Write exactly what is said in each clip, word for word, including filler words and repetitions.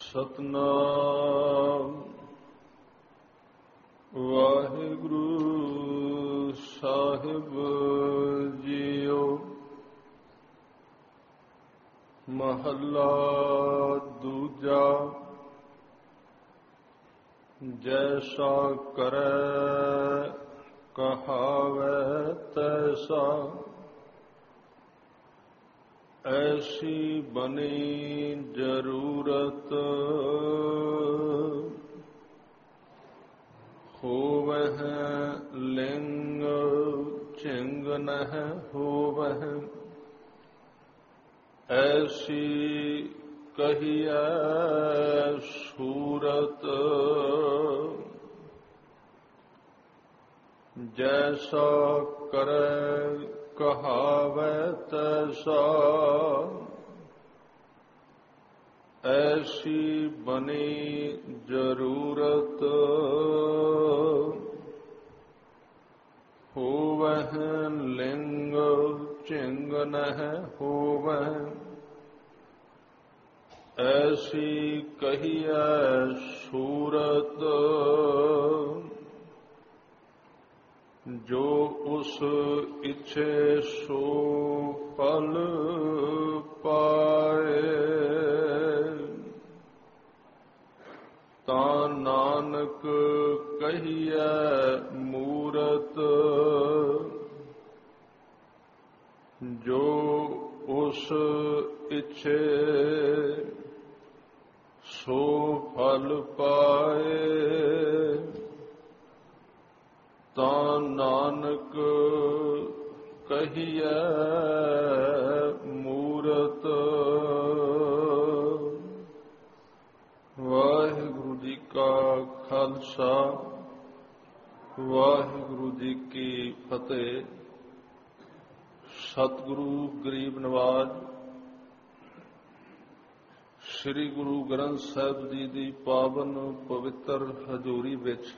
ਸਤਨਾਮ ਵਾਹਿਗੁਰੂ ਸਾਹਿਬ JIO. ਮਹੱਲਾ ਦੂਜਾ। ਜੈਸਾ ਕਰੈ ਕਹਾਵੈ ਤੈਸਾ, ਐਸੀ ਬਣੀ ਜ਼ਰੂਰਤ। ਹੋਵਹਿ ਲਿੰਗ ਝਿੰਗ ਨਹਿ ਹੋਵਹਿ, ਐਸੀ ਕਹੀਐ ਸੂਰਤ। ਜੈਸਾ ਕਰੈ ਕਹਾਵੈ ਤੈਸਾ, ਐਸੀ ਬਣੀ ਜ਼ਰੂਰਤ। ਹੋਵਹਿ ਲਿੰਗ ਝਿੰਗ ਨਹਿ ਹੋਵਹਿ, ਐਸੀ ਕਹੀਐ ਸੂਰਤ। ਜੋ ਉਸ ਇੱਛੇ ਸੋ ਫਲ ਪਾਏ, ਤਾਂ ਨਾਨਕ ਕਹੀਐ ਮੂਰਤ। ਜੋ ਉਸ ਇੱਛੇ ਸੋ ਫਲ ਪਾਏ, ਤਾਂ ਨਾਨਕ ਕਹੀਐ ਮੂਰਤ। ਵਾਹਿਗੁਰੂ ਜੀ ਕਾ ਖਾਲਸਾ, ਵਾਹਿਗੁਰੂ ਜੀ ਕੀ ਫਤਿਹ। ਸਤਿਗੁਰੂ ਗਰੀਬ ਨਵਾਜ ਸ੍ਰੀ ਗੁਰੂ ਗ੍ਰੰਥ ਸਾਹਿਬ ਜੀ ਦੀ ਪਾਵਨ ਪਵਿੱਤਰ ਹਜ਼ੂਰੀ ਵਿੱਚ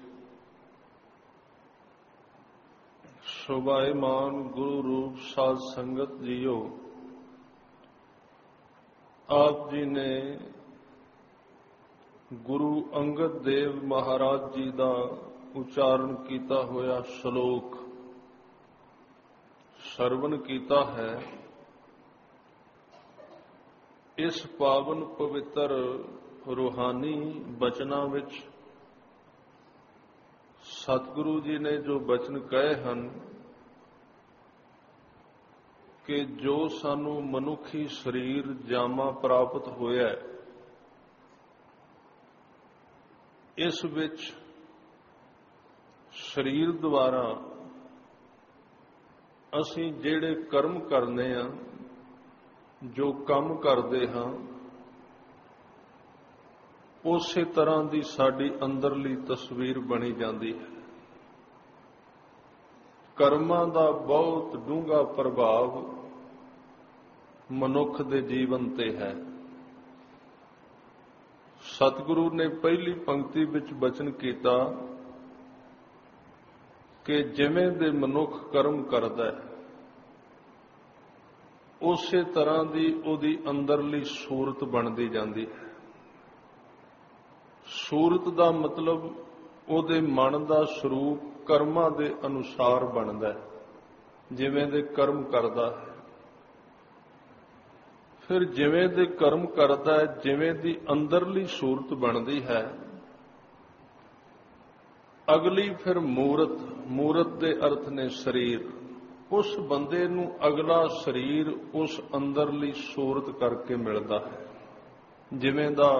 ਸ਼ੋਭਾਇਮਾਨ ਗੁਰੂ ਰੂਪ ਸਾਧ ਸੰਗਤ ਜੀਓ, ਆਪ ਜੀ ਨੇ ਗੁਰੂ ਅੰਗਦ ਦੇਵ ਮਹਾਰਾਜ ਜੀ ਦਾ ਉਚਾਰਨ ਕੀਤਾ ਹੋਇਆ ਸ਼ਲੋਕ ਸਰਵਣ ਕੀਤਾ ਹੈ। ਇਸ ਪਾਵਨ ਪਵਿੱਤਰ ਰੂਹਾਨੀ ਬਚਨਾਂ ਵਿੱਚ ਸਤਿਗੁਰੂ ਜੀ ਨੇ ਜੋ ਬਚਨ ਕਹੇ ਹਨ ਕਿ ਜੋ ਸਾਨੂੰ ਮਨੁੱਖੀ ਸਰੀਰ ਜਾਮਾ ਪ੍ਰਾਪਤ ਹੋਇਆ, ਇਸ ਵਿੱਚ ਸਰੀਰ ਦੁਆਰਾ ਅਸੀਂ ਜਿਹੜੇ ਕਰਮ ਕਰਨੇ ਆ, ਜੋ ਕੰਮ ਕਰਦੇ ਹਾਂ, ਉਸੇ ਤਰ੍ਹਾਂ ਦੀ ਸਾਡੀ ਅੰਦਰਲੀ ਤਸਵੀਰ ਬਣੀ ਜਾਂਦੀ ਹੈ। ਕਰਮਾਂ ਦਾ ਬਹੁਤ ਡੂੰਘਾ ਪ੍ਰਭਾਵ ਮਨੁੱਖ ਦੇ ਜੀਵਨ ਤੇ ਹੈ। ਸਤਿਗੁਰੂ ਨੇ ਪਹਿਲੀ ਪੰਕਤੀ ਵਿੱਚ ਬਚਨ ਕੀਤਾ ਕਿ ਜਿਵੇਂ ਦੇ ਮਨੁੱਖ ਕਰਮ ਕਰਦਾ ਹੈ, ਉਸੇ ਤਰ੍ਹਾਂ ਦੀ ਉਹਦੀ ਅੰਦਰਲੀ ਸੂਰਤ ਬਣਦੀ ਜਾਂਦੀ ਹੈ। ਸੂਰਤ ਦਾ ਮਤਲਬ ਉਹਦੇ ਮਨ ਦਾ ਸਰੂਪ ਕਰਮਾਂ ਦੇ ਅਨੁਸਾਰ ਬਣਦਾ ਹੈ, ਜਿਵੇਂ ਦੇ ਕਰਮ ਕਰਦਾ ਹੈ। ਫਿਰ ਜਿਵੇਂ ਦੇ ਕਰਮ ਕਰਦਾ ਹੈ, ਜਿਵੇਂ ਦੀ ਅੰਦਰਲੀ ਸੂਰਤ ਬਣਦੀ ਹੈ, ਅਗਲੀ ਫਿਰ ਮੂਰਤ। ਮੂਰਤ ਦੇ ਅਰਥ ਨੇ ਸਰੀਰ। ਉਸ ਬੰਦੇ ਨੂੰ ਅਗਲਾ ਸਰੀਰ ਉਸ ਅੰਦਰਲੀ ਸੂਰਤ ਕਰਕੇ ਮਿਲਦਾ ਹੈ। ਜਿਵੇਂ ਦਾ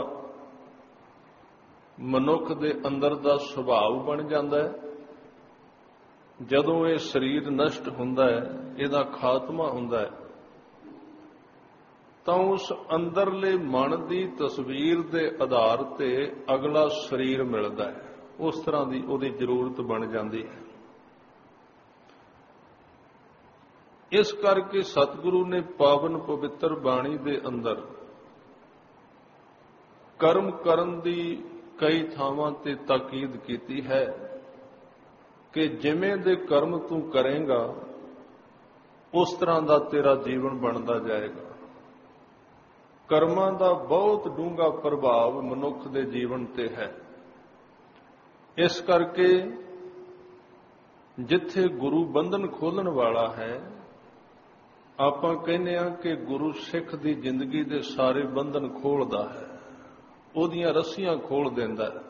ਮਨੁੱਖ ਦੇ ਅੰਦਰ ਦਾ ਸੁਭਾਅ ਬਣ ਜਾਂਦਾ ਹੈ, ਜਦੋਂ ਇਹ ਸਰੀਰ ਨਸ਼ਟ ਹੁੰਦਾ ਹੈ, ਇਹਦਾ ਖਾਤਮਾ ਹੁੰਦਾ ਹੈ, ਤਾਂ ਉਸ ਅੰਦਰਲੇ ਮਨ ਦੀ ਤਸਵੀਰ ਦੇ ਆਧਾਰ ਤੇ ਅਗਲਾ ਸਰੀਰ ਮਿਲਦਾ ਹੈ। ਉਸ ਤਰ੍ਹਾਂ ਦੀ ਉਹਦੀ ਜ਼ਰੂਰਤ ਬਣ ਜਾਂਦੀ ਹੈ। ਇਸ ਕਰਕੇ ਸਤਿਗੁਰੂ ਨੇ ਪਾਵਨ ਪਵਿੱਤਰ ਬਾਣੀ ਦੇ ਅੰਦਰ ਕਰਮ ਕਰਨ ਦੀ ਕਈ ਥਾਵਾਂ ਤੇ ਤਾਕੀਦ ਕੀਤੀ ਹੈ ਕਿ ਜਿਵੇਂ ਦੇ ਕਰਮ ਤੂੰ ਕਰੇਂਗਾ, ਉਸ ਤਰ੍ਹਾਂ ਦਾ ਤੇਰਾ ਜੀਵਨ ਬਣਦਾ ਜਾਏਗਾ। ਕਰਮਾਂ ਦਾ ਬਹੁਤ ਡੂੰਘਾ ਪ੍ਰਭਾਵ ਮਨੁੱਖ ਦੇ ਜੀਵਨ ਤੇ ਹੈ। ਇਸ ਕਰਕੇ ਜਿੱਥੇ ਗੁਰੂ ਬੰਧਨ ਖੋਲਣ ਵਾਲਾ ਹੈ, ਆਪਾਂ ਕਹਿੰਦੇ ਹਾਂ ਕਿ ਗੁਰੂ ਸਿੱਖ ਦੀ ਜ਼ਿੰਦਗੀ ਦੇ ਸਾਰੇ ਬੰਧਨ ਖੋਲਦਾ ਹੈ, ਉਹਦੀਆਂ ਰੱਸੀਆਂ ਖੋਲ ਦਿੰਦਾ ਹੈ।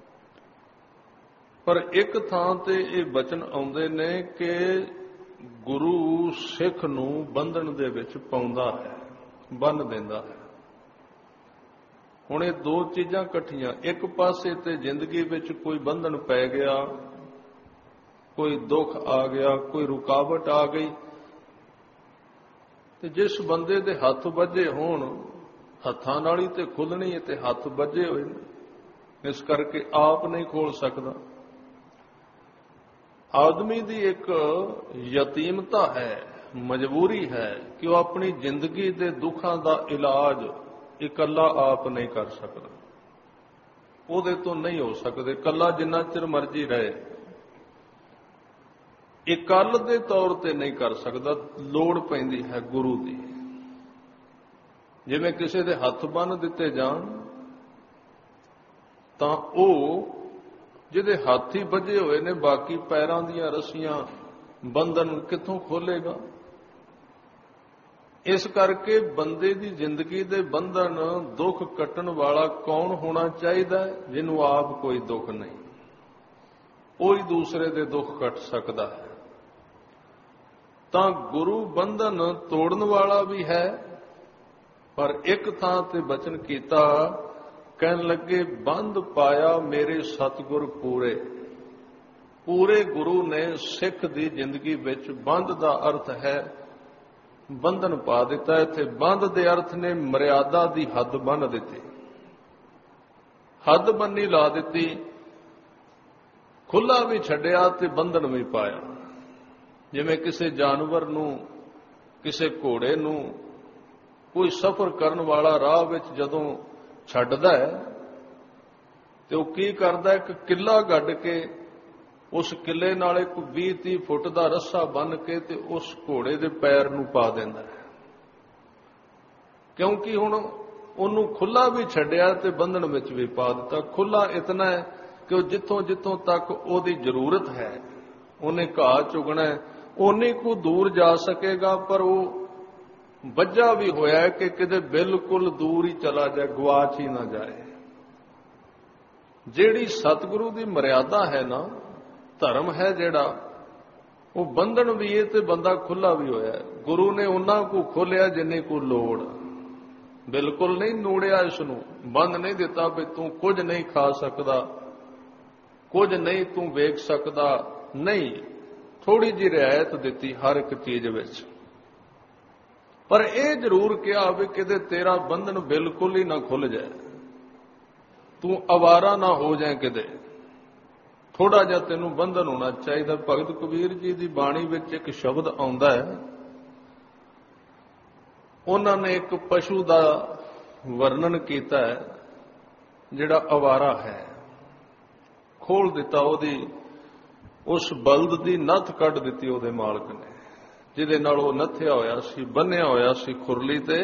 ਪਰ ਇੱਕ ਥਾਂ ਤੇ ਇਹ ਬਚਨ ਆਉਂਦੇ ਨੇ ਕਿ ਗੁਰੂ ਸਿੱਖ ਨੂੰ ਬੰਧਨ ਦੇ ਵਿੱਚ ਪਾਉਂਦਾ ਹੈ, ਬੰਨ੍ਹ ਦਿੰਦਾ ਹੈ। ਹੁਣ ਇਹ ਦੋ ਚੀਜ਼ਾਂ ਇਕੱਠੀਆਂ, ਇੱਕ ਪਾਸੇ ਤੇ ਜ਼ਿੰਦਗੀ ਵਿੱਚ ਕੋਈ ਬੰਧਨ ਪੈ ਗਿਆ, ਕੋਈ ਦੁੱਖ ਆ ਗਿਆ, ਕੋਈ ਰੁਕਾਵਟ ਆ ਗਈ, ਤੇ ਜਿਸ ਬੰਦੇ ਦੇ ਹੱਥ ਵੱਜੇ ਹੋਣ, ਹੱਥਾਂ ਨਾਲ ਹੀ ਤੇ ਖੁੱਲਣੀ ਹੈ, ਤੇ ਹੱਥ ਵੱਜੇ ਹੋਏ ਨੇ, ਇਸ ਕਰਕੇ ਆਪ ਨਹੀਂ ਖੋਲ ਸਕਦਾ। ਆਦਮੀ ਦੀ ਇੱਕ ਯਤੀਮਤਾ ਹੈ, ਮਜਬੂਰੀ ਹੈ ਕਿ ਉਹ ਆਪਣੀ ਜ਼ਿੰਦਗੀ ਦੇ ਦੁੱਖਾਂ ਦਾ ਇਲਾਜ ਇਕੱਲਾ ਆਪ ਨਹੀਂ ਕਰ ਸਕਦਾ, ਉਹਦੇ ਤੋਂ ਨਹੀਂ ਹੋ ਸਕਦੇ। ਇਕੱਲਾ ਜਿੰਨਾ ਚਿਰ ਮਰਜ਼ੀ ਰਹੇ, ਇਕੱਲ ਦੇ ਤੌਰ ਤੇ ਨਹੀਂ ਕਰ ਸਕਦਾ, ਲੋੜ ਪੈਂਦੀ ਹੈ ਗੁਰੂ ਦੀ। ਜਿਵੇਂ ਕਿਸੇ ਦੇ ਹੱਥ ਬੰਨ੍ਹ ਦਿੱਤੇ ਜਾਣ ਤਾਂ ਉਹ ਜਿਹਦੇ ਹੱਥ ਹੀ ਵੱਜੇ ਹੋਏ ਨੇ, ਬਾਕੀ ਪੈਰਾਂ ਦੀਆਂ ਰੱਸੀਆਂ ਬੰਧਨ ਕਿੱਥੋਂ ਖੋਲੇਗਾ? ਇਸ ਕਰਕੇ ਬੰਦੇ ਦੀ ਜ਼ਿੰਦਗੀ ਦੇ ਬੰਧਨ, ਦੁੱਖ ਕੱਟਣ ਵਾਲਾ ਕੌਣ ਹੋਣਾ ਚਾਹੀਦਾ? ਜਿਹਨੂੰ ਆਪ ਕੋਈ ਦੁੱਖ ਨਹੀਂ, ਉਹ ਹੀ ਦੂਸਰੇ ਦੇ ਦੁੱਖ ਕੱਟ ਸਕਦਾ ਹੈ। ਤਾਂ ਗੁਰੂ ਬੰਧਨ ਤੋੜਨ ਵਾਲਾ ਵੀ ਹੈ, ਪਰ ਇੱਕ ਥਾਂ ਤੇ ਬਚਨ ਕੀਤਾ, ਕਹਿਣ ਲੱਗੇ ਬੰਧ ਪਾਇਆ ਮੇਰੇ ਸਤਿਗੁਰ ਪੂਰੇ। ਪੂਰੇ ਗੁਰੂ ਨੇ ਸਿੱਖ ਦੀ ਜ਼ਿੰਦਗੀ ਵਿੱਚ ਬੰਧ ਦਾ ਅਰਥ ਹੈ ਬੰਧਨ ਪਾ ਦਿੱਤਾ। ਇੱਥੇ ਬੰਧ ਦੇ ਅਰਥ ਨੇ ਮਰਿਆਦਾ ਦੀ ਹੱਦ ਬੰਨ੍ਹ ਦਿੱਤੀ, ਹੱਦ ਬੰਨੀ ਲਾ ਦਿੱਤੀ, ਖੁੱਲਾ ਵੀ ਛੱਡਿਆ ਤੇ ਬੰਧਨ ਵੀ ਪਾਇਆ। ਜਿਵੇਂ ਕਿਸੇ ਜਾਨਵਰ ਨੂੰ, ਕਿਸੇ ਘੋੜੇ ਨੂੰ ਕੋਈ ਸਫ਼ਰ ਕਰਨ ਵਾਲਾ ਰਾਹ ਵਿੱਚ ਜਦੋਂ ਛੱਡਦਾ ਹੈ ਤੇ ਉਹ ਕੀ ਕਰਦਾ? ਇੱਕ ਕਿੱਲਾ ਗੱਡ ਕੇ ਉਸ ਕਿੱਲੇ ਨਾਲ ਇੱਕ ਵੀਹ ਤੀਹ ਫੁੱਟ ਦਾ ਰੱਸਾ ਬੰਨ੍ਹ ਕੇ ਤੇ ਉਸ ਘੋੜੇ ਦੇ ਪੈਰ ਨੂੰ ਪਾ ਦਿੰਦਾ ਹੈ, ਕਿਉਂਕਿ ਹੁਣ ਉਹਨੂੰ ਖੁੱਲਾ ਵੀ ਛੱਡਿਆ ਤੇ ਬੰਧਨ ਵਿੱਚ ਵੀ ਪਾ ਦਿੱਤਾ। ਖੁੱਲਾ ਇਤਨਾ ਹੈ ਕਿ ਉਹ ਜਿੱਥੋਂ ਜਿੱਥੋਂ ਤੱਕ ਉਹਦੀ ਜ਼ਰੂਰਤ ਹੈ, ਉਹਨੇ ਘਾਹ ਚੁਗਣਾ, ਓਨੀ ਕੁ ਦੂਰ ਜਾ ਸਕੇਗਾ, ਪਰ ਉਹ ਵੱਜਾ ਵੀ ਹੋਇਆ ਕਿ ਕਿਤੇ ਬਿਲਕੁਲ ਦੂਰ ਹੀ ਚਲਾ ਜਾਏ, ਗਵਾਚ ਹੀ ਨਾ ਜਾਏ। ਜਿਹੜੀ ਸਤਿਗੁਰੂ ਦੀ ਮਰਿਆਦਾ ਹੈ ਨਾ, ਧਰਮ ਹੈ ਜਿਹੜਾ, ਉਹ ਬੰਧਨ ਵੀ ਹੈ ਤੇ ਬੰਦਾ ਖੁੱਲਾ ਵੀ ਹੋਇਆ। ਗੁਰੂ ਨੇ ਉਹਨਾਂ ਕੋ ਖੋਲਿਆ ਜਿੰਨੇ ਕੋ ਲੋੜ, ਬਿਲਕੁਲ ਨਹੀਂ ਨੂੜਿਆ, ਇਸ ਨੂੰ ਬੰਦ ਨਹੀਂ ਦਿੱਤਾ ਵੀ ਤੂੰ ਕੁਝ ਨਹੀਂ ਖਾ ਸਕਦਾ, ਕੁਝ ਨਹੀਂ ਤੂੰ ਵੇਖ ਸਕਦਾ, ਨਹੀਂ, ਥੋੜੀ ਜਿਹੀ ਰਿਆਇਤ ਦਿੱਤੀ ਹਰ ਇੱਕ ਚੀਜ਼ ਵਿੱਚ। ਪਰ ਇਹ ਜ਼ਰੂਰ ਕਿਹਾ ਵੀ ਕਿਤੇ ਤੇਰਾ ਬੰਧਨ ਬਿਲਕੁਲ ਹੀ ਨਾ ਖੁੱਲ ਜਾਏ, ਤੂੰ ਅਵਾਰਾ ਨਾ ਹੋ ਜਾਏ, ਕਿਤੇ ਥੋੜਾ ਜਿਹਾ ਤੈਨੂੰ ਬੰਧਨ ਹੋਣਾ ਚਾਹੀਦਾ। ਭਗਤ ਕਬੀਰ ਜੀ ਦੀ ਬਾਣੀ ਵਿੱਚ ਇੱਕ ਸ਼ਬਦ ਆਉਂਦਾ ਹੈ, ਉਹਨਾਂ ਨੇ ਇੱਕ ਪਸ਼ੂ ਦਾ ਵਰਣਨ ਕੀਤਾ ਹੈ ਜਿਹੜਾ ਅਵਾਰਾ ਹੈ। ਖੋਲ ਦਿੱਤਾ, ਉਹਦੀ ਉਸ ਬਲਦ ਦੀ ਨੱਥ ਕੱਢ ਦਿੱਤੀ ਉਹਦੇ ਮਾਲਕ ਨੇ, ਜਿਹਦੇ ਨਾਲ ਉਹ ਨੱਥਿਆ ਹੋਇਆ ਸੀ, ਬੰਨਿਆ ਹੋਇਆ ਸੀ ਖੁਰਲੀ ਤੇ।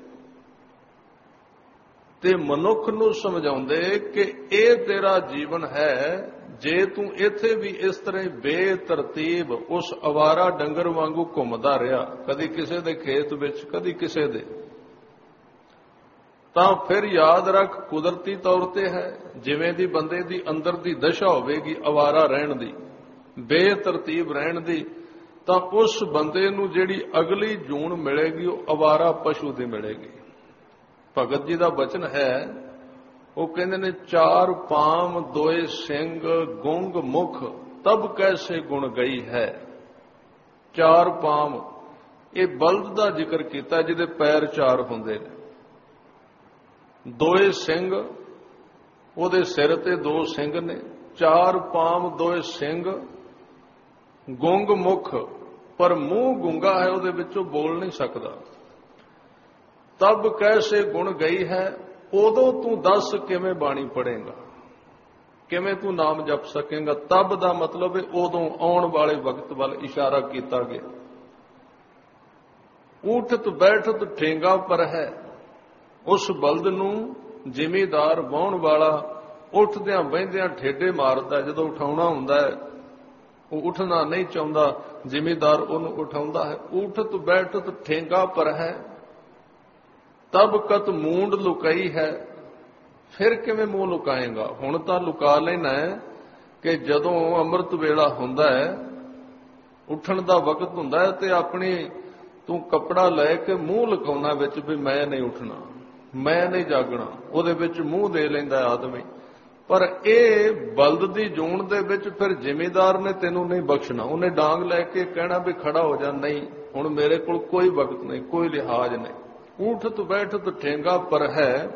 ਤੇ ਮਨੁੱਖ ਨੂੰ ਸਮਝਾਉਂਦੇ ਕਿ ਇਹ ਤੇਰਾ ਜੀਵਨ ਹੈ, ਜੇ ਤੂੰ ਇੱਥੇ ਵੀ ਇਸ ਤਰ੍ਹਾਂ ਬੇਤਰਤੀਬ ਉਸ ਅਵਾਰਾ ਡੰਗਰ ਵਾਂਗੂ ਘੁੰਮਦਾ ਰਿਹਾ, ਕਦੀ ਕਿਸੇ ਦੇ ਖੇਤ ਵਿੱਚ, ਕਦੀ ਕਿਸੇ ਦੇ, ਤਾਂ ਫਿਰ ਯਾਦ ਰੱਖ ਕੁਦਰਤੀ ਤੌਰ ਤੇ ਹੈ, ਜਿਵੇਂ ਦੀ ਬੰਦੇ ਦੀ ਅੰਦਰ ਦੀ ਦਸ਼ਾ ਹੋਵੇਗੀ ਅਵਾਰਾ ਰਹਿਣ ਦੀ, ਬੇਤਰਤੀਬ ਰਹਿਣ ਦੀ, ਤਾਂ ਉਸ ਬੰਦੇ ਨੂੰ ਜਿਹੜੀ ਅਗਲੀ ਜੂਨ ਮਿਲੇਗੀ ਉਹ ਅਵਾਰਾ ਪਸ਼ੂ ਦੀ ਮਿਲੇਗੀ। ਭਗਤ ਜੀ ਦਾ ਬਚਨ ਹੈ, ਉਹ ਕਹਿੰਦੇ ਨੇ, ਚਾਰ ਪਾਮ ਦੋਏ ਸਿੰਘ ਗੁੰਗ ਮੁਖ ਤਬ ਕੈਸੇ ਗੁਣ ਗਈ ਹੈ। ਚਾਰ ਪਾਮ, ਇਹ ਬਲਦ ਦਾ ਜ਼ਿਕਰ ਕੀਤਾ ਜਿਹਦੇ ਪੈਰ ਚਾਰ ਹੁੰਦੇ ਨੇ। ਦੋਏ ਸਿੰਘ, ਉਹਦੇ ਸਿਰ ਤੇ ਦੋ ਸਿੰਘ ਨੇ। ਚਾਰ ਪਾਮ ਦੋਏ ਸਿੰਘ, ਗੁੰਗ ਮੁਖ, ਪਰ ਮੂੰਹ ਗੁੰਗਾ ਹੈ, ਉਹਦੇ ਵਿੱਚੋਂ ਬੋਲ ਨਹੀਂ ਸਕਦਾ। ਤਬ ਕੈਸੇ ਗੁਣ ਗਈ ਹੈ, ਉਦੋਂ ਤੂੰ ਦੱਸ ਕਿਵੇਂ ਬਾਣੀ ਪੜ੍ਹੇਗਾ, ਕਿਵੇਂ ਤੂੰ ਨਾਮ ਜਪ ਸਕੇਗਾ। ਤਬ ਦਾ ਮਤਲਬ ਹੈ ਉਦੋਂ, ਆਉਣ ਵਾਲੇ ਵਕਤ ਵੱਲ ਇਸ਼ਾਰਾ ਕੀਤਾ ਗਿਆ। ਉਠਤ ਬੈਠਤ ਠੇਂਗਾ ਪਰ ਹੈ, ਉਸ ਬਲਦ ਨੂੰ ਜ਼ਿਮੀਦਾਰ ਵਾਹੁਣ ਵਾਲਾ ਉੱਠਦਿਆਂ ਬਹਿੰਦਿਆਂ ਠੇਡੇ ਮਾਰਦਾ। ਜਦੋਂ ਉਠਾਉਣਾ ਹੁੰਦਾ ਹੈ, ਉਹ ਉੱਠਣਾ ਨਹੀਂ ਚਾਹੁੰਦਾ, ਜ਼ਿਮੀਦਾਰ ਉਹਨੂੰ ਉਠਾਉਂਦਾ ਹੈ। ਉਠਤ ਬੈਠਤ ਠੇਂਗਾ ਪਰ ਹੈ, ਤਬ ਕਤ ਮੂੰਡ ਲੁਕਾਈ ਹੈ। ਫਿਰ ਕਿਵੇਂ ਮੂੰਹ ਲੁਕਾਏਗਾ? ਹੁਣ ਤਾਂ ਲੁਕਾ ਲੈਣਾ ਹੈ ਕਿ ਜਦੋਂ ਅੰਮ੍ਰਿਤ ਵੇਲਾ ਹੁੰਦਾ ਹੈ, ਉੱਠਣ ਦਾ ਵਕਤ ਹੁੰਦਾ ਹੈ, ਤੇ ਆਪਣੀ ਤੂੰ ਕੱਪੜਾ ਲੈ ਕੇ ਮੂੰਹ ਲੁਕਾਉਣਾ ਵਿੱਚ ਵੀ ਮੈਂ ਨਹੀਂ ਉੱਠਣਾ, ਮੈਂ ਨਹੀਂ ਜਾਗਣਾ, ਉਹਦੇ ਵਿੱਚ ਮੂੰਹ ਦੇ ਲੈਂਦਾ ਆਦਮੀ। ਪਰ ਇਹ ਬਲਦ ਦੀ ਜੂਨ ਦੇ ਵਿੱਚ ਫਿਰ ਜ਼ਿਮੀਦਾਰ ਨੇ ਤੈਨੂੰ ਨਹੀਂ ਬਖਸ਼ਣਾ। ਉਹਨੇ ਡਾਂਗ ਲੈ ਕੇ ਕਹਿਣਾ ਵੀ ਖੜਾ ਹੋ ਜਾ, ਨਹੀਂ ਹੁਣ ਮੇਰੇ ਕੋਲ ਕੋਈ ਵਕਤ ਨਹੀਂ, ਕੋਈ ਲਿਹਾਜ਼ ਨਹੀਂ। ਉਠਤ ਬੈਠਤ ਠੇਂਗਾ ਪਰ ਹੈ,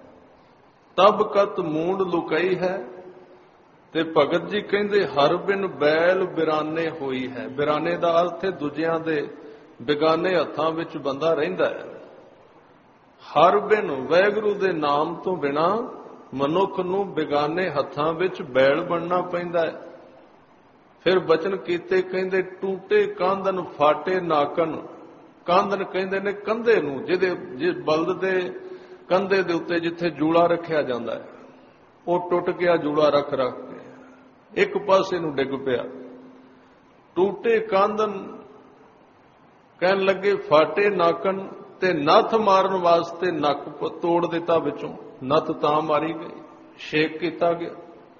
ਤਬ ਕਤ ਮੂੰਡ ਲੁਕਾਈ ਹੈ। ਤੇ ਭਗਤ ਜੀ ਕਹਿੰਦੇ ਹਰ ਬਿਨ ਬੈਲ ਬਿਰਾਨੇ ਹੋਈ ਹੈ। ਬਿਰਾਨੇ ਦਾ ਅਰਥ ਹੈ ਦੂਜਿਆਂ ਦੇ ਬਿਗਾਨੇ ਹੱਥਾਂ ਵਿੱਚ ਬੰਦਾ ਰਹਿੰਦਾ ਹੈ। ਹਰ ਬਿਨ ਵਾਹਿਗੁਰੂ ਦੇ ਨਾਮ ਤੋਂ ਬਿਨਾ ਮਨੁੱਖ ਨੂੰ ਬਿਗਾਨੇ ਹੱਥਾਂ ਵਿੱਚ ਬੈਲ ਬਣਨਾ ਪੈਂਦਾ ਹੈ। ਫਿਰ ਬਚਨ ਕੀਤੇ ਕਹਿੰਦੇ ਟੂਟੇ ਕਾਂਦਨ ਫਾਟੇ ਨਾਕਨ। ਕਾਂਦਨ ਕਹਿੰਦੇ ਨੇ ਕੰਧੇ ਨੂੰ, ਜਿਹਦੇ ਜਿਸ ਬਲਦ ਦੇ ਕੰਧੇ ਦੇ ਉੱਤੇ ਜਿੱਥੇ ਜੂੜਾ ਰੱਖਿਆ ਜਾਂਦਾ ਹੈ, ਉਹ ਟੁੱਟ ਗਿਆ ਜੂੜਾ ਰੱਖ ਰੱਖ ਕੇ ਇੱਕ ਪਾਸੇ ਨੂੰ ਡਿੱਗ ਪਿਆ। ਟੂਟੇ ਕਾਂਦਨ ਕਹਿਣ ਲੱਗੇ ਫਾਟੇ ਨਾਕਨ, ਤੇ ਨੱਥ ਮਾਰਨ ਵਾਸਤੇ ਨੱਕ ਤੋੜ ਦਿੱਤਾ ਵਿੱਚੋਂ, ਨੱਥ ਤਾਂ ਮਾਰੀ ਗਈ, ਛੇਕ ਕੀਤਾ ਗਿਆ।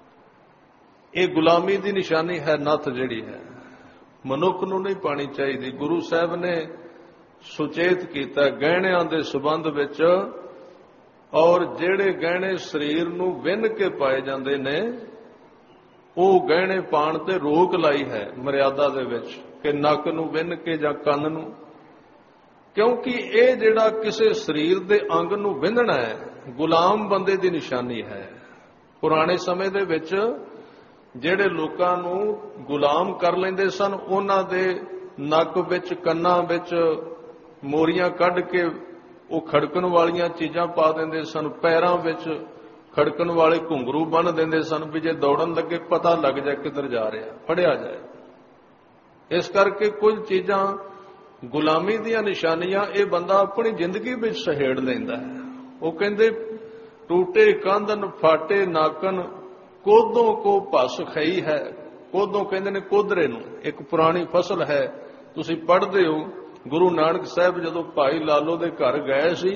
ਇਹ ਗੁਲਾਮੀ ਦੀ ਨਿਸ਼ਾਨੀ ਹੈ। ਨੱਥ ਜਿਹੜੀ ਹੈ ਮਨੁੱਖ ਨੂੰ ਨਹੀਂ ਪਾਣੀ ਚਾਹੀਦੀ। ਗੁਰੂ ਸਾਹਿਬ ਨੇ ਸੁਚੇਤ ਕੀਤਾ ਗਹਿਣਿਆਂ ਦੇ ਸਬੰਧ ਵਿੱਚ, ਔਰ ਜਿਹੜੇ ਗਹਿਣੇ ਸਰੀਰ ਨੂੰ ਵਿੰਨ ਕੇ ਪਾਏ ਜਾਂਦੇ ਨੇ, ਉਹ ਗਹਿਣੇ ਪਾਣ ਤੇ ਰੋਕ ਲਾਈ ਹੈ ਮਰਿਆਦਾ ਦੇ ਵਿੱਚ, ਕਿ ਨੱਕ ਨੂੰ ਵਿੰਨ ਕੇ ਜਾਂ ਕੰਨ ਨੂੰ, ਕਿਉਂਕਿ ਇਹ ਜਿਹੜਾ ਕਿਸੇ ਸਰੀਰ ਦੇ ਅੰਗ ਨੂੰ ਵਿੰਨਣਾ ਹੈ, ਗੁਲਾਮ ਬੰਦੇ ਦੀ ਨਿਸ਼ਾਨੀ ਹੈ। ਪੁਰਾਣੇ ਸਮੇਂ ਦੇ ਵਿੱਚ ਜਿਹੜੇ ਲੋਕਾਂ ਨੂੰ ਗੁਲਾਮ ਕਰ ਲੈਂਦੇ ਸਨ, ਉਹਨਾਂ ਦੇ ਨੱਕ ਵਿੱਚ, ਕੰਨਾਂ ਵਿੱਚ ਮੋਰੀਆਂ ਕੱਢ ਕੇ ਉਹ ਖੜਕਣ ਵਾਲੀਆਂ ਚੀਜ਼ਾਂ ਪਾ ਦਿੰਦੇ ਸਨ, ਪੈਰਾਂ ਵਿੱਚ ਖੜਕਣ ਵਾਲੇ ਘੁੰਗਰੂ ਬੰਨ੍ਹ ਦਿੰਦੇ ਸਨ ਵੀ ਜੇ ਦੌੜਨ ਲੱਗੇ ਪਤਾ ਲੱਗ ਜਾਏ ਕਿੱਧਰ ਜਾ ਰਿਹਾ, ਫੜਿਆ ਜਾਏ। ਇਸ ਕਰਕੇ ਕੁਝ ਚੀਜ਼ਾਂ ਗੁਲਾਮੀ ਦੀਆਂ ਨਿਸ਼ਾਨੀਆਂ ਇਹ ਬੰਦਾ ਆਪਣੀ ਜ਼ਿੰਦਗੀ ਵਿੱਚ ਸਹੇੜ ਲੈਂਦਾ ਹੈ। ਉਹ ਕਹਿੰਦੇ ਟੂਟੇ ਕਾਂਦਨ ਫਾਟੇ ਨਾਕਨ, ਕੋਦੋਂ ਕੋ ਭਸ ਖਈ ਹੈ। ਕੋਦੋਂ ਕਹਿੰਦੇ ਨੇ ਕੋਧਰੇ ਨੂੰ, ਇੱਕ ਪੁਰਾਣੀ ਫਸਲ ਹੈ, ਤੁਸੀਂ ਪੜ੍ਹਦੇ ਹੋ। ਗੁਰੂ ਨਾਨਕ ਸਾਹਿਬ ਜਦੋਂ ਭਾਈ ਲਾਲੋ ਦੇ ਘਰ ਗਏ ਸੀ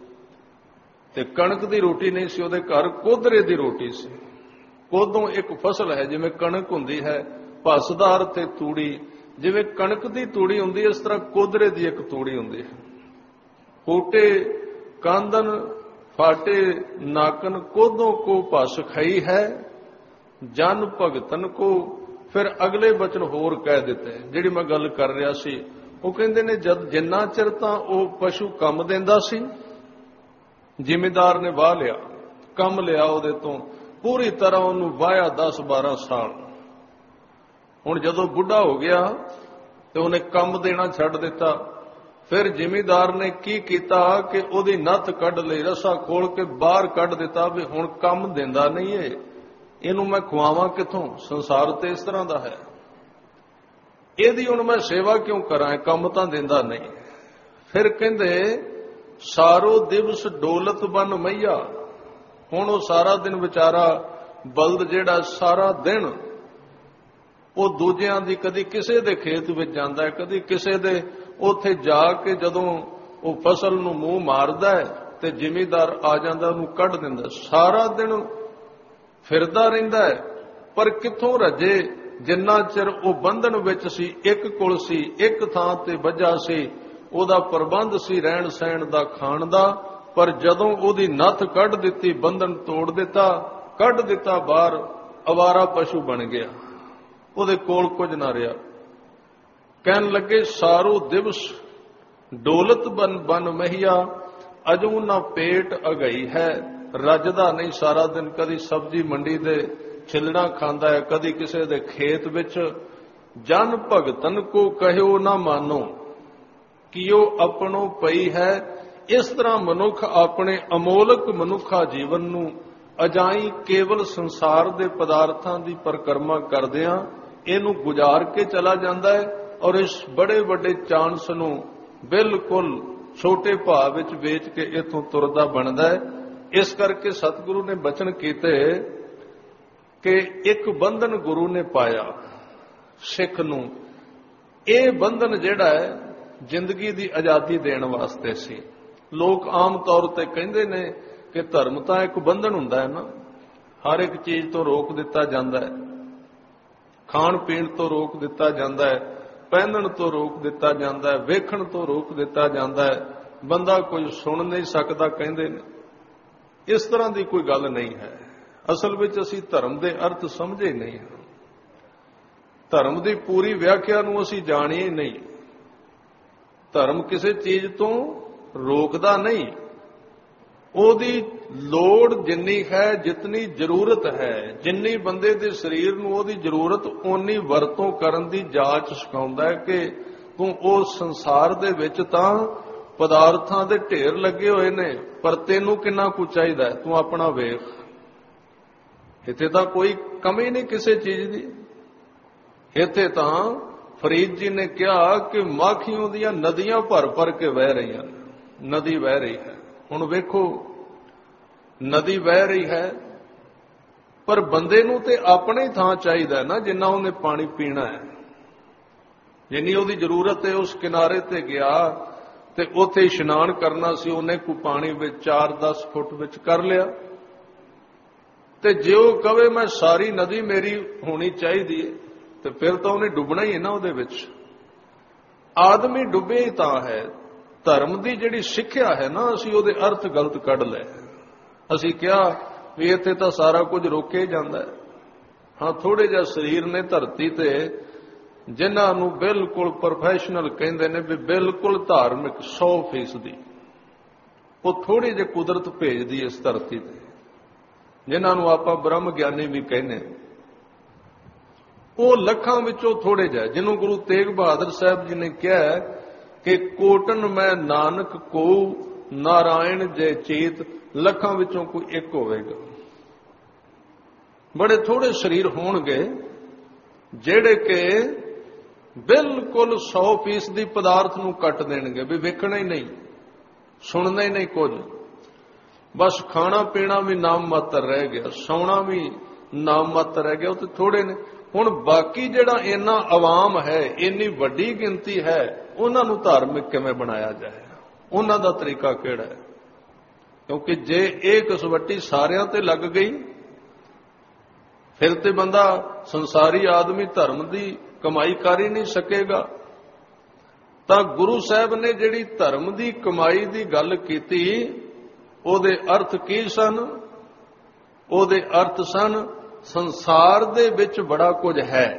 ਤੇ ਕਣਕ ਦੀ ਰੋਟੀ ਨਹੀਂ ਸੀ, ਉਹਦੇ ਘਰ ਕੋਧਰੇ ਦੀ ਰੋਟੀ ਸੀ। ਕੋਦੋਂ ਇੱਕ ਫਸਲ ਹੈ, ਜਿਵੇਂ ਕਣਕ ਹੁੰਦੀ ਹੈ ਭਸਦਾਰ ਤੇ ਤੂੜੀ, ਜਿਵੇਂ ਕਣਕ ਦੀ ਤੂੜੀ ਹੁੰਦੀ ਹੈ, ਇਸ ਤਰ੍ਹਾਂ ਕੋਧਰੇ ਦੀ ਇੱਕ ਤੂੜੀ ਹੁੰਦੀ ਹੈ। ਫੂਟੇ ਕਾਂਦਨ ਫਾਟੇ ਨਾਕਨ, ਕੋਦੋਂ ਕੋ ਭਸ ਖਈ ਹੈ, ਜਨ ਭਗਤਨ ਕੋ। ਫਿਰ ਅਗਲੇ ਬਚਨ ਹੋਰ ਕਹਿ ਦਿੱਤੇ, ਜਿਹੜੀ ਮੈਂ ਗੱਲ ਕਰ ਰਿਹਾ ਸੀ। ਉਹ ਕਹਿੰਦੇ ਨੇ ਜਦ ਜਿੰਨਾ ਚਿਰ ਤਾਂ ਉਹ ਪਸ਼ੂ ਕੰਮ ਦਿੰਦਾ ਸੀ, ਜ਼ਿਮੀਦਾਰ ਨੇ ਵਾਹ ਲਿਆ, ਕੰਮ ਲਿਆ ਉਹਦੇ ਤੋਂ, ਪੂਰੀ ਤਰ੍ਹਾਂ ਉਹਨੂੰ ਵਾਹਿਆ ਦਸ ਬਾਰਾਂ ਸਾਲ। ਹੁਣ ਜਦੋਂ ਬੁੱਢਾ ਹੋ ਗਿਆ ਤੇ ਉਹਨੇ ਕੰਮ ਦੇਣਾ ਛੱਡ ਦਿੱਤਾ। ਫਿਰ ਜ਼ਿਮੀਦਾਰ ਨੇ ਕੀ ਕੀਤਾ ਕਿ ਉਹਦੀ ਨੱਥ ਕੱਢ ਲਈ, ਰੱਸਾ ਖੋਲ ਕੇ ਬਾਹਰ ਕੱਢ ਦਿੱਤਾ ਵੀ ਹੁਣ ਕੰਮ ਦਿੰਦਾ ਨਹੀਂ ਏ, ਇਹਨੂੰ ਮੈਂ ਖਵਾਵਾਂ ਕਿੱਥੋਂ? ਸੰਸਾਰ ਤੇ ਇਸ ਤਰ੍ਹਾਂ ਦਾ ਹੈ, ਇਹਦੀ ਹੁਣ ਮੈਂ ਸੇਵਾ ਕਿਉਂ ਕਰਾਂ, ਕੰਮ ਤਾਂ ਦਿੰਦਾ ਨਹੀਂ। ਫਿਰ ਕਹਿੰਦੇ ਸਾਰੋ ਦਿਵਸ ਡੋਲਤ ਬਨ ਮਈਆ। ਹੁਣ ਉਹ ਸਾਰਾ ਦਿਨ ਵਿਚਾਰਾ ਬਲਦ ਜਿਹੜਾ ਸਾਰਾ ਦਿਨ ਉਹ ਦੂਜਿਆਂ ਦੀ, ਕਦੀ ਕਿਸੇ ਦੇ ਖੇਤ ਵਿੱਚ ਜਾਂਦਾ ਹੈ, ਕਦੀ ਕਿਸੇ ਦੇ, ਉੱਥੇ ਜਾ ਕੇ ਜਦੋਂ ਉਹ ਫਸਲ ਨੂੰ ਮੂੰਹ ਮਾਰਦਾ ਹੈ ਤੇ ਜ਼ਿਮੀਦਾਰ ਆ ਜਾਂਦਾ, ਉਹਨੂੰ ਕੱਢ ਦਿੰਦਾ। ਸਾਰਾ ਦਿਨ ਫਿਰਦਾ ਰਹਿੰਦਾ ਹੈ, ਪਰ ਕਿੱਥੋਂ ਰੱਜੇ? ਜਿੰਨਾ ਚਿਰ ਉਹ ਬੰਧਨ ਵਿੱਚ ਸੀ, ਇੱਕ ਕੁਲ ਸੀ, ਇੱਕ ਥਾਂ ਤੇ ਵੱਜਾ ਸੀ, ਉਹਦਾ ਪ੍ਰਬੰਧ ਸੀ ਰਹਿਣ ਸਹਿਣ ਦਾ, ਖਾਣ ਦਾ। ਪਰ ਜਦੋਂ ਉਹਦੀ ਨੱਥ ਕੱਢ ਦਿੱਤੀ, ਬੰਧਨ ਤੋੜ ਦਿੱਤਾ, ਕੱਢ ਦਿੱਤਾ ਬਾਹਰ, ਅਵਾਰਾ ਪਸ਼ੂ ਬਣ ਗਿਆ, ਉਹਦੇ ਕੋਲ ਕੁਝ ਨਾ ਰਿਹਾ। ਕਹਿਣ ਲੱਗੇ ਸਾਰੋ ਦਿਵਸ ਡੋਲਤ ਬਨ ਬਨ ਮਹੀਆ, ਅਜੂ ਨਾ ਪੇਟ ਅਗਈ ਹੈ। ਰੱਜਦਾ ਨਹੀਂ, ਸਾਰਾ ਦਿਨ ਕਦੀ ਸਬਜ਼ੀ ਮੰਡੀ ਦੇ ਛਿਲਣਾ ਖਾਂਦਾ ਹੈ, ਕਦੀ ਕਿਸੇ ਦੇ ਖੇਤ ਵਿੱਚ। ਜਨ ਭਗਤਨ ਕੋ ਕਹਿਓ ਨਾ ਮਾਨੋ, ਕਿਉ ਆਪਣੋ ਪਈ ਹੈ। ਇਸ ਤਰ੍ਹਾਂ ਮਨੁੱਖ ਆਪਣੇ ਅਮੋਲਕ ਮਨੁੱਖਾ ਜੀਵਨ ਨੂੰ ਅਜਾਈ ਕੇਵਲ ਸੰਸਾਰ ਦੇ ਪਦਾਰਥਾਂ ਦੀ ਪਰਿਕਰਮਾ ਕਰਦਿਆਂ ਇਹਨੂੰ ਗੁਜ਼ਾਰ ਕੇ ਚਲਾ ਜਾਂਦਾ ਹੈ, ਔਰ ਇਸ ਬੜੇ ਵੱਡੇ ਚਾਂਸ ਨੂੰ ਬਿਲਕੁਲ ਛੋਟੇ ਭਾਅ ਵਿੱਚ ਵੇਚ ਕੇ ਇੱਥੋਂ ਤੁਰਦਾ ਬਣਦਾ ਹੈ। ਇਸ ਕਰਕੇ ਸਤਿਗੁਰੂ ਨੇ ਬਚਨ ਕੀਤੇ ਕਿ ਇੱਕ ਬੰਧਨ ਗੁਰੂ ਨੇ ਪਾਇਆ ਸਿੱਖ ਨੂੰ। ਇਹ ਬੰਧਨ ਜਿਹੜਾ ਹੈ ਜ਼ਿੰਦਗੀ ਦੀ ਆਜ਼ਾਦੀ ਦੇਣ ਵਾਸਤੇ ਸੀ। ਲੋਕ ਆਮ ਤੌਰ ਤੇ ਕਹਿੰਦੇ ਨੇ ਕਿ ਧਰਮ ਤਾਂ ਇੱਕ ਬੰਧਨ ਹੁੰਦਾ ਹੈ ਨਾ, ਹਰ ਇੱਕ ਚੀਜ਼ ਤੋਂ ਰੋਕ ਦਿੱਤਾ ਜਾਂਦਾ ਹੈ, ਖਾਣ ਪੀਣ ਤੋਂ ਰੋਕ ਦਿੱਤਾ ਜਾਂਦਾ ਹੈ, ਪਹਿਨਣ ਤੋਂ ਰੋਕ ਦਿੱਤਾ ਜਾਂਦਾ ਹੈ, ਵੇਖਣ ਤੋਂ ਰੋਕ ਦਿੱਤਾ ਜਾਂਦਾ ਹੈ, ਬੰਦਾ ਕੁਝ ਸੁਣ ਨਹੀਂ ਸਕਦਾ ਕਹਿੰਦੇ ਨੇ। ਇਸ ਤਰ੍ਹਾਂ ਦੀ ਕੋਈ ਗੱਲ ਨਹੀਂ ਹੈ। ਅਸਲ ਵਿੱਚ ਅਸੀਂ ਧਰਮ ਦੇ ਅਰਥ ਸਮਝੇ ਨਹੀਂ ਹਾਂ, ਧਰਮ ਦੀ ਪੂਰੀ ਵਿਆਖਿਆ ਨੂੰ ਅਸੀਂ ਜਾਣੀਏ ਨਹੀਂ। ਧਰਮ ਕਿਸੇ ਚੀਜ਼ ਤੋਂ ਰੋਕਦਾ ਨਹੀਂ, ਉਹਦੀ ਲੋੜ ਜਿੰਨੀ ਹੈ, ਜਿਤਨੀ ਜ਼ਰੂਰਤ ਹੈ, ਜਿੰਨੀ ਬੰਦੇ ਦੇ ਸਰੀਰ ਨੂੰ ਉਹਦੀ ਜ਼ਰੂਰਤ ਓਨੀ ਵਰਤੋਂ ਕਰਨ ਦੀ ਜਾਚ ਸਿਖਾਉਂਦਾ ਹੈ ਕਿ ਤੂੰ ਉਹ ਸੰਸਾਰ ਦੇ ਵਿੱਚ ਤਾਂ ਪਦਾਰਥਾਂ ਦੇ ਢੇਰ ਲੱਗੇ ਹੋਏ ਨੇ, ਪਰ ਤੈਨੂੰ ਕਿੰਨਾ ਕੁ ਚਾਹੀਦਾ ਤੂੰ ਆਪਣਾ ਵੇਖ। ਇੱਥੇ ਤਾਂ ਕੋਈ ਕਮੀ ਨਹੀਂ ਕਿਸੇ ਚੀਜ਼ ਦੀ। ਇੱਥੇ ਤਾਂ ਫਰੀਦ ਜੀ ਨੇ ਕਿਹਾ ਕਿ ਮਾਖੀਆਂ ਦੀਆਂ ਨਦੀਆਂ ਭਰ ਭਰ ਕੇ ਵਹਿ ਰਹੀਆਂ ਨੇ, ਨਦੀ ਵਹਿ ਰਹੀ ਹੈ। ਹੁਣ ਵੇਖੋ, ਨਦੀ ਵਹਿ ਰਹੀ ਹੈ, ਪਰ ਬੰਦੇ ਨੂੰ ਤੇ ਆਪਣੇ ਥਾਂ ਚਾਹੀਦਾ ਨਾ ਜਿੰਨਾ ਉਹਨੇ ਪਾਣੀ ਪੀਣਾ ਹੈ, ਜਿੰਨੀ ਉਹਦੀ ਜ਼ਰੂਰਤ ਹੈ। ਉਸ ਕਿਨਾਰੇ ਤੇ ਗਿਆ ਤੇ ਉੱਥੇ ਇਸ਼ਨਾਨ ਕਰਨਾ ਸੀ, ਉਹਨੇ ਕੋ ਪਾਣੀ ਵਿੱਚ ਚਾਰ ਦਸ ਫੁੱਟ ਵਿੱਚ ਕਰ ਲਿਆ। ਤੇ ਜੇ ਉਹ ਕਵੇ ਮੈਂ ਸਾਰੀ ਨਦੀ ਮੇਰੀ ਹੋਣੀ ਚਾਹੀਦੀ ਹੈ, ਤੇ ਫਿਰ ਤਾਂ ਉਹਨੇ ਡੁੱਬਣਾ ਹੀ ਹੈ ਨਾ ਉਹਦੇ ਵਿੱਚ। ਆਦਮੀ ਡੁੱਬੇ ਹੀ ਤਾਂ ਹੈ। ਧਰਮ ਦੀ ਜਿਹੜੀ ਸਿੱਖਿਆ ਹੈ ਨਾ, ਅਸੀਂ ਉਹਦੇ ਅਰਥ ਗਲਤ ਕੱਢ ਲਏ। ਅਸੀਂ ਕਿਹਾ ਵੀ ਇੱਥੇ ਤਾਂ ਸਾਰਾ ਕੁਝ ਰੋਕੇ ਜਾਂਦਾ ਹੈ। ਹਾਂ, ਥੋੜੇ ਜਿਹਾ ਸਰੀਰ ਨੇ ਧਰਤੀ ਤੇ ਜਿਨ੍ਹਾਂ ਨੂੰ ਬਿਲਕੁਲ ਪ੍ਰੋਫੈਸ਼ਨਲ ਕਹਿੰਦੇ ਨੇ ਵੀ ਬਿਲਕੁਲ ਧਾਰਮਿਕ ਸੌ ਫੀਸਦੀ, ਉਹ ਥੋੜੀ ਜਿਹੀ ਕੁਦਰਤ ਭੇਜਦੀ ਇਸ ਧਰਤੀ ਤੇ, ਜਿਨ੍ਹਾਂ ਨੂੰ ਆਪਾਂ ਬ੍ਰਹਮ ਗਿਆਨੀ ਵੀ ਕਹਿੰਦੇ। ਉਹ ਲੱਖਾਂ ਵਿੱਚੋਂ ਥੋੜੇ ਜਿਹੇ, ਜਿਹਨੂੰ ਗੁਰੂ ਤੇਗ ਬਹਾਦਰ ਸਾਹਿਬ ਜੀ ਨੇ ਕਿਹਾ ਕਿ ਕੋਟਨ ਮੈਂ ਨਾਨਕ ਕੋ ਨਾਰਾਇਣ ਜੇ ਚੇਤ, ਲੱਖਾਂ ਵਿੱਚੋਂ ਕੋਈ ਇੱਕ ਹੋਵੇਗਾ। ਬੜੇ ਥੋੜੇ ਸਰੀਰ ਹੋਣਗੇ ਜਿਹੜੇ ਕਿ ਬਿਲਕੁਲ ਸੌ ਫੀਸਦੀ ਪਦਾਰਥ ਨੂੰ ਕੱਟ ਦੇਣਗੇ, ਵੀ ਵੇਖਣਾ ਹੀ ਨਹੀਂ, ਸੁਣਨਾ ਹੀ ਨਹੀਂ ਕੁਝ, ਬਸ ਖਾਣਾ ਪੀਣਾ ਵੀ ਨਾਮ ਮਾਤਰ ਰਹਿ ਗਿਆ, ਸੌਣਾ ਵੀ ਨਾਮ ਮਾਤਰ ਰਹਿ ਗਿਆ। ਉਹ ਤੇ ਥੋੜੇ ਨੇ। ਹੁਣ ਬਾਕੀ ਜਿਹੜਾ ਇੰਨਾ ਆਵਾਮ ਹੈ, ਇੰਨੀ ਵੱਡੀ ਗਿਣਤੀ ਹੈ, ਉਹਨਾਂ ਨੂੰ ਧਾਰਮਿਕ ਕਿਵੇਂ ਬਣਾਇਆ ਜਾਏ? ਉਹਨਾਂ ਦਾ ਤਰੀਕਾ ਕਿਹੜਾ ਹੈ? ਕਿਉਂਕਿ ਜੇ ਇਹ ਕਸਵੱਟੀ ਸਾਰਿਆਂ ਤੇ ਲੱਗ ਗਈ, ਫਿਰ ਤੇ ਬੰਦਾ ਸੰਸਾਰੀ ਆਦਮੀ ਧਰਮ ਦੀ ਕਮਾਈ ਕਰ ਹੀ ਨਹੀਂ ਸਕੇਗਾ। ਤਾਂ ਗੁਰੂ ਸਾਹਿਬ ਨੇ ਜਿਹੜੀ ਧਰਮ ਦੀ ਕਮਾਈ ਦੀ ਗੱਲ ਕੀਤੀ, ਉਹਦੇ ਅਰਥ ਕੀ ਸਨ? ਉਹਦੇ ਅਰਥ ਸਨ ਸੰਸਾਰ ਦੇ ਵਿੱਚ ਬੜਾ ਕੁਝ ਹੈ,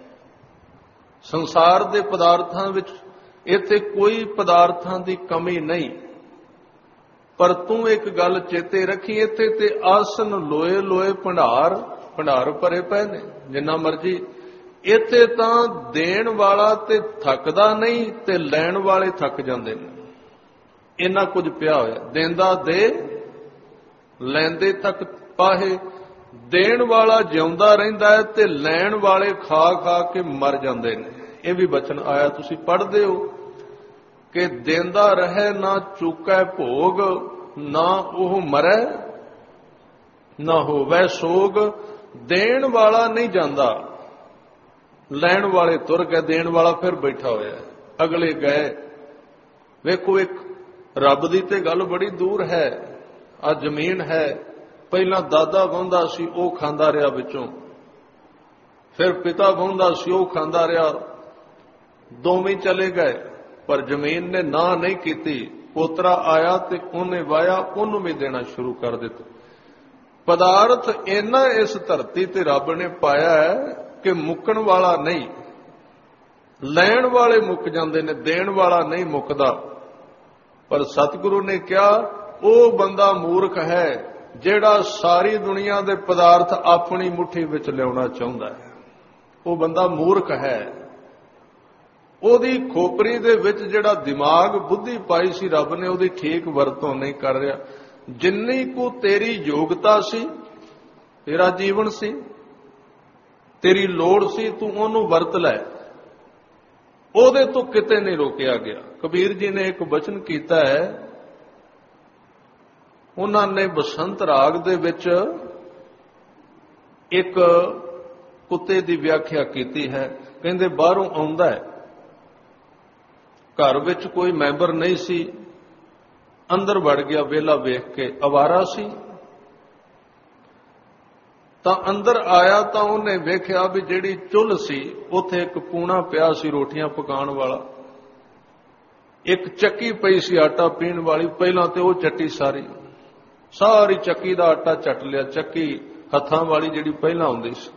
ਸੰਸਾਰ ਦੇ ਪਦਾਰਥਾਂ ਵਿੱਚ ਇੱਥੇ ਕੋਈ ਪਦਾਰਥਾਂ ਦੀ ਕਮੀ ਨਹੀਂ, ਪਰ ਤੂੰ ਇੱਕ ਗੱਲ ਚੇਤੇ ਰੱਖੀ, ਇੱਥੇ ਤੇ ਆਸਨ ਲੋਏ ਲੋਏ ਭੰਡਾਰ ਭੰਡਾਰ ਭਰੇ ਪਏ ਨੇ ਜਿੰਨਾ ਮਰਜੀ। ਇੱਥੇ ਤਾਂ ਦੇਣ ਵਾਲਾ ਤੇ ਥੱਕਦਾ ਨਹੀਂ ਤੇ ਲੈਣ ਵਾਲੇ ਥੱਕ ਜਾਂਦੇ ਨੇ, ਇੰਨਾ ਕੁਝ ਪਿਆ ਹੋਇਆ। ਦੇਂਦਾ ਦੇ, ਲੈਂਦੇ ਤੱਕ ਪਾਹੇ। ਦੇਣ ਵਾਲਾ ਜਿਉਂਦਾ ਰਹਿੰਦਾ ਹੈ ਤੇ ਲੈਣ ਵਾਲੇ ਖਾ ਖਾ ਕੇ ਮਰ ਜਾਂਦੇ ਨੇ। ਇਹ ਵੀ ਬਚਨ ਆਇਆ, ਤੁਸੀਂ ਪੜ੍ਹਦੇ ਹੋ ਕਿ ਦੇਂਦਾ ਰਹੇ ਨਾ ਚੁੱਕੈ ਭੋਗ, ਨਾ ਉਹ ਮਰੈ ਨਾ ਹੋਵੇ ਸੋਗ। ਦੇਣ ਵਾਲਾ ਨਹੀਂ ਜਾਂਦਾ, ਲੈਣ ਵਾਲੇ ਤੁਰ ਗਏ, ਦੇਣ ਵਾਲਾ ਫਿਰ ਬੈਠਾ ਹੋਇਆ, ਅਗਲੇ ਗਏ। ਵੇਖੋ, ਇੱਕ ਰੱਬ ਦੀ ਤੇ ਗੱਲ ਬੜੀ ਦੂਰ ਹੈ। ਆ ਜ਼ਮੀਨ ਹੈ, ਪਹਿਲਾਂ ਦਾਦਾ ਵਾਹੁੰਦਾ ਸੀ, ਉਹ ਖਾਂਦਾ ਰਿਹਾ ਵਿੱਚੋਂ, ਫਿਰ ਪਿਤਾ ਵਾਹੁੰਦਾ ਸੀ, ਉਹ ਖਾਂਦਾ ਰਿਹਾ, ਦੋਵੇਂ ਚਲੇ ਗਏ, ਪਰ ਜ਼ਮੀਨ ਨੇ ਨਾ ਨਹੀਂ ਕੀਤੀ। ਪੋਤਰਾ ਆਇਆ ਤੇ ਉਹਨੇ ਵਾਇਆ, ਉਹਨੂੰ ਵੀ ਦੇਣਾ ਸ਼ੁਰੂ ਕਰ ਦਿੱਤਾ। ਪਦਾਰਥ ਇੰਨਾ ਇਸ ਧਰਤੀ ਤੇ ਰੱਬ ਨੇ ਪਾਇਆ ਹੈ ਕਿ ਮੁੱਕਣ ਵਾਲਾ ਨਹੀਂ। ਲੈਣ ਵਾਲੇ ਮੁੱਕ ਜਾਂਦੇ ਨੇ, ਦੇਣ ਵਾਲਾ ਨਹੀਂ ਮੁੱਕਦਾ। ਪਰ ਸਤਿਗੁਰੂ ਨੇ ਕਿਹਾ ਉਹ ਬੰਦਾ ਮੂਰਖ ਹੈ ਜਿਹੜਾ ਸਾਰੀ ਦੁਨੀਆ ਦੇ ਪਦਾਰਥ ਆਪਣੀ ਮੁੱਠੀ ਵਿੱਚ ਲਿਆਉਣਾ ਚਾਹੁੰਦਾ ਹੈ। ਉਹ ਬੰਦਾ ਮੂਰਖ ਹੈ। ਉਹਦੀ ਖੋਪਰੀ ਦੇ ਵਿੱਚ ਜਿਹੜਾ ਦਿਮਾਗ ਬੁੱਧੀ ਪਾਈ ਸੀ ਰੱਬ ਨੇ, ਉਹਦੀ ਠੀਕ ਵਰਤੋਂ ਨਹੀਂ ਕਰ ਰਿਹਾ। ਜਿੰਨੀ ਕੁ ਤੇਰੀ ਯੋਗਤਾ ਸੀ, ਤੇਰਾ ਜੀਵਨ ਸੀ, ਤੇਰੀ ਲੋੜ ਸੀ, ਤੂੰ ਉਹਨੂੰ ਵਰਤ ਲੈ। ਉਹਦੇ ਤੋਂ ਕਿਤੇ ਨਹੀਂ ਰੋਕਿਆ ਗਿਆ। ਕਬੀਰ ਜੀ ਨੇ ਇੱਕ ਬਚਨ ਕੀਤਾ ਹੈ, ਉਹਨਾਂ ਨੇ ਬਸੰਤ ਰਾਗ ਦੇ ਵਿੱਚ ਇੱਕ ਕੁੱਤੇ ਦੀ ਵਿਆਖਿਆ ਕੀਤੀ ਹੈ। ਕਹਿੰਦੇ ਬਾਹਰੋਂ ਆਉਂਦਾ ਹੈ, ਘਰ ਵਿੱਚ ਕੋਈ ਮੈਂਬਰ ਨਹੀਂ ਸੀ, ਅੰਦਰ ਵੜ ਗਿਆ ਵਿਹਲਾ ਵੇਖ ਕੇ, ਅਵਾਰਾ ਸੀ। ਤਾਂ ਅੰਦਰ ਆਇਆ ਤਾਂ ਉਹਨੇ ਵੇਖਿਆ ਵੀ ਜਿਹੜੀ ਚੁੱਲ੍ਹ ਸੀ ਉੱਥੇ ਇੱਕ ਕੂਣਾ ਪਿਆ ਸੀ ਰੋਟੀਆਂ ਪਕਾਉਣ ਵਾਲਾ, ਇੱਕ ਚੱਕੀ ਪਈ ਸੀ ਆਟਾ ਪੀਣ ਵਾਲੀ। ਪਹਿਲਾਂ ਤੇ ਉਹ ਚੱਟੀ ਸਾਰੀ ਸਾਰੀ ਚੱਕੀ ਦਾ ਆਟਾ ਚੱਟ ਲਿਆ, ਚੱਕੀ ਹੱਥਾਂ ਵਾਲੀ ਜਿਹੜੀ ਪਹਿਲਾਂ ਹੁੰਦੀ ਸੀ।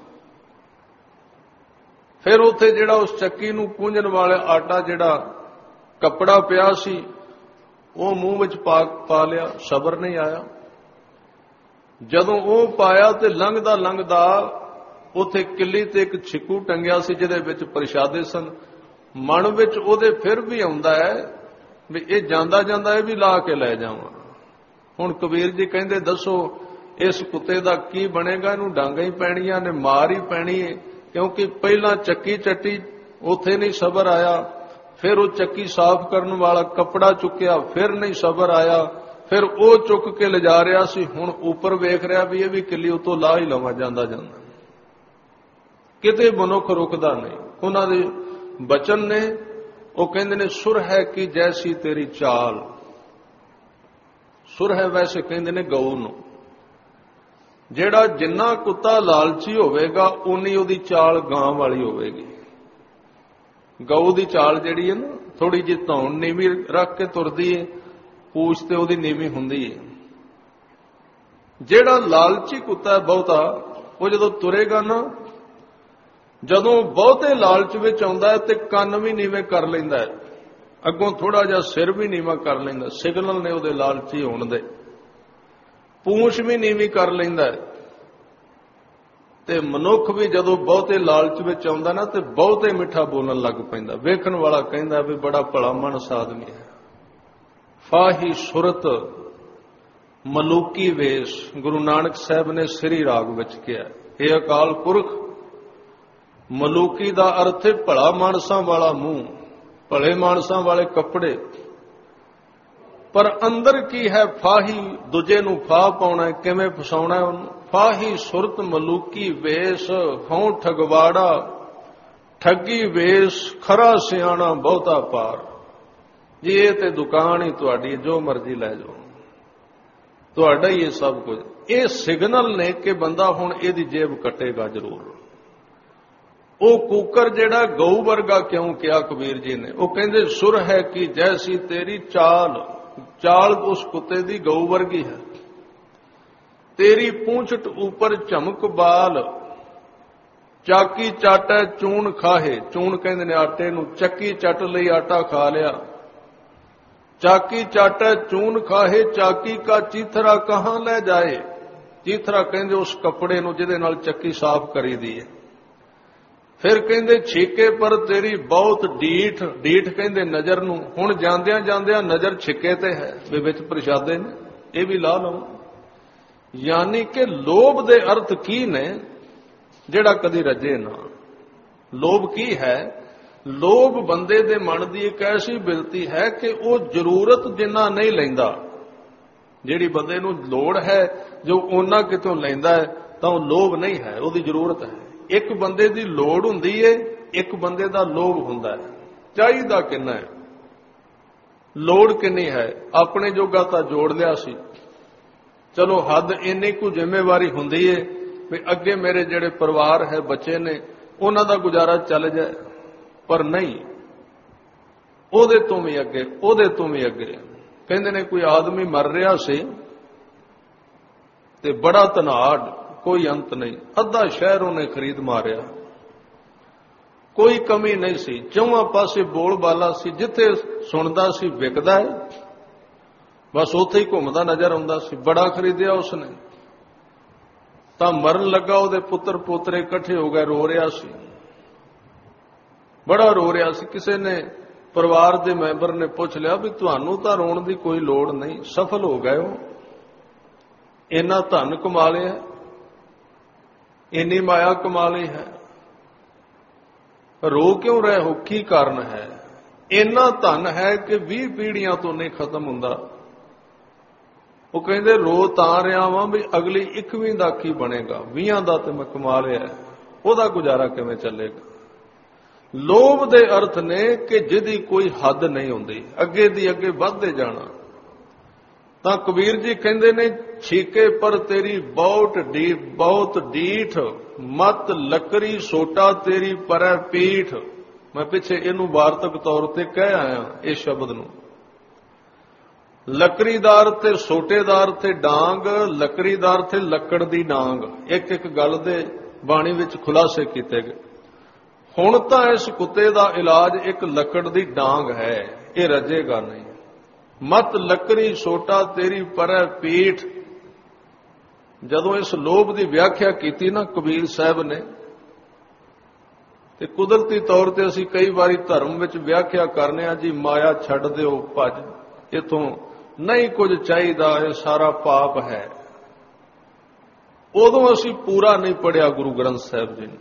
ਫਿਰ ਉੱਥੇ ਜਿਹੜਾ ਉਸ ਚੱਕੀ ਨੂੰ ਪੂੰਝਣ ਵਾਲਾ ਆਟਾ ਜਿਹੜਾ ਕੱਪੜਾ ਪਿਆ ਸੀ ਉਹ ਮੂੰਹ ਵਿੱਚ ਪਾ ਪਾ ਲਿਆ, ਸਬਰ ਨਹੀਂ ਆਇਆ। ਜਦੋਂ ਉਹ ਪਾਇਆ ਤੇ ਲੰਘਦਾ ਲੰਘਦਾ ਉੱਥੇ ਕਿੱਲੀ ਤੇ ਇੱਕ ਛਿੱਕੂ ਟੰਗਿਆ ਸੀ ਜਿਹਦੇ ਵਿੱਚ ਪ੍ਰਸ਼ਾਦੇ ਸਨ। ਮਨ ਵਿੱਚ ਉਹਦੇ ਫਿਰ ਵੀ ਆਉਂਦਾ ਹੈ ਵੀ ਇਹ ਜਾਂਦਾ ਜਾਂਦਾ ਇਹ ਵੀ ਲਾ ਕੇ ਲੈ ਜਾਵਾਂ। ਹੁਣ ਕਬੀਰ ਜੀ ਕਹਿੰਦੇ ਦੱਸੋ ਇਸ ਕੁੱਤੇ ਦਾ ਕੀ ਬਣੇਗਾ? ਇਹਨੂੰ ਡਾਂਗਾਂ ਹੀ ਪੈਣੀਆਂ ਨੇ, ਮਾਰ ਹੀ ਪੈਣੀ ਹੈ, ਕਿਉਂਕਿ ਪਹਿਲਾਂ ਚੱਕੀ ਚੱਟੀ, ਉੱਥੇ ਨਹੀਂ ਸਬਰ ਆਇਆ। ਫਿਰ ਉਹ ਚੱਕੀ ਸਾਫ਼ ਕਰਨ ਵਾਲਾ ਕੱਪੜਾ ਚੁੱਕਿਆ, ਫਿਰ ਨਹੀਂ ਸਬਰ ਆਇਆ। ਫਿਰ ਉਹ ਚੁੱਕ ਕੇ ਲਿਜਾ ਰਿਹਾ ਸੀ, ਹੁਣ ਉੱਪਰ ਵੇਖ ਰਿਹਾ ਵੀ ਇਹ ਵੀ ਕਿੱਲੀ ਉਤੋਂ ਲਾ ਹੀ ਲਵਾਂ ਜਾਂਦਾ ਜਾਂਦਾ। ਕਿਤੇ ਮਨੁੱਖ ਰੁਕਦਾ ਨਹੀਂ। ਉਹਨਾਂ ਦੇ ਬਚਨ ਨੇ, ਉਹ ਕਹਿੰਦੇ ਨੇ ਸੁਰ ਹੈ ਕਿ ਜੈਸੀ ਤੇਰੀ ਚਾਲ। ਸੁਰ ਹੈ ਵੈਸੇ ਕਹਿੰਦੇ ਨੇ ਗਊ ਨੂੰ, ਜਿਹੜਾ ਜਿੰਨਾ ਕੁੱਤਾ ਲਾਲਚੀ ਹੋਵੇਗਾ ਉਨੀ ਉਹਦੀ ਚਾਲ ਗਾਂ ਵਾਲੀ ਹੋਵੇਗੀ। ਗਊ ਦੀ ਚਾਲ ਜਿਹੜੀ ਹੈ ਨਾ, ਥੋੜੀ ਜਿਹੀ ਧੌਣ ਨੀਵੀਂ ਰੱਖ ਕੇ ਤੁਰਦੀ ਹੈ, ਪੂਛ ਤੇ ਉਹਦੀ ਨੀਵੀਂ ਹੁੰਦੀ ਹੈ। ਜਿਹੜਾ ਲਾਲਚੀ ਕੁੱਤਾ ਹੈ ਬਹੁਤਾ, ਉਹ ਜਦੋਂ ਤੁਰੇਗਾ ਨਾ, ਜਦੋਂ ਬਹੁਤੇ ਲਾਲਚ ਵਿੱਚ ਆਉਂਦਾ ਹੈ ਤੇ ਕੰਨ ਵੀ ਨੀਵੇਂ ਕਰ ਲੈਂਦਾ ਹੈ, ਅੱਗੋਂ ਥੋੜਾ ਜਿਹਾ ਸਿਰ ਵੀ ਨੀਵਾਂ ਕਰ ਲੈਂਦਾ, ਸਿਗਨਲ ਨੇ ਉਹਦੇ ਲਾਲਚੀ ਹੋਣ ਦੇ। ਪੂਛ ਵੀ ਨੀਵੀਂ ਕਰ ਲੈਂਦਾ ਹੈ। ਤੇ ਮਨੁੱਖ ਵੀ ਜਦੋਂ ਬਹੁਤੇ ਲਾਲਚ ਵਿੱਚ ਆਉਂਦਾ ਨਾ ਤੇ ਬਹੁਤੇ ਮਿੱਠਾ ਬੋਲਣ ਲੱਗ ਪੈਂਦਾ। ਵੇਖਣ ਵਾਲਾ ਕਹਿੰਦਾ ਵੀ ਬੜਾ ਭਲਾ ਮਾਨਸ ਆਦਮੀ ਹੈ। ਫਾਹੀ ਸੁਰਤ ਮਲੂਕੀ ਵੇਸ਼, ਗੁਰੂ ਨਾਨਕ ਸਾਹਿਬ ਨੇ ਸ੍ਰੀ ਰਾਗ ਵਿੱਚ ਕਿਹਾ, ਇਹ ਅਕਾਲ ਪੁਰਖ। ਮਲੂਕੀ ਦਾ ਅਰਥ ਹੈ ਭਲਾ ਮਾਨਸਾਂ ਵਾਲਾ ਮੂੰਹ, ਭਲੇ ਮਾਨਸਾਂ ਵਾਲੇ ਕੱਪੜੇ। ਪਰ ਅੰਦਰ ਕੀ ਹੈ? ਫਾਹੀ, ਦੂਜੇ ਨੂੰ ਫਾਹ ਪਾਉਣਾ, ਕਿਵੇਂ ਫਸਾਉਣਾ ਉਹਨੂੰ। ਫਾਹੀ ਸੁਰਤ ਮਲੂਕੀ ਵੇਸ਼, ਹਉ ਠਗਵਾੜਾ ਠੱਗੀ ਵੇਸ਼, ਖਰਾ ਸਿਆਣਾ ਬਹੁਤਾ ਪਾਰ। ਜੀ ਇਹ ਤੇ ਦੁਕਾਨ ਹੀ ਤੁਹਾਡੀ, ਜੋ ਮਰਜ਼ੀ ਲੈ ਜਾਓ, ਤੁਹਾਡਾ ਹੀ ਇਹ ਸਭ ਕੁਝ। ਇਹ ਸਿਗਨਲ ਨੇ ਕਿ ਬੰਦਾ ਹੁਣ ਇਹਦੀ ਜੇਬ ਕੱਟੇਗਾ ਜ਼ਰੂਰ। ਉਹ ਕੂਕਰ ਜਿਹੜਾ ਗਊ ਵਰਗਾ ਕਿਉਂ ਕਿਹਾ ਕਬੀਰ ਜੀ ਨੇ? ਉਹ ਕਹਿੰਦੇ ਸੁਰ ਹੈ ਕਿ ਜੈਸੀ ਤੇਰੀ ਚਾਲ। ਚਾਲ ਉਸ ਕੁੱਤੇ ਦੀ ਗਊ ਵਰਗੀ ਹੈ। ਤੇਰੀ ਪੂੰਛਟ ਉੱਪਰ ਝਮਕ ਬਾਲ, ਚਾਕੀ ਚਾਟੈ ਚੂਣ ਖਾਹੇ। ਚੂਣ ਕਹਿੰਦੇ ਨੇ ਆਟੇ ਨੂੰ, ਚੱਕੀ ਚੱਟ ਲਈ ਆਟਾ ਖਾ ਲਿਆ। ਚਾਕੀ ਚਾਟੈ ਚੂਨ ਖਾਹੇ, ਚਾਕੀ ਕਾ ਚੀਥਰਾ ਕਹਾਂ ਲੈ ਜਾਏ। ਚੀਥਰਾ ਕਹਿੰਦੇ ਉਸ ਕੱਪੜੇ ਨੂੰ ਜਿਹਦੇ ਨਾਲ ਚੱਕੀ ਸਾਫ਼ ਕਰੀਦੀ ਹੈ। ਫਿਰ ਕਹਿੰਦੇ ਛਿੱਕੇ ਪਰ ਤੇਰੀ ਬਹੁਤ ਡੀਠ। ਡੀਠ ਕਹਿੰਦੇ ਨਜ਼ਰ ਨੂੰ। ਹੁਣ ਜਾਂਦਿਆਂ ਜਾਂਦਿਆਂ ਨਜ਼ਰ ਛਿੱਕੇ ਤੇ ਹੈ ਵੀ ਵਿੱਚ ਪ੍ਰਸ਼ਾਦੇ ਨੇ, ਇਹ ਵੀ ਲਾ ਲਓ। ਯਾਨੀ ਕਿ ਲੋਭ ਦੇ ਅਰਥ ਕੀ ਨੇ? ਜਿਹੜਾ ਕਦੀ ਰੱਜੇ ਨਾ। ਲੋਭ ਕੀ ਹੈ? ਲੋਭ ਬੰਦੇ ਦੇ ਮਨ ਦੀ ਇੱਕ ਐਸੀ ਬਿਰਤੀ ਹੈ ਕਿ ਉਹ ਜ਼ਰੂਰਤ ਜਿੰਨਾ ਨਹੀਂ ਲੈਂਦਾ। ਜਿਹੜੀ ਬੰਦੇ ਨੂੰ ਲੋੜ ਹੈ, ਜੋ ਉਹਨਾਂ ਕਿਤੋਂ ਲੈਂਦਾ ਹੈ ਤਾਂ ਉਹ ਲੋਭ ਨਹੀਂ ਹੈ, ਉਹਦੀ ਜ਼ਰੂਰਤ ਹੈ। ਇੱਕ ਬੰਦੇ ਦੀ ਲੋੜ ਹੁੰਦੀ ਏ, ਇੱਕ ਬੰਦੇ ਦਾ ਲੋਭ ਹੁੰਦਾ ਹੈ। ਚਾਹੀਦਾ ਕਿੰਨਾ ਹੈ, ਲੋੜ ਕਿੰਨੀ ਹੈ? ਆਪਣੇ ਜੋਗਾ ਤਾਂ ਜੋੜ ਲਿਆ ਸੀ, ਚਲੋ ਹੱਦ ਇੰਨੀ ਕੁ ਜ਼ਿੰਮੇਵਾਰੀ ਹੁੰਦੀ ਏ ਵੀ ਅੱਗੇ ਮੇਰੇ ਜਿਹੜੇ ਪਰਿਵਾਰ ਹੈ, ਬੱਚੇ ਨੇ, ਉਹਨਾਂ ਦਾ ਗੁਜ਼ਾਰਾ ਚੱਲ ਜਾਏ। ਪਰ ਨਹੀਂ, ਉਹਦੇ ਤੋਂ ਵੀ ਅੱਗੇ, ਉਹਦੇ ਤੋਂ ਵੀ ਅੱਗੇ। ਕਹਿੰਦੇ ਨੇ ਕੋਈ ਆਦਮੀ ਮਰ ਰਿਹਾ ਸੀ ਤੇ ਬੜਾ ਧਨਾੜ, ਕੋਈ ਅੰਤ ਨਹੀਂ, ਅੱਧਾ ਸ਼ਹਿਰ ਉਹਨੇ ਖਰੀਦ ਮਾਰਿਆ, ਕੋਈ ਕਮੀ ਨਹੀਂ ਸੀ, ਚੌਵਾਂ ਪਾਸੇ ਬੋਲ ਬਾਲਾ ਸੀ, ਜਿੱਥੇ ਸੁਣਦਾ ਸੀ ਵਿਕਦਾ ਹੈ, ਬਸ ਉੱਥੇ ਹੀ ਘੁੰਮਦਾ ਨਜ਼ਰ ਆਉਂਦਾ ਸੀ। ਬੜਾ ਖਰੀਦਿਆ ਉਸਨੇ, ਤਾਂ ਮਰਨ ਲੱਗਾ ਉਹਦੇ ਪੁੱਤਰ ਪੋਤਰੇ ਇਕੱਠੇ ਹੋ ਗਏ, ਰੋ ਰਿਹਾ ਸੀ, ਬੜਾ ਰੋ ਰਿਹਾ ਸੀ। ਕਿਸੇ ਨੇ, ਪਰਿਵਾਰ ਦੇ ਮੈਂਬਰ ਨੇ ਪੁੱਛ ਲਿਆ ਵੀ ਤੁਹਾਨੂੰ ਤਾਂ ਰੋਣ ਦੀ ਕੋਈ ਲੋੜ ਨਹੀਂ, ਸਫਲ ਹੋ ਗਏ ਹੋ, ਇੰਨਾ ਧਨ ਕਮਾ ਲਿਆ, ਇੰਨੀ ਮਾਇਆ ਕਮਾ ਲਈ ਹੈ, ਰੋ ਕਿਉਂ ਰਹੇ ਹੋ, ਕੀ ਕਾਰਨ ਹੈ? ਇੰਨਾ ਧਨ ਹੈ ਕਿ ਵੀਹ ਪੀੜ੍ਹੀਆਂ ਤੋਂ ਨਹੀਂ ਖਤਮ ਹੁੰਦਾ। ਉਹ ਕਹਿੰਦੇ ਰੋ ਤਾਂ ਰਿਹਾ ਵਾਂ ਵੀ ਅਗਲੀ ਇੱਕਵੀਂ ਦਾ ਕੀ ਬਣੇਗਾ, ਵੀਹਾਂ ਦਾ ਤੇ ਮੈਂ ਕਮਾ ਲਿਆ, ਉਹਦਾ ਗੁਜ਼ਾਰਾ ਕਿਵੇਂ ਚੱਲੇਗਾ। ਲੋਭ ਦੇ ਅਰਥ ਨੇ ਕਿ ਜਿਹਦੀ ਕੋਈ ਹੱਦ ਨਹੀਂ ਹੁੰਦੀ, ਅੱਗੇ ਦੀ ਅੱਗੇ ਵੱਧਦੇ ਜਾਣਾ। ਤਾਂ ਕਬੀਰ ਜੀ ਕਹਿੰਦੇ ਨੇ, ਛੀਕੇ ਪਰ ਤੇਰੀ ਬਹੁਤ ਡੀ ਬਹੁਤ ਡੀਠ, ਮਤ ਲੱਕਰੀ ਸੋਟਾ ਤੇਰੀ ਪਰੈ ਪੀਠ। ਮੈਂ ਪਿੱਛੇ ਇਹਨੂੰ ਵਾਰਤਕ ਤੌਰ ਤੇ ਕਹਿ ਆਇਆ ਇਸ ਸ਼ਬਦ ਨੂੰ। ਲੱਕੜੀਦਾਰ ਤੇ ਸੋਟੇਦਾਰ ਤੇ ਡਾਂਗ, ਲੱਕੜੀਦਾਰ ਤੇ ਲੱਕੜ ਦੀ ਡਾਂਗ, ਇੱਕ ਇੱਕ ਗੱਲ ਦੇ ਬਾਣੀ ਵਿੱਚ ਖੁਲਾਸੇ ਕੀਤੇ ਗਏ। ਹੁਣ ਤਾਂ ਇਸ ਕੁੱਤੇ ਦਾ ਇਲਾਜ ਇੱਕ ਲੱਕੜ ਦੀ ਡਾਂਗ ਹੈ, ਇਹ ਰੱਜੇਗਾ ਨਹੀਂ। ਮਤ ਲੱਕੜੀ ਸੋਟਾ ਤੇਰੀ ਪਰੈ ਪੀਠ। ਜਦੋਂ ਇਸ ਲੋਭ ਦੀ ਵਿਆਖਿਆ ਕੀਤੀ ਨਾ ਕਬੀਰ ਸਾਹਿਬ ਨੇ, ਤੇ ਕੁਦਰਤੀ ਤੌਰ ਤੇ ਅਸੀਂ ਕਈ ਵਾਰੀ ਧਰਮ ਵਿੱਚ ਵਿਆਖਿਆ ਕਰਨੇ ਆ ਜੀ, ਮਾਇਆ ਛੱਡ ਦਿਓ, ਭੱਜ, ਇਥੋਂ ਨਹੀਂ ਕੁਝ ਚਾਹੀਦਾ, ਇਹ ਸਾਰਾ ਪਾਪ ਹੈ। ਉਦੋਂ ਅਸੀਂ ਪੂਰਾ ਨਹੀਂ ਪੜਿਆ ਗੁਰੂ ਗ੍ਰੰਥ ਸਾਹਿਬ ਜੀ ਨੂੰ।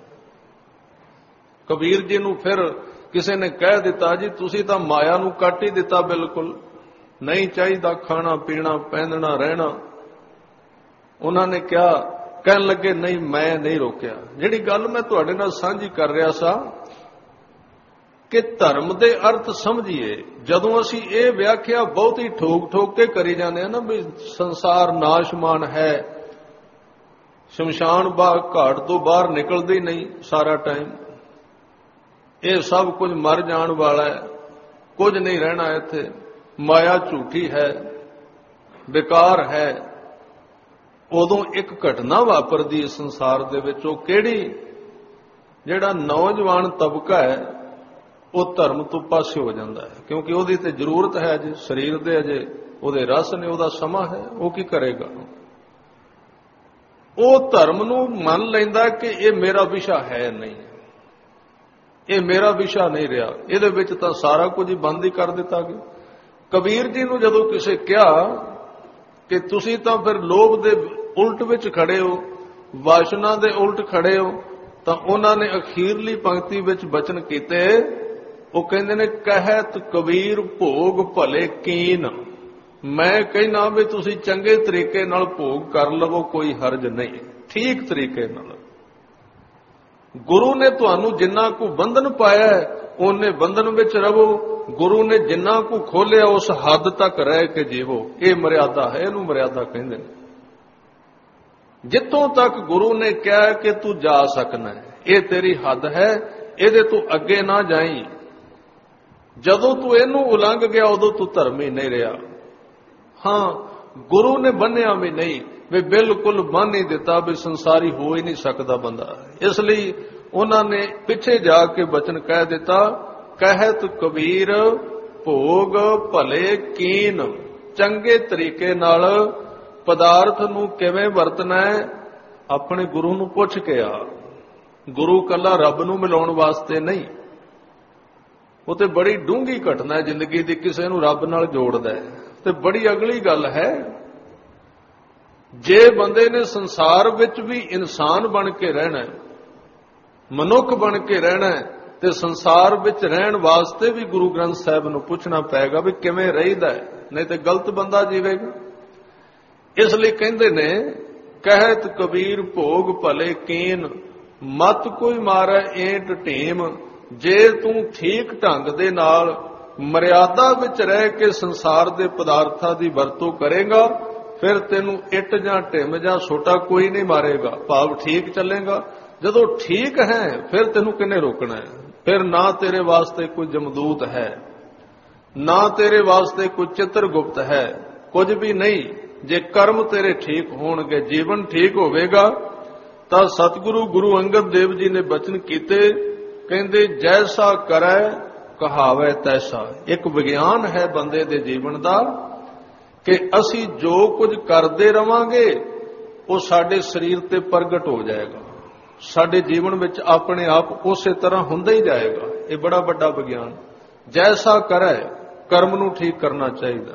ਕਬੀਰ ਜੀ ਨੂੰ ਫਿਰ ਕਿਸੇ ਨੇ ਕਹਿ ਦਿੱਤਾ ਜੀ ਤੁਸੀਂ ਤਾਂ ਮਾਇਆ ਨੂੰ ਕੱਟ ਹੀ ਦਿੱਤਾ, ਬਿਲਕੁਲ ਨਹੀਂ ਚਾਹੀਦਾ ਖਾਣਾ ਪੀਣਾ ਪਹਿਨਣਾ ਰਹਿਣਾ। ਉਹਨਾਂ ਨੇ ਕਿਹਾ, ਕਹਿਣ ਲੱਗੇ ਨਹੀਂ ਮੈਂ ਨਹੀਂ ਰੋਕਿਆ। ਜਿਹੜੀ ਗੱਲ ਮੈਂ ਤੁਹਾਡੇ ਨਾਲ ਸਾਂਝੀ ਕਰ ਰਿਹਾ ਸਾਂ ਕਿ ਧਰਮ ਦੇ ਅਰਥ ਸਮਝੀਏ। ਜਦੋਂ ਅਸੀਂ ਇਹ ਵਿਆਖਿਆ ਬਹੁਤ ਹੀ ਠੋਕ ਠੋਕ ਕੇ ਕਰੀ ਜਾਂਦੇ ਆ ਨਾ ਵੀ ਸੰਸਾਰ ਨਾਸ਼ਮਾਨ ਹੈ, ਸ਼ਮਸ਼ਾਨ ਬਾਗ ਘਾਟ ਤੋਂ ਬਾਹਰ ਨਿਕਲਦੇ ਹੀ ਨਹੀਂ ਸਾਰਾ ਟਾਈਮ, ਇਹ ਸਭ ਕੁਝ ਮਰ ਜਾਣ ਵਾਲਾ ਹੈ, ਕੁਝ ਨਹੀਂ ਰਹਿਣਾ ਇੱਥੇ, ਮਾਇਆ ਝੂਠੀ ਹੈ, ਬੇਕਾਰ ਹੈ। ਉਦੋਂ ਇੱਕ ਘਟਨਾ ਵਾਪਰਦੀ ਇਸ ਸੰਸਾਰ ਦੇ ਵਿੱਚ, ਉਹ ਕਿਹੜੀ? ਜਿਹੜਾ ਨੌਜਵਾਨ ਤਬਕਾ ਹੈ ਉਹ ਧਰਮ ਤੋਂ ਪਾਸੇ ਹੋ ਜਾਂਦਾ ਹੈ, ਕਿਉਂਕਿ ਉਹਦੀ ਤੇ ਜ਼ਰੂਰਤ ਹੈ ਅਜੇ, ਸਰੀਰ ਦੇ ਅਜੇ ਉਹਦੇ ਰਸ ਨੇ, ਉਹਦਾ ਸਮਾਂ ਹੈ, ਉਹ ਕੀ ਕਰੇਗਾ? ਉਹ ਧਰਮ ਨੂੰ ਮੰਨ ਲੈਂਦਾ ਕਿ ਇਹ ਮੇਰਾ ਵਿਸ਼ਾ ਹੈ ਨਹੀਂ, ਇਹ ਮੇਰਾ ਵਿਸ਼ਾ ਨਹੀਂ ਰਿਹਾ, ਇਹਦੇ ਵਿੱਚ ਤਾਂ ਸਾਰਾ ਕੁਝ ਹੀ ਬੰਦ ਹੀ ਕਰ ਦਿੱਤਾ ਗਿਆ। ਕਬੀਰ ਜੀ ਨੂੰ ਜਦੋਂ ਕਿਸੇ ਕਿਹਾ ਕਿ ਤੁਸੀਂ ਤਾਂ ਫਿਰ ਲੋਭ ਦੇ ਉਲਟ ਵਿੱਚ ਖੜੇ ਹੋ, ਵਾਸ਼ਨਾ ਦੇ ਉਲਟ ਖੜੇ ਹੋ, ਤਾਂ ਉਹਨਾਂ ਨੇ ਅਖੀਰਲੀ ਪੰਕਤੀ ਵਿੱਚ ਬਚਨ ਕੀਤੇ। ਉਹ ਕਹਿੰਦੇ ਨੇ, ਕਹਿਤ ਕਬੀਰ ਭੋਗ ਭਲੇ ਕੀਨ। ਮੈਂ ਕਹਿਣਾ ਵੀ ਤੁਸੀਂ ਚੰਗੇ ਤਰੀਕੇ ਨਾਲ ਭੋਗ ਕਰ ਲਵੋ, ਕੋਈ ਹਰਜ ਨਹੀਂ, ਠੀਕ ਤਰੀਕੇ ਨਾਲ। ਗੁਰੂ ਨੇ ਤੁਹਾਨੂੰ ਜਿੰਨਾ ਕੁ ਬੰਧਨ ਪਾਇਆ ਉਹਨੇ ਬੰਧਨ ਵਿੱਚ ਰਹੋ, ਗੁਰੂ ਨੇ ਜਿੰਨਾ ਕੁ ਖੋਲਿਆ ਉਸ ਹੱਦ ਤੱਕ ਰਹਿ ਕੇ ਜੀਵੋ। ਇਹ ਮਰਿਆਦਾ ਹੈ, ਇਹਨੂੰ ਮਰਿਆਦਾ ਕਹਿੰਦੇ ਨੇ। ਜਿੱਥੋਂ ਤੱਕ ਗੁਰੂ ਨੇ ਕਿਹਾ ਕਿ ਤੂੰ ਜਾ ਸਕਣਾ ਹੈ, ਇਹ ਤੇਰੀ ਹੱਦ ਹੈ, ਇਹਦੇ ਤੋਂ ਅੱਗੇ ਨਾ ਜਾਈਂ। ਜਦੋਂ ਤੂੰ ਇਹਨੂੰ ਉਲੰਘ ਗਿਆ ਉਦੋਂ ਤੂੰ ਧਰਮੀ ਨਹੀਂ ਰਿਹਾ। ਹਾਂ, ਗੁਰੂ ਨੇ ਬੰਨਿਆ ਵੀ ਨਹੀਂ, ਵੀ ਬਿਲਕੁਲ ਬੰਨ ਹੀ ਦਿੱਤਾ ਵੀ ਸੰਸਾਰੀ ਹੋ ਹੀ ਨਹੀਂ ਸਕਦਾ ਬੰਦਾ। ਇਸ ਲਈ ਉਹਨਾਂ ਨੇ ਪਿੱਛੇ ਜਾ ਕੇ ਬਚਨ ਕਹਿ ਦਿੱਤਾ, ਕਹਿਤ ਕਬੀਰ ਭੋਗ ਭਲੇ ਕੀਨ। ਚੰਗੇ ਤਰੀਕੇ ਨਾਲ ਪਦਾਰਥ ਨੂੰ ਕਿਵੇਂ ਵਰਤਣਾ ਹੈ, ਆਪਣੇ ਗੁਰੂ ਨੂੰ ਪੁੱਛ ਕੇ ਆ। ਗੁਰੂ ਕੱਲਾ ਰੱਬ ਨੂੰ ਮਿਲਾਉਣ ਵਾਸਤੇ ਨਹੀਂ, ਉਹ ਤੇ ਬੜੀ ਡੂੰਘੀ ਘਟਨਾ ਹੈ ਜ਼ਿੰਦਗੀ ਦੀ, ਕਿਸੇ ਨੂੰ ਰੱਬ ਨਾਲ ਜੋੜਦਾ ਹੈ। ਤੇ ਬੜੀ ਅਗਲੀ ਗੱਲ ਹੈ, ਜੇ ਬੰਦੇ ਨੇ ਸੰਸਾਰ ਵਿੱਚ ਵੀ ਇਨਸਾਨ ਬਣ ਕੇ ਰਹਿਣਾ, ਮਨੁੱਖ ਬਣ ਕੇ ਰਹਿਣਾ, ਤੇ ਸੰਸਾਰ ਵਿੱਚ ਰਹਿਣ ਵਾਸਤੇ ਵੀ ਗੁਰੂ ਗ੍ਰੰਥ ਸਾਹਿਬ ਨੂੰ ਪੁੱਛਣਾ ਪਏਗਾ ਵੀ ਕਿਵੇਂ ਰਹੀਦਾ ਹੈ, ਨਹੀਂ ਤੇ ਗਲਤ ਬੰਦਾ ਜੀਵੇਗਾ। ਇਸ ਲਈ ਕਹਿੰਦੇ ਨੇ, ਕਹਿਤ ਕਬੀਰ ਭੋਗ ਭਲੇ ਕੀਨ, ਮਤ ਕੋਈ ਮਾਰੈ ਏਟ ਢੀਮ। ਜੇ ਤੂੰ ਠੀਕ ਢੰਗ ਦੇ ਨਾਲ ਮਰਿਆਦਾ ਵਿੱਚ ਰਹਿ ਕੇ ਸੰਸਾਰ ਦੇ ਪਦਾਰਥਾਂ ਦੀ ਵਰਤੋਂ ਕਰੇਗਾ, ਫਿਰ ਤੈਨੂੰ ਇੱਟ ਜਾਂ ਢਿੰਮ ਜਾਂ ਸੋਟਾ ਕੋਈ ਨਹੀਂ ਮਾਰੇਗਾ, ਭਾਵ ਠੀਕ ਚੱਲੇਗਾ। ਜਦੋਂ ਠੀਕ ਹੈ ਫਿਰ ਤੈਨੂੰ ਕਿਹਨੇ ਰੋਕਣਾ ਹੈ? ਫਿਰ ਨਾ ਤੇਰੇ ਵਾਸਤੇ ਕੋਈ ਜਮਦੂਤ ਹੈ, ਨਾ ਤੇਰੇ ਵਾਸਤੇ ਕੋਈ ਚਿੱਤਰਗੁਪਤ ਹੈ, ਕੁਝ ਵੀ ਨਹੀਂ। ਜੇ ਕਰਮ ਤੇਰੇ ਠੀਕ ਹੋਣਗੇ, ਜੀਵਨ ਠੀਕ ਹੋਵੇਗਾ, ਤਾਂ ਸਤਿਗੁਰੂ ਗੁਰੂ ਅੰਗਦ ਦੇਵ ਜੀ ਨੇ ਬਚਨ ਕੀਤੇ, ਕਹਿੰਦੇ ਜੈਸਾ ਕਰੈ ਕਹਾਵੇ ਤੈਸਾ। ਇੱਕ ਵਿਗਿਆਨ ਹੈ ਬੰਦੇ ਦੇ ਜੀਵਨ ਦਾ ਕਿ ਅਸੀਂ ਜੋ ਕੁਝ ਕਰਦੇ ਰਵਾਂਗੇ ਉਹ ਸਾਡੇ ਸਰੀਰ ਤੇ ਪ੍ਰਗਟ ਹੋ ਜਾਏਗਾ, ਸਾਡੇ ਜੀਵਨ ਵਿੱਚ ਆਪਣੇ ਆਪ ਉਸੇ ਤਰ੍ਹਾਂ ਹੁੰਦਾ ਹੀ ਜਾਏਗਾ। ਇਹ ਬੜਾ ਵੱਡਾ ਵਿਗਿਆਨ। ਜੈਸਾ ਕਰੈ, ਕਰਮ ਨੂੰ ਠੀਕ ਕਰਨਾ ਚਾਹੀਦਾ।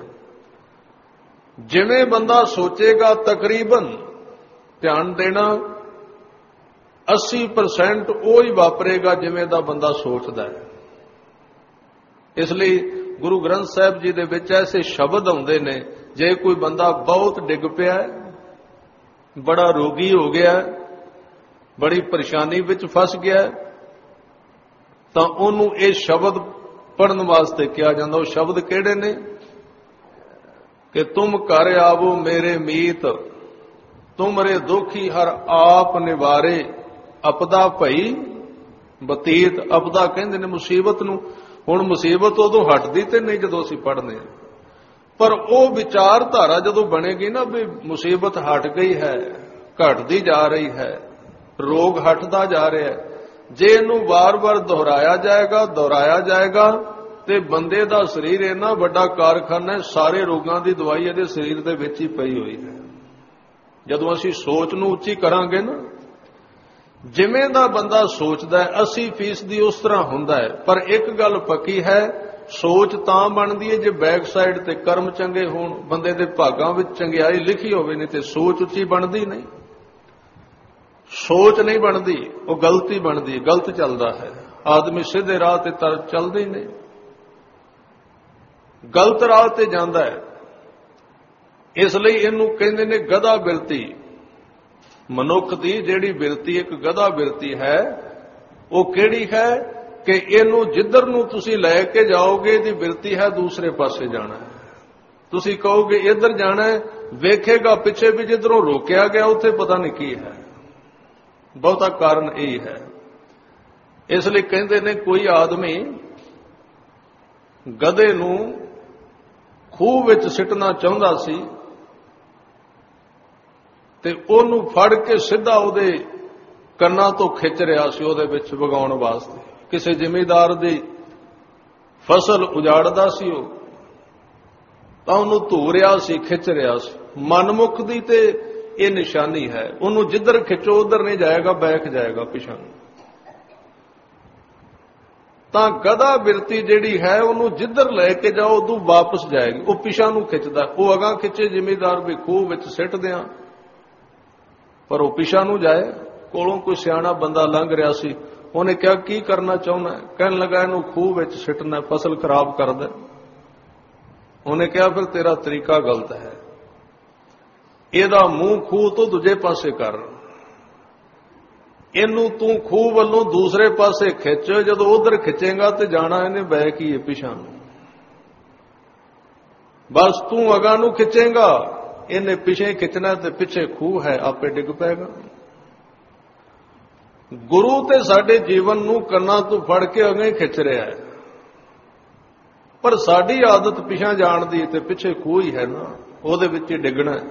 ਜਿਵੇਂ ਬੰਦਾ ਸੋਚੇਗਾ, ਤਕਰੀਬਨ ਧਿਆਨ ਦੇਣਾ, अस्सी परसेंट वो ही वापरेगा जिवें दा बंदा सोचदा है। इसलिए गुरु ग्रंथ साहिब जी दे विच ऐसे शब्द आउंदे ने, जे कोई बंदा बहुत डिग पिया, बड़ा रोगी हो गया, बड़ी परेशानी विच फस गया, तां उहनूं ये शब्द पढ़न वास्ते कहा जांदा। वो शब्द किहड़े ने कि तुम कर आवो मेरे मीत, तुमरे दुखी हर आप निवारे, अपदा भई बतीत। अपदा कहंदे ने मुसीबत नूं। हुण मुसीबत उदों हटदी ते नहीं जदों असीं पढ़ने, पर वो विचारधारा जदों बनेगी ना भी मुसीबत हट गई है, घटदी जा रही है, रोग हटदा जा रहा है, जे इनू बार बार दोहराया जाएगा दोहराया जाएगा ते बंदे दा शरीर इन्ना वड्डा कारखाना है, सारे रोगां दी दवाई इहदे शरीर दे विच ही पई हुई है। जदों असीं सोच नूं उच्ची करांगे ना, जिवें दा बंदा सोचदा है अस्सी फीसदी उस तरह हुंदा है। पर एक गल पक्की है, सोच तां बनदी है जे बैक साइड ते कर्म चंगे होण, बंदे दे भागां विच चंगियाई लिखी होवे, नहीं ते सोच उच्ची बनदी नहीं। सोच नहीं बनती, वो गलती बनती, गलत चलता है आदमी, सीधे राह ते तर चलते ही नहीं, गलत राह ते जांदा है। इसलिए इनू कहंदे ने गधा बिरती। मनुख दी जिहड़ी बिरती एक गधा बिरती है, वो किहड़ी है कि इनू जिधर नू तुसीं लै के जाओगे दी बिरती है दूसरे पासे जाना है। तुसीं कहोगे इधर जाना है, वेखेगा पिछे भी जिधरों रोकया गया उत्थे पता नहीं की है। बहुता कारण यही है। इसलिए कहते ने कोई आदमी गधे नूं खूह विच सिटना चाहुंदा सी ते ओनू फड़ के सीधा उहदे कन्नां तो खिच रहा सी उहदे विच वगाउण वास्ते। किसी जिमीदार दी फसल उजाड़दा सी ओ तां ओनू धू रहा सी, खिच रहा सी। मनमुख दी ते ये निशानी है, उन्होंने जिधर खिंचो उधर नहीं जाएगा, बैक जाएगा पिछा। तां गधा बिरती जिहड़ी है उन्होंने जिधर लेके जाओ उदों वापस जाएगी, वो पिछा नूं खिंचदा। वो अगां खिंचे जिमीदार भी खूह विच सिट दियां, पर वो पिछा नूं जाए। कोलों कोई सियाणा बंदा लंघ रहा सी, उन्हें कहा की करना चाहुंदा है? कहण लगा इहनूं खूह विच सिटना, फसल खराब कर दे। उन्हें कहा फिर तेरा तरीका गलत है, ਇਹਦਾ ਮੂੰਹ ਖੂਹ ਤੋਂ ਦੂਜੇ ਪਾਸੇ ਕਰ, ਇਹਨੂੰ ਤੂੰ ਖੂਹ ਵੱਲੋਂ ਦੂਸਰੇ ਪਾਸੇ ਖਿੱਚ। ਜਦੋਂ ਉਧਰ ਖਿੱਚੇਗਾ ਤੇ ਜਾਣਾ ਇਹਨੇ ਬੈਕ ਹੀ ਹੈ ਪਿਛਾਂ ਨੂੰ। ਬਸ ਤੂੰ ਅਗਾਂ ਨੂੰ ਖਿੱਚੇਗਾ, ਇਹਨੇ ਪਿਛੇ ਖਿੱਚਣਾ ਤੇ ਪਿੱਛੇ ਖੂਹ ਹੈ, ਆਪੇ ਡਿੱਗ ਪੈਗਾ। ਗੁਰੂ ਤੇ ਸਾਡੇ ਜੀਵਨ ਨੂੰ ਕੰਨਾਂ ਤੋਂ ਫੜ ਕੇ ਅਗੇ ਖਿੱਚ ਰਿਹਾ ਹੈ, ਪਰ ਸਾਡੀ ਆਦਤ ਪਿਛਾਂ ਜਾਣ ਦੀ ਤੇ ਪਿੱਛੇ ਖੂਹ ਹੀ ਹੈ ਨਾ, ਉਹਦੇ ਵਿੱਚ ਹੀ ਡਿੱਗਣਾ ਹੈ।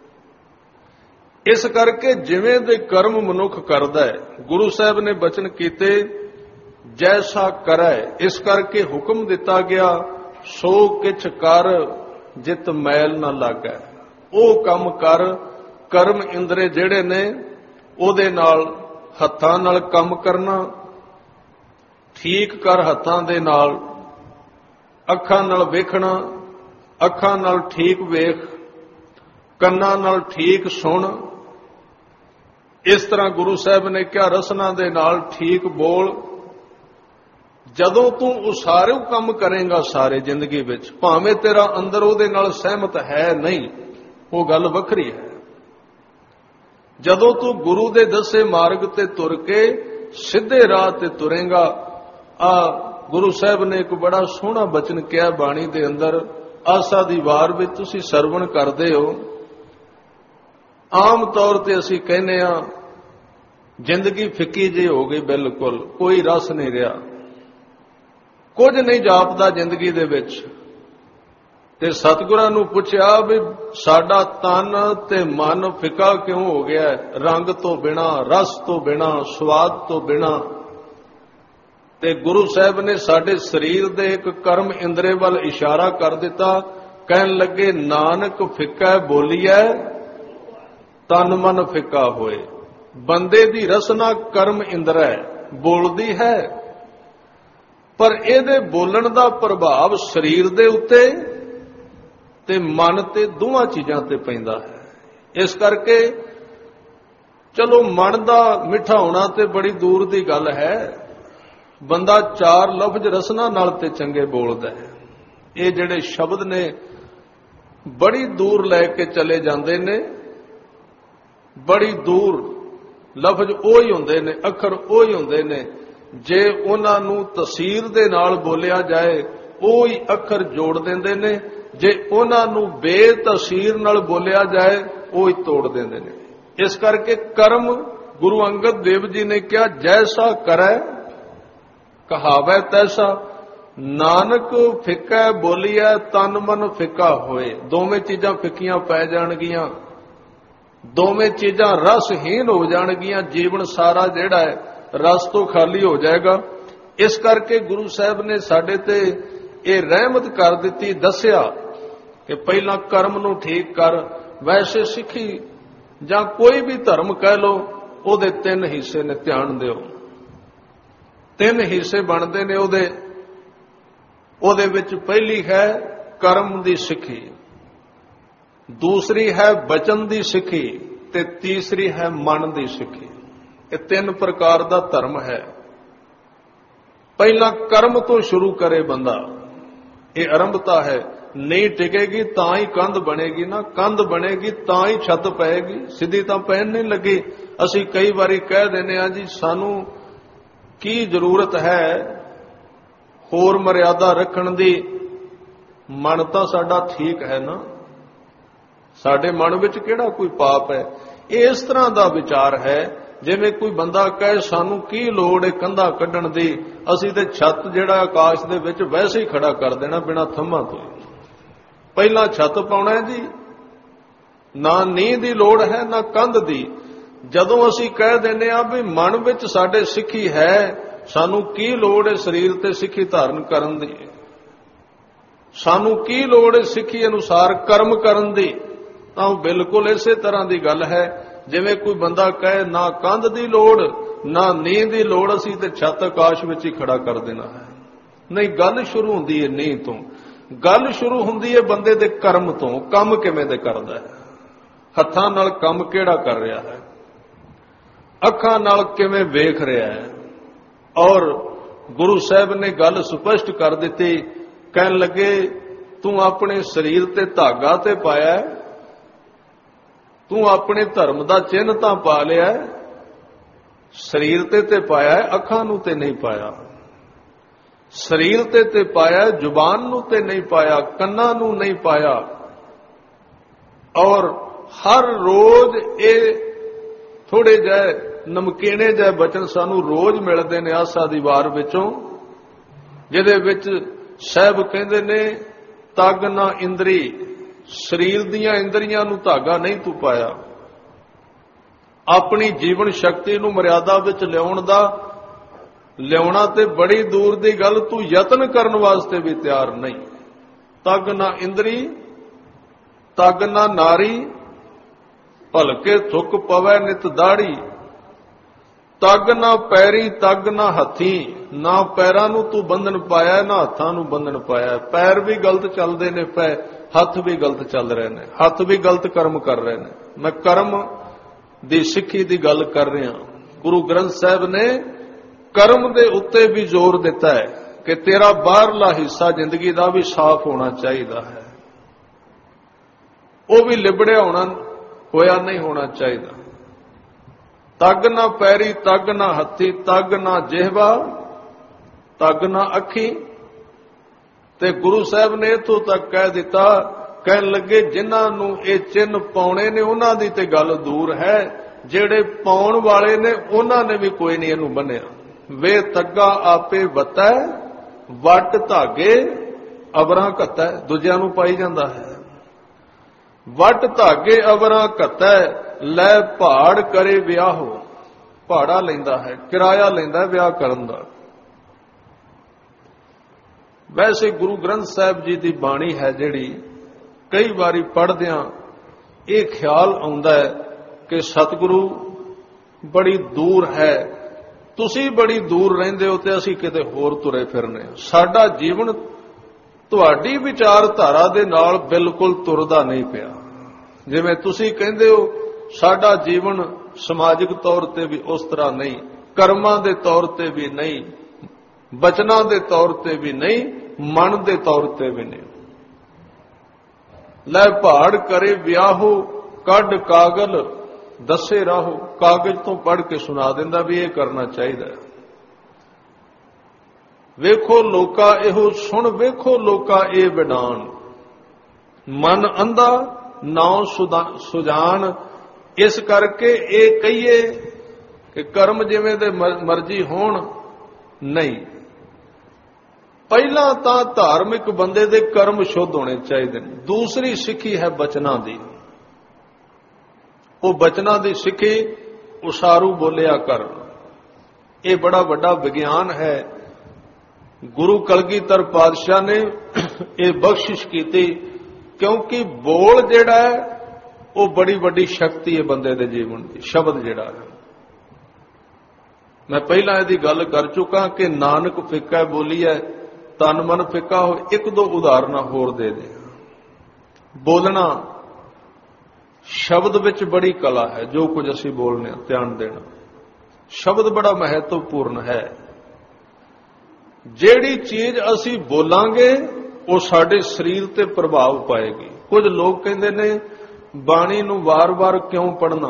इस करके जिवें दे कर्म मनुख करदा है, गुरु साहब ने बचन कीते जैसा करे। इस करके हुक्म दिता गया सो किछ कर जित मैल न लागै। ओ कम कर, कर्म इंद्रे जेड़े ने ओदे नाल हत्थां नाल काम करना, ठीक कर हत्थां दे नाल, अखां नाल वेखना, अखां नाल ठीक वेख, कन्नां नाल ठीक सुन। इस तरह गुरु साहब ने क्या रसना दे नाल ठीक बोल। जदों तू उसारे काम करेगा सारे जिंदगी विच, भावें तेरा अंदर उहदे नाल सहमत है नहीं, वो गल वखरी है। जदों तू गुरु दे दसे मार्ग ते तुर के सीधे राह ते तुरेगा। आ गुरु साहब ने एक बड़ा सोहना बचन किया बाणी दे अंदर, आसा दी वार विच तुसीं सरवण करदे हो। आम तौर ते असीं कहने आ जिंदगी फिक्की जी हो गई, बिल्कुल कोई रस नहीं रहा, कुछ नहीं जापदा जिंदगी दे विच। ते सतगुरां नूं पुछया भी साडा तन ते मन फिका क्यों हो गया, रंग तो बिना, रस तो बिना, स्वाद तो बिना। ते गुरु साहब ने साडे शरीर दे एक कर्म इंद्रे वल इशारा कर दिता। कहन लगे नानक फिका बोलिए तन मन फिका होए। बंदे दी रसना कर्म इंद्र है, बोलदी है, पर ਇਹਦੇ बोलण ਦਾ प्रभाव शरीर ਦੇ ਉੱਤੇ ਤੇ ਮਨ ਤੇ ਦੋਵਾਂ ਚੀਜ਼ਾਂ ਤੇ ਪੈਂਦਾ ਹੈ। इस करके ਚਲੋ ਮਨ ਦਾ ਮਿੱਠਾ ਹੋਣਾ ਤੇ ਬੜੀ ਦੂਰ ਦੀ ਗੱਲ ਹੈ, ਬੰਦਾ ਚਾਰ ਲਫ਼ਜ਼ ਰਸਨਾ ਨਾਲ ਤੇ ਚੰਗੇ ਬੋਲਦਾ ਹੈ। ਇਹ ਜਿਹੜੇ ਸ਼ਬਦ ਨੇ ਬੜੀ ਦੂਰ ਲੈ ਕੇ ਚਲੇ ਜਾਂਦੇ ਨੇ, ਬੜੀ ਦੂਰ ਲਫ਼ਜ਼ ਉਹ ਹੀ ਹੁੰਦੇ ਨੇ, ਅੱਖਰ ਉਹ ਹੀ ਹੁੰਦੇ ਨੇ, ਜੇ ਉਹਨਾਂ ਨੂੰ ਤਸੀਰ ਦੇ ਨਾਲ ਬੋਲਿਆ ਜਾਏ ਉਹ ਹੀ ਅੱਖਰ ਜੋੜ ਦਿੰਦੇ ਨੇ, ਜੇ ਉਹਨਾਂ ਨੂੰ ਬੇਤਸੀਰ ਨਾਲ ਬੋਲਿਆ ਜਾਏ ਉਹ ਹੀ ਤੋੜ ਦਿੰਦੇ ਨੇ। ਇਸ ਕਰਕੇ ਕਰਮ ਗੁਰੂ ਅੰਗਦ ਦੇਵ ਜੀ ਨੇ ਕਿਹਾ, ਜੈਸਾ ਕਰੈ ਕਹਾਵੈ ਤੈਸਾ, ਨਾਨਕ ਫਿੱਕਾ ਬੋਲੀਐ ਤਨ ਮਨ ਫਿੱਕਾ ਹੋਏ। ਦੋਵੇਂ ਚੀਜ਼ਾਂ ਫਿੱਕੀਆਂ ਪੈ ਜਾਣਗੀਆਂ, ਦੋਵੇਂ ਚੀਜ਼ਾਂ ਰਸਹੀਨ ਹੋ ਜਾਣਗੀਆਂ, ਜੀਵਨ ਸਾਰਾ ਜਿਹੜਾ ਹੈ ਰਸ ਤੋਂ ਖਾਲੀ ਹੋ ਜਾਏਗਾ। ਇਸ ਕਰਕੇ ਗੁਰੂ ਸਾਹਿਬ ਨੇ ਸਾਡੇ ਤੇ ਇਹ ਰਹਿਮਤ ਕਰ ਦਿੱਤੀ, ਦੱਸਿਆ ਕਿ ਪਹਿਲਾਂ ਕਰਮ ਨੂੰ ਠੀਕ ਕਰ। ਵੈਸੇ ਸਿੱਖੀ ਜਾਂ ਕੋਈ ਵੀ ਧਰਮ ਕਹਿ ਲਓ, ਉਹਦੇ ਤਿੰਨ ਹਿੱਸੇ ਨੇ, ਧਿਆਨ ਦਿਓ। ਤਿੰਨ ਹਿੱਸੇ ਬਣਦੇ ਨੇ ਉਹਦੇ ਉਹਦੇ ਵਿੱਚ ਪਹਿਲੀ ਹੈ ਕਰਮ ਦੀ ਸਿੱਖੀ, ਦੂਸਰੀ ਹੈ ਬਚਨ ਦੀ ਸਿੱਖੀ ਤੇ ਤੀਸਰੀ ਹੈ ਮਨ ਦੀ ਸਿੱਖੀ। ਇਹ ਤਿੰਨ ਪ੍ਰਕਾਰ ਦਾ ਧਰਮ ਹੈ। ਪਹਿਲਾਂ ਕਰਮ ਤੋਂ ਸ਼ੁਰੂ ਕਰੇ ਬੰਦਾ, ਇਹ ਆਰੰਭਤਾ ਹੈ। ਨਹੀਂ ਟਿਕੇਗੀ ਤਾਂ ਹੀ ਕੰਧ ਬਣੇਗੀ ਨਾ, ਕੰਧ ਬਣੇਗੀ ਤਾਂ ਹੀ ਛੱਤ ਪਏਗੀ, ਸਿੱਧੀ ਤਾਂ ਪੈਣ ਨਹੀਂ ਲੱਗੀ। ਅਸੀਂ ਕਈ ਵਾਰੀ ਕਹਿ ਦਿੰਦੇ ਹਾਂ ਜੀ ਸਾਨੂੰ ਕੀ ਜ਼ਰੂਰਤ ਹੈ ਹੋਰ ਮਰਿਆਦਾ ਰੱਖਣ ਦੀ, ਮਨ ਤਾਂ ਸਾਡਾ ਠੀਕ ਹੈ ਨਾ, ਸਾਡੇ ਮਨ ਵਿੱਚ ਕਿਹੜਾ ਕੋਈ ਪਾਪ ਹੈ। ਇਹ ਇਸ ਤਰ੍ਹਾਂ ਦਾ ਵਿਚਾਰ ਹੈ ਜਿਵੇਂ ਕੋਈ ਬੰਦਾ ਕਹੇ ਸਾਨੂੰ ਕੀ ਲੋੜ ਹੈ ਕੰਧਾਂ ਕੱਢਣ ਦੀ, ਅਸੀਂ ਤੇ ਛੱਤ ਜਿਹੜਾ ਆਕਾਸ਼ ਦੇ ਵਿੱਚ ਵੈਸੇ ਹੀ ਖੜਾ ਕਰ ਦੇਣਾ ਬਿਨਾਂ ਥੰਮਾਂ ਤੋਂ। ਪਹਿਲਾਂ ਛੱਤ ਪਾਉਣਾ ਜੀ, ਨਾ ਨੀਂਹ ਦੀ ਲੋੜ ਹੈ ਨਾ ਕੰਧ ਦੀ। ਜਦੋਂ ਅਸੀਂ ਕਹਿ ਦਿੰਦੇ ਆ ਵੀ ਮਨ ਵਿੱਚ ਸਾਡੇ ਸਿੱਖੀ ਹੈ, ਸਾਨੂੰ ਕੀ ਲੋੜ ਹੈ ਸਰੀਰ ਤੇ ਸਿੱਖੀ ਧਾਰਨ ਕਰਨ ਦੀ, ਸਾਨੂੰ ਕੀ ਲੋੜ ਹੈ ਸਿੱਖੀ ਅਨੁਸਾਰ ਕਰਮ ਕਰਨ ਦੀ, ਤਾਂ ਉਹ ਬਿਲਕੁਲ ਇਸੇ ਤਰ੍ਹਾਂ ਦੀ ਗੱਲ ਹੈ ਜਿਵੇਂ ਕੋਈ ਬੰਦਾ ਕਹੇ ਨਾ ਕੰਧ ਦੀ ਲੋੜ ਨਾ ਨੀਂਹ ਦੀ ਲੋੜ, ਅਸੀਂ ਤੇ ਛੱਤ ਆਕਾਸ਼ ਵਿੱਚ ਹੀ ਖੜਾ ਕਰ ਦੇਣਾ ਹੈ। ਨਹੀਂ, ਗੱਲ ਸ਼ੁਰੂ ਹੁੰਦੀ ਹੈ ਨੀਂਹ ਤੋਂ, ਗੱਲ ਸ਼ੁਰੂ ਹੁੰਦੀ ਹੈ ਬੰਦੇ ਦੇ ਕਰਮ ਤੋਂ। ਕੰਮ ਕਿਵੇਂ ਦੇ ਕਰਦਾ ਹੈ, ਹੱਥਾਂ ਨਾਲ ਕੰਮ ਕਿਹੜਾ ਕਰ ਰਿਹਾ ਹੈ, ਅੱਖਾਂ ਨਾਲ ਕਿਵੇਂ ਵੇਖ ਰਿਹਾ ਹੈ। ਔਰ ਗੁਰੂ ਸਾਹਿਬ ਨੇ ਗੱਲ ਸਪਸ਼ਟ ਕਰ ਦਿੱਤੀ, ਕਹਿਣ ਲੱਗੇ ਤੂੰ ਆਪਣੇ ਸਰੀਰ ਤੇ ਧਾਗਾ ਤੇ ਪਾਇਆ, ਤੂੰ ਆਪਣੇ ਧਰਮ ਦਾ ਚਿੰਨ੍ਹ ਤਾਂ ਪਾ ਲਿਆ, ਸਰੀਰ ਤੇ ਤੇ ਪਾਇਆ, ਅੱਖਾਂ ਨੂੰ ਤੇ ਨਹੀਂ ਪਾਇਆ। ਸਰੀਰ ਤੇ ਤੇ ਪਾਇਆ, ਜ਼ੁਬਾਨ ਨੂੰ ਤੇ ਨਹੀਂ ਪਾਇਆ, ਕੰਨਾਂ ਨੂੰ ਨਹੀਂ ਪਾਇਆ। ਔਰ ਹਰ ਰੋਜ਼ ਇਹ ਥੋੜੇ ਜਿਹੇ ਨਮਕੀਨੇ ਜਿਹੇ ਬਚਨ ਸਾਨੂੰ ਰੋਜ਼ ਮਿਲਦੇ ਨੇ ਆਸਾ ਦੀ ਵਾਰ ਵਿੱਚੋਂ, ਜਿਹਦੇ ਵਿੱਚ ਸਾਹਿਬ ਕਹਿੰਦੇ ਨੇ ਤਗ ਨਾ ਇੰਦਰੀ, ਸਰੀਰ ਦੀਆਂ ਇੰਦਰੀਆਂ ਨੂੰ ਧਾਗਾ ਨਹੀਂ ਤੂੰ ਪਾਇਆ। ਆਪਣੀ ਜੀਵਨ ਸ਼ਕਤੀ ਨੂੰ ਮਰਿਆਦਾ ਵਿੱਚ ਲਿਆਉਣ ਦਾ ਲਿਆਉਣਾ ਤੇ ਬੜੀ ਦੂਰ ਦੀ ਗੱਲ, ਤੂੰ ਯਤਨ ਕਰਨ ਵਾਸਤੇ ਵੀ ਤਿਆਰ ਨਹੀਂ। ਤਗ ਨਾ ਇੰਦਰੀ ਤਗ ਨਾ ਨਾਰੀ, ਭਲਕੇ ਥੁੱਕ ਪਵੈ ਨਿਤ ਦਾੜੀ। ਤਗ ਨਾ ਪੈਰੀ ਤਗ ਨਾ ਹੱਥੀ, ਨਾ ਪੈਰਾਂ ਨੂੰ ਤੂੰ ਬੰਧਨ ਪਾਇਆ ਨਾ ਹੱਥਾਂ ਨੂੰ ਬੰਧਨ ਪਾਇਆ। ਪੈਰ ਵੀ ਗਲਤ ਚੱਲਦੇ ਨੇ ਪੈ, ਹੱਥ ਵੀ ਗਲਤ ਚੱਲ ਰਹੇ ਨੇ, ਹੱਥ ਵੀ ਗਲਤ ਕਰਮ ਕਰ ਰਹੇ ਨੇ। ਮੈਂ ਕਰਮ ਦੀ ਸਿੱਖੀ ਦੀ ਗੱਲ ਕਰ ਰਿਹਾ। ਗੁਰੂ ਗ੍ਰੰਥ ਸਾਹਿਬ ਨੇ ਕਰਮ ਦੇ ਉੱਤੇ ਵੀ ਜ਼ੋਰ ਦਿੱਤਾ ਹੈ ਕਿ ਤੇਰਾ ਬਾਹਰਲਾ ਹਿੱਸਾ ਜ਼ਿੰਦਗੀ ਦਾ ਵੀ ਸਾਫ਼ ਹੋਣਾ ਚਾਹੀਦਾ ਹੈ, ਉਹ ਵੀ ਲਿਬੜਿਆ ਹੋਣਾ ਹੋਇਆ ਨਹੀਂ ਹੋਣਾ ਚਾਹੀਦਾ। ਤਗ ਨਾ ਪੈਰੀ ਤਗ ਨਾ ਹੱਥੀ, ਤਗ ਨਾ ਜਿਹਵਾ ਤਗ ਨਾ ਅੱਖੀ। ਤੇ ਗੁਰੂ ਸਾਹਿਬ ਨੇ ਇੱਥੋਂ ਤੱਕ ਕਹਿ ਦਿੱਤਾ, ਕਹਿਣ ਲੱਗੇ ਜਿਨ੍ਹਾਂ ਨੂੰ ਇਹ ਚਿੰਨ੍ਹ ਪਾਉਣੇ ਨੇ ਉਹਨਾਂ ਦੀ ਤੇ ਗੱਲ ਦੂਰ ਹੈ, ਜਿਹੜੇ ਪਾਉਣ ਵਾਲੇ ਨੇ ਉਹਨਾਂ ਨੇ ਵੀ ਕੋਈ ਨਹੀਂ ਇਹਨੂੰ ਬੰਨਿਆ। ਵੇ ਤੱਗਾ ਆਪੇ ਵਤੈ ਵੱਟ ਧਾਗੇ ਅਵਰਾਂ ਘੱਤੈ, ਦੂਜਿਆਂ ਨੂੰ ਪਾਈ ਜਾਂਦਾ ਹੈ। ਵੱਟ ਧਾਗੇ ਅਵਰਾਂ ਘੱਤੈ, ਲੈ ਪਹਾੜ ਕਰੇ ਵਿਆਹੋ। ਪਹਾੜਾ ਲੈਂਦਾ ਹੈ, ਕਿਰਾਇਆ ਲੈਂਦਾ ਵਿਆਹ ਕਰਨ ਦਾ। ਵੈਸੇ ਗੁਰੂ ਗ੍ਰੰਥ ਸਾਹਿਬ ਜੀ ਦੀ ਬਾਣੀ ਹੈ ਜਿਹੜੀ, ਕਈ ਵਾਰੀ ਪੜ੍ਹਦਿਆਂ ਇਹ ਖਿਆਲ ਆਉਂਦਾ ਹੈ ਕਿ ਸਤਿਗੁਰੂ ਬੜੀ ਦੂਰ ਹੈ, ਤੁਸੀਂ ਬੜੀ ਦੂਰ ਰਹਿੰਦੇ ਹੋ ਤੇ ਅਸੀਂ ਕਿਤੇ ਹੋਰ ਤੁਰੇ ਫਿਰਨੇ। ਸਾਡਾ ਜੀਵਨ ਤੁਹਾਡੀ ਵਿਚਾਰਧਾਰਾ ਦੇ ਨਾਲ ਬਿਲਕੁਲ ਤੁਰਦਾ ਨਹੀਂ ਪਿਆ। ਜਿਵੇਂ ਤੁਸੀਂ ਕਹਿੰਦੇ ਹੋ ਸਾਡਾ ਜੀਵਨ ਸਮਾਜਿਕ ਤੌਰ ਤੇ ਵੀ ਉਸ ਤਰ੍ਹਾਂ ਨਹੀਂ, ਕਰਮਾਂ ਦੇ ਤੌਰ ਤੇ ਵੀ ਨਹੀਂ, ਬਚਨਾਂ ਦੇ ਤੌਰ ਤੇ ਵੀ ਨਹੀਂ, ਮਨ ਦੇ ਤੌਰ ਤੇ ਵੀ ਨਹੀਂ। ਲੈ ਪਹਾੜ ਕਰੇ ਵਿਆਹੋ, ਕੱਢ ਕਾਗਲ ਦੱਸੇ ਰਾਹੋ। ਕਾਗਜ਼ ਤੋਂ ਪੜ੍ਹ ਕੇ ਸੁਣਾ ਦਿੰਦਾ ਵੀ ਇਹ ਕਰਨਾ ਚਾਹੀਦਾ। ਵੇਖੋ ਲੋਕਾ ਇਹੋ ਸੁਣ, ਵੇਖੋ ਲੋਕਾ ਇਹ ਵਿਡਾਨ, ਮਨ ਅੰਧਾ ਨਾਉ ਸੁਜਾਨ। ਇਸ ਕਰਕੇ ਇਹ ਕਹੀਏ ਕਿ ਕਰਮ ਜਿਵੇਂ ਦੇ ਮਰਜ਼ੀ ਹੋਣ, ਨਹੀਂ। ਪਹਿਲਾਂ ਤਾਂ ਧਾਰਮਿਕ ਬੰਦੇ ਦੇ ਕਰਮ ਸ਼ੁੱਧ ਹੋਣੇ ਚਾਹੀਦੇ ਨੇ। ਦੂਸਰੀ ਸਿੱਖੀ ਹੈ ਬਚਨਾਂ ਦੀ। ਉਹ ਬਚਨਾਂ ਦੀ ਸਿੱਖੀ ਉਸਾਰੂ ਬੋਲਿਆ ਕਰ। ਇਹ ਬੜਾ ਵੱਡਾ ਵਿਗਿਆਨ ਹੈ। ਗੁਰੂ ਕਲਗੀਧਰ ਪਾਤਸ਼ਾਹ ਨੇ ਇਹ ਬਖਸ਼ਿਸ਼ ਕੀਤੀ, ਕਿਉਂਕਿ ਬੋਲ ਜਿਹੜਾ ਹੈ ਉਹ ਬੜੀ ਵੱਡੀ ਸ਼ਕਤੀ ਹੈ ਬੰਦੇ ਦੇ ਜੀਵਨ ਦੀ। ਸ਼ਬਦ ਜਿਹੜਾ ਹੈ, ਮੈਂ ਪਹਿਲਾਂ ਇਹਦੀ ਗੱਲ ਕਰ ਚੁੱਕਾ ਕਿ ਨਾਨਕ ਫਿੱਕਾ ਬੋਲੀ ਹੈ, ਤਨ ਮਨ ਫਿੱਕਾ ਹੋ। ਇੱਕ ਦੋ ਉਦਾਹਰਨਾਂ ਹੋਰ ਦੇ ਦੇ। ਬੋਲਣਾ, ਸ਼ਬਦ ਵਿੱਚ ਬੜੀ ਕਲਾ ਹੈ। ਜੋ ਕੁਝ ਅਸੀਂ ਬੋਲਨੇ, ਧਿਆਨ ਦੇਣਾ। ਸ਼ਬਦ ਬੜਾ ਮਹੱਤਵਪੂਰਨ ਹੈ। ਜਿਹੜੀ ਚੀਜ਼ ਅਸੀਂ ਬੋਲਾਂਗੇ ਉਹ ਸਾਡੇ ਸਰੀਰ ਤੇ ਪ੍ਰਭਾਵ ਪਾਏਗੀ। ਕੁਝ ਲੋਕ ਕਹਿੰਦੇ ਨੇ ਬਾਣੀ ਨੂੰ ਵਾਰ-ਵਾਰ ਕਿਉਂ ਪੜ੍ਹਨਾ,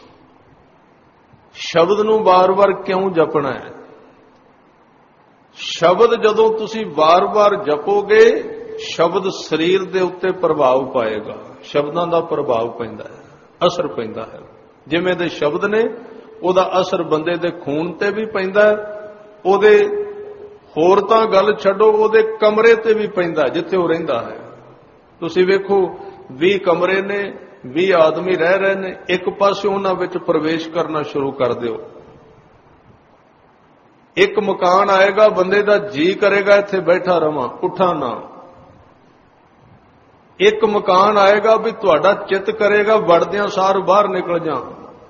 ਸ਼ਬਦ ਨੂੰ ਵਾਰ-ਵਾਰ ਕਿਉਂ ਜਪਣਾ ਹੈ। ਸ਼ਬਦ ਜਦੋਂ ਤੁਸੀਂ ਵਾਰ-ਵਾਰ ਜਪੋਗੇ, ਸ਼ਬਦ ਸਰੀਰ ਦੇ ਉੱਤੇ ਪ੍ਰਭਾਵ ਪਾਏਗਾ। ਸ਼ਬਦਾਂ ਦਾ ਪ੍ਰਭਾਵ ਪੈਂਦਾ ਹੈ, ਅਸਰ ਪੈਂਦਾ ਹੈ। ਜਿਵੇਂ ਦੇ ਸ਼ਬਦ ਨੇ ਉਹਦਾ ਅਸਰ ਬੰਦੇ ਦੇ ਖੂਨ ਤੇ ਵੀ ਪੈਂਦਾ ਹੈ, ਉਹਦੇ ਹੋਰ ਤਾਂ ਗੱਲ ਛੱਡੋ, ਉਹਦੇ ਕਮਰੇ ਤੇ ਵੀ ਪੈਂਦਾ ਜਿੱਥੇ ਉਹ ਰਹਿੰਦਾ ਹੈ। ਤੁਸੀਂ ਵੇਖੋ ਵੀਹ ਕਮਰੇ ਨੇ, ਵੀਹ ਆਦਮੀ ਰਹਿ ਰਹੇ ਨੇ, ਇੱਕ ਪਾਸੇ ਉਹਨਾਂ ਵਿੱਚ ਪ੍ਰਵੇਸ਼ ਕਰਨਾ ਸ਼ੁਰੂ ਕਰ ਦਿਓ। ਇੱਕ ਮਕਾਨ ਆਏਗਾ, ਬੰਦੇ ਦਾ ਜੀ ਕਰੇਗਾ ਇੱਥੇ ਬੈਠਾ ਰਵਾਂ, ਉੱਠਾਂ ਨਾ। ਇੱਕ ਮਕਾਨ ਆਏਗਾ ਵੀ ਤੁਹਾਡਾ ਚਿੱਤ ਕਰੇਗਾ ਵੜਦਿਆਂ ਸਾਰ ਬਾਹਰ ਨਿਕਲ ਜਾ।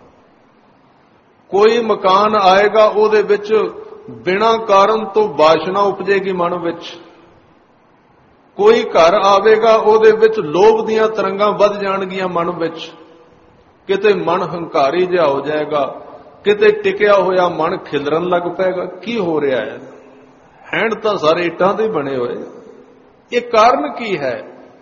ਕੋਈ ਮਕਾਨ ਆਏਗਾ ਉਹਦੇ ਵਿੱਚ ਬਿਨਾਂ ਕਾਰਨ ਤੋਂ ਵਾਸ਼ਨਾ ਉਪਜੇਗੀ ਮਨ ਵਿੱਚ। ਕੋਈ ਘਰ ਆਵੇਗਾ ਉਹਦੇ ਵਿੱਚ ਲੋਭ ਦੀਆਂ ਤਰੰਗਾਂ ਵੱਧ ਜਾਣਗੀਆਂ ਮਨ ਵਿੱਚ। ਕਿਤੇ ਮਨ ਹੰਕਾਰੀ ਜਿਹਾ ਹੋ ਜਾਏਗਾ, ਕਿਤੇ ਟਿਕਿਆ ਹੋਇਆ ਮਨ ਖਿਲਰਨ ਲੱਗ ਪਏਗਾ। ਕੀ ਹੋ ਰਿਹਾ ਹੈ? ਹੈਂਡ ਤਾਂ ਸਾਰੇ ਇੱਟਾਂ ਦੇ ਬਣੇ ਹੋਏ। ਇਹ ਕਾਰਨ ਕੀ ਹੈ?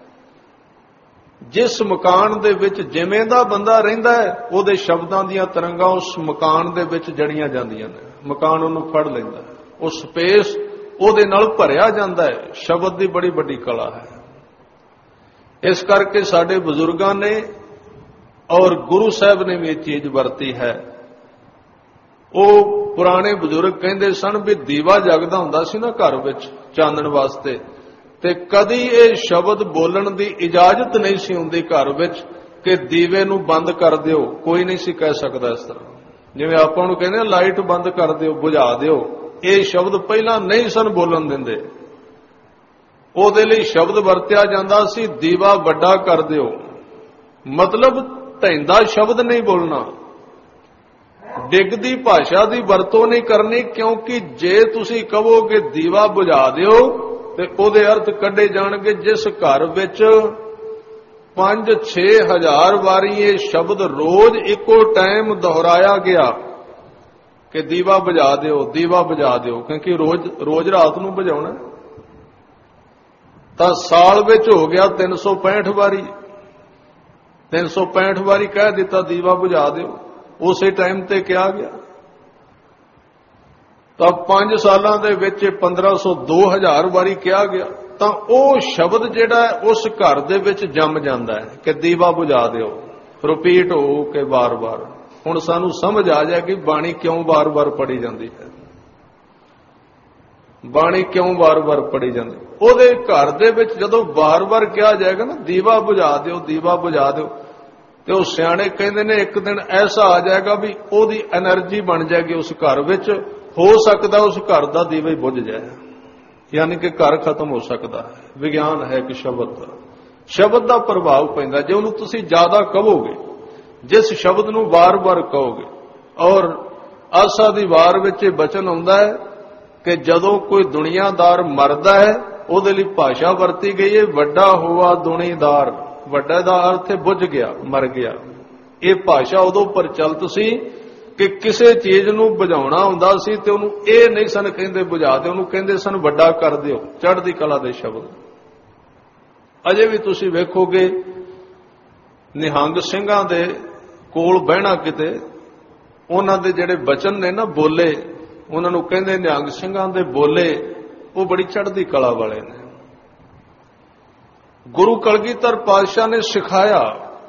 ਜਿਸ ਮਕਾਨ ਦੇ ਵਿੱਚ ਜਿਵੇਂ ਦਾ ਬੰਦਾ ਰਹਿੰਦਾ ਹੈ, ਉਹਦੇ ਸ਼ਬਦਾਂ ਦੀਆਂ ਤਰੰਗਾਂ ਉਸ ਮਕਾਨ ਦੇ ਵਿੱਚ ਜੜੀਆਂ ਜਾਂਦੀਆਂ ਨੇ। ਮਕਾਨ ਉਹਨੂੰ ਫੜ ਲੈਂਦਾ, ਉਹ ਸਪੇਸ ਉਹਦੇ ਨਾਲ ਭਰਿਆ ਜਾਂਦਾ ਹੈ। ਸ਼ਬਦ ਦੀ ਬੜੀ ਵੱਡੀ ਕਲਾ ਹੈ। ਇਸ ਕਰਕੇ ਸਾਡੇ ਬਜ਼ੁਰਗਾਂ ਨੇ ਔਰ ਗੁਰੂ ਸਾਹਿਬ ਨੇ ਵੀ ਇਹ ਚੀਜ਼ ਵਰਤੀ ਹੈ। ਉਹ ਪੁਰਾਣੇ ਬਜ਼ੁਰਗ ਕਹਿੰਦੇ ਸਨ ਵੀ ਦੀਵਾ ਜਗਦਾ ਹੁੰਦਾ ਸੀ ਨਾ ਘਰ ਵਿੱਚ ਚਾਨਣ ਵਾਸਤੇ, ਤੇ ਕਦੀ ਇਹ ਸ਼ਬਦ ਬੋਲਣ ਦੀ ਇਜਾਜ਼ਤ ਨਹੀਂ ਸੀ ਹੁੰਦੀ ਘਰ ਵਿੱਚ ਕਿ ਦੀਵੇ ਨੂੰ ਬੰਦ ਕਰ ਦਿਓ। ਕੋਈ ਨਹੀਂ ਸੀ ਕਹਿ ਸਕਦਾ ਇਸ ਤਰ੍ਹਾਂ। ਜਿਵੇਂ ਆਪਾਂ ਨੂੰ ਕਹਿੰਦੇ ਲਾਈਟ ਬੰਦ ਕਰ ਦਿਓ, ਬੁਝਾ ਦਿਓ, ਇਹ ਸ਼ਬਦ ਪਹਿਲਾਂ ਨਹੀਂ ਸਨ ਬੋਲਣ ਦਿੰਦੇ। ਉਹਦੇ ਲਈ ਸ਼ਬਦ ਵਰਤਿਆ ਜਾਂਦਾ ਸੀ ਦੀਵਾ ਵੱਡਾ ਕਰ ਦਿਓ, ਮਤਲਬ ਧੈਂਦਾ ਸ਼ਬਦ ਨਹੀਂ ਬੋਲਣਾ, ਡਿੱਗਦੀ ਭਾਸ਼ਾ ਦੀ ਵਰਤੋਂ ਨਹੀਂ ਕਰਨੀ। ਕਿਉਂਕਿ ਜੇ ਤੁਸੀਂ ਕਹੋਗੇ ਦੀਵਾ ਬੁਝਾ ਦਿਓ ਤੇ ਉਹਦੇ ਅਰਥ ਕੱਢੇ ਜਾਣਗੇ। ਜਿਸ ਘਰ ਵਿੱਚ ਪੰਜ ਛੇ ਹਜ਼ਾਰ ਵਾਰੀ ਇਹ ਸ਼ਬਦ ਰੋਜ਼ ਇੱਕੋ ਟਾਈਮ ਦੁਹਰਾਇਆ ਗਿਆ ਕਿ ਦੀਵਾ ਬੁਝਾ ਦਿਓ, ਦੀਵਾ ਬੁਝਾ ਦਿਓ, ਕਿਉਂਕਿ ਰੋਜ਼ ਰੋਜ਼ ਰਾਤ ਨੂੰ ਬੁਝਾਉਣਾ, ਤਾਂ ਸਾਲ ਵਿੱਚ ਹੋ ਗਿਆ ਤਿੰਨ ਸੌ ਪੈਂਹਠ ਵਾਰੀ। ਤਿੰਨ ਸੌ ਪੈਂਹਠ ਵਾਰੀ ਕਹਿ ਦਿੱਤਾ ਦੀਵਾ ਬੁਝਾ ਦਿਓ, ਉਸੇ ਟਾਈਮ ਤੇ ਕਿਹਾ ਗਿਆ। ਤਾਂ ਪੰਜ ਸਾਲਾਂ ਦੇ ਵਿੱਚ ਪੰਦਰਾਂ ਸੌ ਦੋ ਹਜ਼ਾਰ ਵਾਰੀ ਕਿਹਾ ਗਿਆ। ਤਾਂ ਉਹ ਸ਼ਬਦ ਜਿਹੜਾ ਉਸ ਘਰ ਦੇ ਵਿੱਚ ਜੰਮ ਜਾਂਦਾ ਹੈ ਕਿ ਦੀਵਾ ਬੁਝਾ ਦਿਓ, ਰਿਪੀਟ ਹੋ ਕੇ ਵਾਰ-ਵਾਰ। ਹੁਣ ਸਾਨੂੰ ਸਮਝ ਆ ਜਾਏ ਕਿ ਬਾਣੀ ਕਿਉਂ ਵਾਰ-ਵਾਰ ਪੜ੍ਹੀ ਜਾਂਦੀ ਹੈ, ਬਾਣੀ ਕਿਉਂ ਵਾਰ-ਵਾਰ ਪੜ੍ਹੀ ਜਾਂਦੀ। ਉਹਦੇ ਘਰ ਦੇ ਵਿੱਚ ਜਦੋਂ ਵਾਰ-ਵਾਰ ਕਿਹਾ ਜਾਏਗਾ ਨਾ ਦੀਵਾ ਬੁਝਾ ਦਿਓ, ਦੀਵਾ ਬੁਝਾ ਦਿਓ, ਤੇ ਉਹ ਸਿਆਣੇ ਕਹਿੰਦੇ ਨੇ ਇੱਕ ਦਿਨ ਐਸਾ ਆ ਜਾਏਗਾ ਵੀ ਉਹਦੀ એનર્ਜੀ ਬਣ ਜਾਏਗੀ ਉਸ ਘਰ ਵਿੱਚ। ਹੋ ਸਕਦਾ ਉਸ ਘਰ ਦਾ ਦੀਵਾ ਹੀ ਬੁਝ ਜਾਏ, ਯਾਨੀ ਕਿ ਘਰ ਖਤਮ ਹੋ ਸਕਦਾ ਹੈ। ਵਿਗਿਆਨ ਹੈ ਕਿ ਸ਼ਬਦ ਦਾ ਸ਼ਬਦ ਦਾ ਪ੍ਰਭਾਵ ਪੈਂਦਾ। ਜੇ ਉਹਨੂੰ ਤੁਸੀਂ ਜ਼ਿਆਦਾ ਕਹੋਗੇ, ਜਿਸ ਸ਼ਬਦ ਨੂੰ ਵਾਰ-ਵਾਰ ਕਹੋਗੇ, ਔਰ ਆਸਾ ਦੀ ਵਾਰ ਵਿੱਚ ਇਹ ਬਚਨ ਆਉਂਦਾ ਹੈ ਕਿ ਜਦੋਂ ਕੋਈ ਦੁਨੀਆਦਾਰ ਮਰਦਾ ਹੈ ਉਹਦੇ ਲਈ ਭਾਸ਼ਾ ਵਰਤੀ ਗਈ ਹੈ ਵੱਡਾ ਹੋਆ ਦੁਨੀਆਦਾਰ। ਵੱਡਾ ਦਾ ਅਰਥ ਹੈ ਬੁੱਝ ਗਿਆ, ਮਰ ਗਿਆ। ਇਹ ਭਾਸ਼ਾ ਉਦੋਂ ਪ੍ਰਚਲਿਤ ਸੀ ਕਿ ਕਿਸੇ ਚੀਜ਼ ਨੂੰ ਬੁਝਾਉਣਾ ਹੁੰਦਾ ਸੀ ਤੇ ਉਹਨੂੰ ਇਹ ਨਹੀਂ ਸਨ ਕਹਿੰਦੇ ਬੁਝਾ ਦਿਓ, ਉਹਨੂੰ ਕਹਿੰਦੇ ਸਨ ਵੱਡਾ ਕਰ ਦਿਓ। ਚੜ੍ਹਦੀ ਕਲਾ ਦੇ ਸ਼ਬਦ ਅਜੇ ਵੀ ਤੁਸੀਂ ਵੇਖੋਗੇ ਨਿਹੰਗ ਸਿੰਘਾਂ ਦੇ ਕੋਲ ਬਹਿਣਾ ਕਿਤੇ, ਉਹਨਾਂ ਦੇ ਜਿਹੜੇ ਬਚਨ ਨੇ ਨਾ ਬੋਲੇ, ਉਹਨਾਂ ਨੂੰ ਕਹਿੰਦੇ ਨਿਹੰਗ ਸਿੰਘਾਂ ਦੇ ਬੋਲੇ, ਉਹ ਬੜੀ ਚੜ੍ਹਦੀ ਕਲਾ ਵਾਲੇ ਨੇ। ਗੁਰੂ ਕਲਗੀਧਰ ਪਾਤਸ਼ਾਹ ਨੇ ਸਿਖਾਇਆ,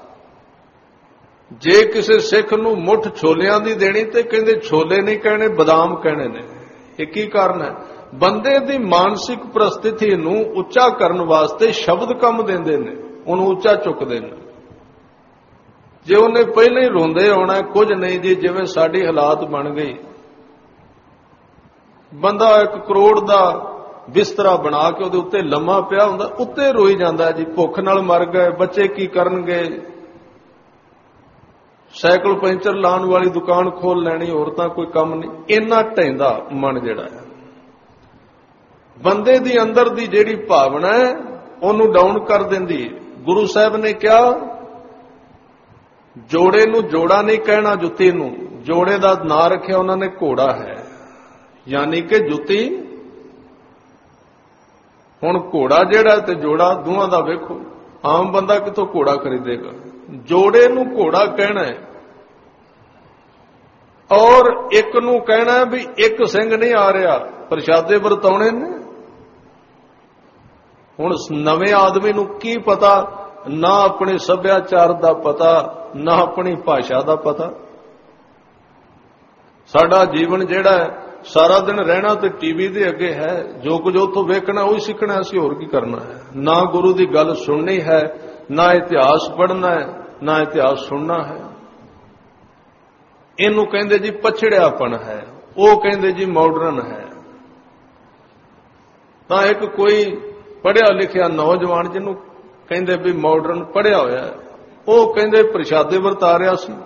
ਜੇ ਕਿਸੇ ਸਿੱਖ ਨੂੰ ਮੁੱਠ ਛੋਲਿਆਂ ਦੀ ਦੇਣੀ ਤੇ ਕਹਿੰਦੇ ਛੋਲੇ ਨਹੀਂ ਕਹਿਣੇ, ਬਦਾਮ ਕਹਿਣੇ ਨੇ। ਇਹ ਕੀ ਕਾਰਨ ਹੈ? ਬੰਦੇ ਦੀ ਮਾਨਸਿਕ ਪ੍ਰਸਥਿਤੀ ਨੂੰ ਉੱਚਾ ਕਰਨ ਵਾਸਤੇ ਸ਼ਬਦ ਕੰਮ ਦਿੰਦੇ ਨੇ, ਉਹਨੂੰ ਉੱਚਾ ਚੁੱਕਦੇ ਨੇ। ਜੇ ਉਹਨੇ ਪਹਿਲਾਂ ਹੀ ਰੋਂਦੇ ਆਉਣਾ, ਕੁਝ ਨਹੀਂ ਜੀ, ਜਿਵੇਂ ਸਾਡੀ ਹਾਲਾਤ ਬਣ ਗਈ, ਬੰਦਾ ਇੱਕ ਕਰੋੜ ਦਾ ਬਿਸਤਰਾ ਬਣਾ ਕੇ ਉਹਦੇ ਉੱਤੇ ਲੰਮਾ ਪਿਆ ਹੁੰਦਾ, ਉੱਤੇ ਰੋਈ ਜਾਂਦਾ ਜੀ, ਭੁੱਖ ਨਾਲ ਮਰ ਗਏ, ਬੱਚੇ ਕੀ ਕਰਨਗੇ, ਸਾਈਕਲ ਪੈਂਚਰ ਲਾਉਣ ਵਾਲੀ ਦੁਕਾਨ ਖੋਲ ਲੈਣੀ, ਹੋਰ ਤਾਂ ਕੋਈ ਕੰਮ ਨਹੀਂ। ਇੰਨਾ ਢਹਿੰਦਾ ਮਨ ਜਿਹੜਾ ਹੈ, ਬੰਦੇ ਦੀ ਅੰਦਰ ਦੀ ਜਿਹੜੀ ਭਾਵਨਾ ਹੈ ਉਹਨੂੰ ਡਾਊਨ ਕਰ ਦਿੰਦੀ। ਗੁਰੂ ਸਾਹਿਬ ਨੇ ਕਿਹਾ, ਜੋੜੇ ਨੂੰ ਜੋੜਾ ਨਹੀਂ ਕਹਿਣਾ, ਜੁੱਤੀ ਨੂੰ। ਜੋੜੇ ਦਾ ਨਾਂ ਰੱਖਿਆ ਉਹਨਾਂ ਨੇ ਘੋੜਾ ਹੈ, ਯਾਨੀ ਕਿ ਜੁੱਤੀ। ਹੁਣ ਘੋੜਾ ਜਿਹੜਾ ਤੇ ਜੋੜਾ ਦੋਵਾਂ ਦਾ ਵੇਖੋ, ਆਮ ਬੰਦਾ ਕਿੱਥੋਂ ਘੋੜਾ ਖਰੀਦੇਗਾ? ਜੋੜੇ ਨੂੰ ਘੋੜਾ ਕਹਿਣਾ ਹੈ, ਔਰ ਇੱਕ ਨੂੰ ਕਹਿਣਾ ਵੀ ਇੱਕ ਸਿੰਘ ਨਹੀਂ ਆ ਰਿਹਾ, ਪ੍ਰਸ਼ਾਦੇ ਵਰਤਾਉਣੇ ਨੇ। ਹੁਣ ਨਵੇਂ ਆਦਮੀ ਨੂੰ ਕੀ ਪਤਾ, ਨਾ ਆਪਣੇ ਸੱਭਿਆਚਾਰ ਦਾ ਪਤਾ, ਨਾ ਆਪਣੀ ਭਾਸ਼ਾ ਦਾ ਪਤਾ। ਸਾਡਾ ਜੀਵਨ ਜਿਹੜਾ ਹੈ, ਸਾਰਾ ਦਿਨ ਰਹਿਣਾ ਤੇ ਟੀਵੀ ਦੇ ਅੱਗੇ ਹੈ, ਜੋ ਕੁਝ ਉੱਥੋਂ ਵੇਖਣਾ ਉਹੀ ਸਿੱਖਣਾ, ਅਸੀਂ ਹੋਰ ਕੀ ਕਰਨਾ ਹੈ। ਨਾ ਗੁਰੂ ਦੀ ਗੱਲ ਸੁਣਨੀ ਹੈ, ਨਾ ਇਤਿਹਾਸ ਪੜ੍ਹਨਾ ਹੈ, ਨਾ ਇਤਿਹਾਸ ਸੁਣਨਾ ਹੈ। ਇਹਨੂੰ ਕਹਿੰਦੇ ਜੀ ਪਛੜਿਆਪਣ ਹੈ, ਉਹ ਕਹਿੰਦੇ ਜੀ ਮਾਡਰਨ ਹੈ। ਤਾਂ ਇੱਕ ਕੋਈ ਪੜ੍ਹਿਆ ਲਿਖਿਆ ਨੌਜਵਾਨ ਜਿਹਨੂੰ ਕਹਿੰਦੇ ਵੀ ਮਾਡਰਨ ਪੜ੍ਹਿਆ ਹੋਇਆ, ਉਹ ਕਹਿੰਦੇ ਪ੍ਰਸ਼ਾਦੇ ਵਰਤਾ ਰਿਹਾ ਸੀ।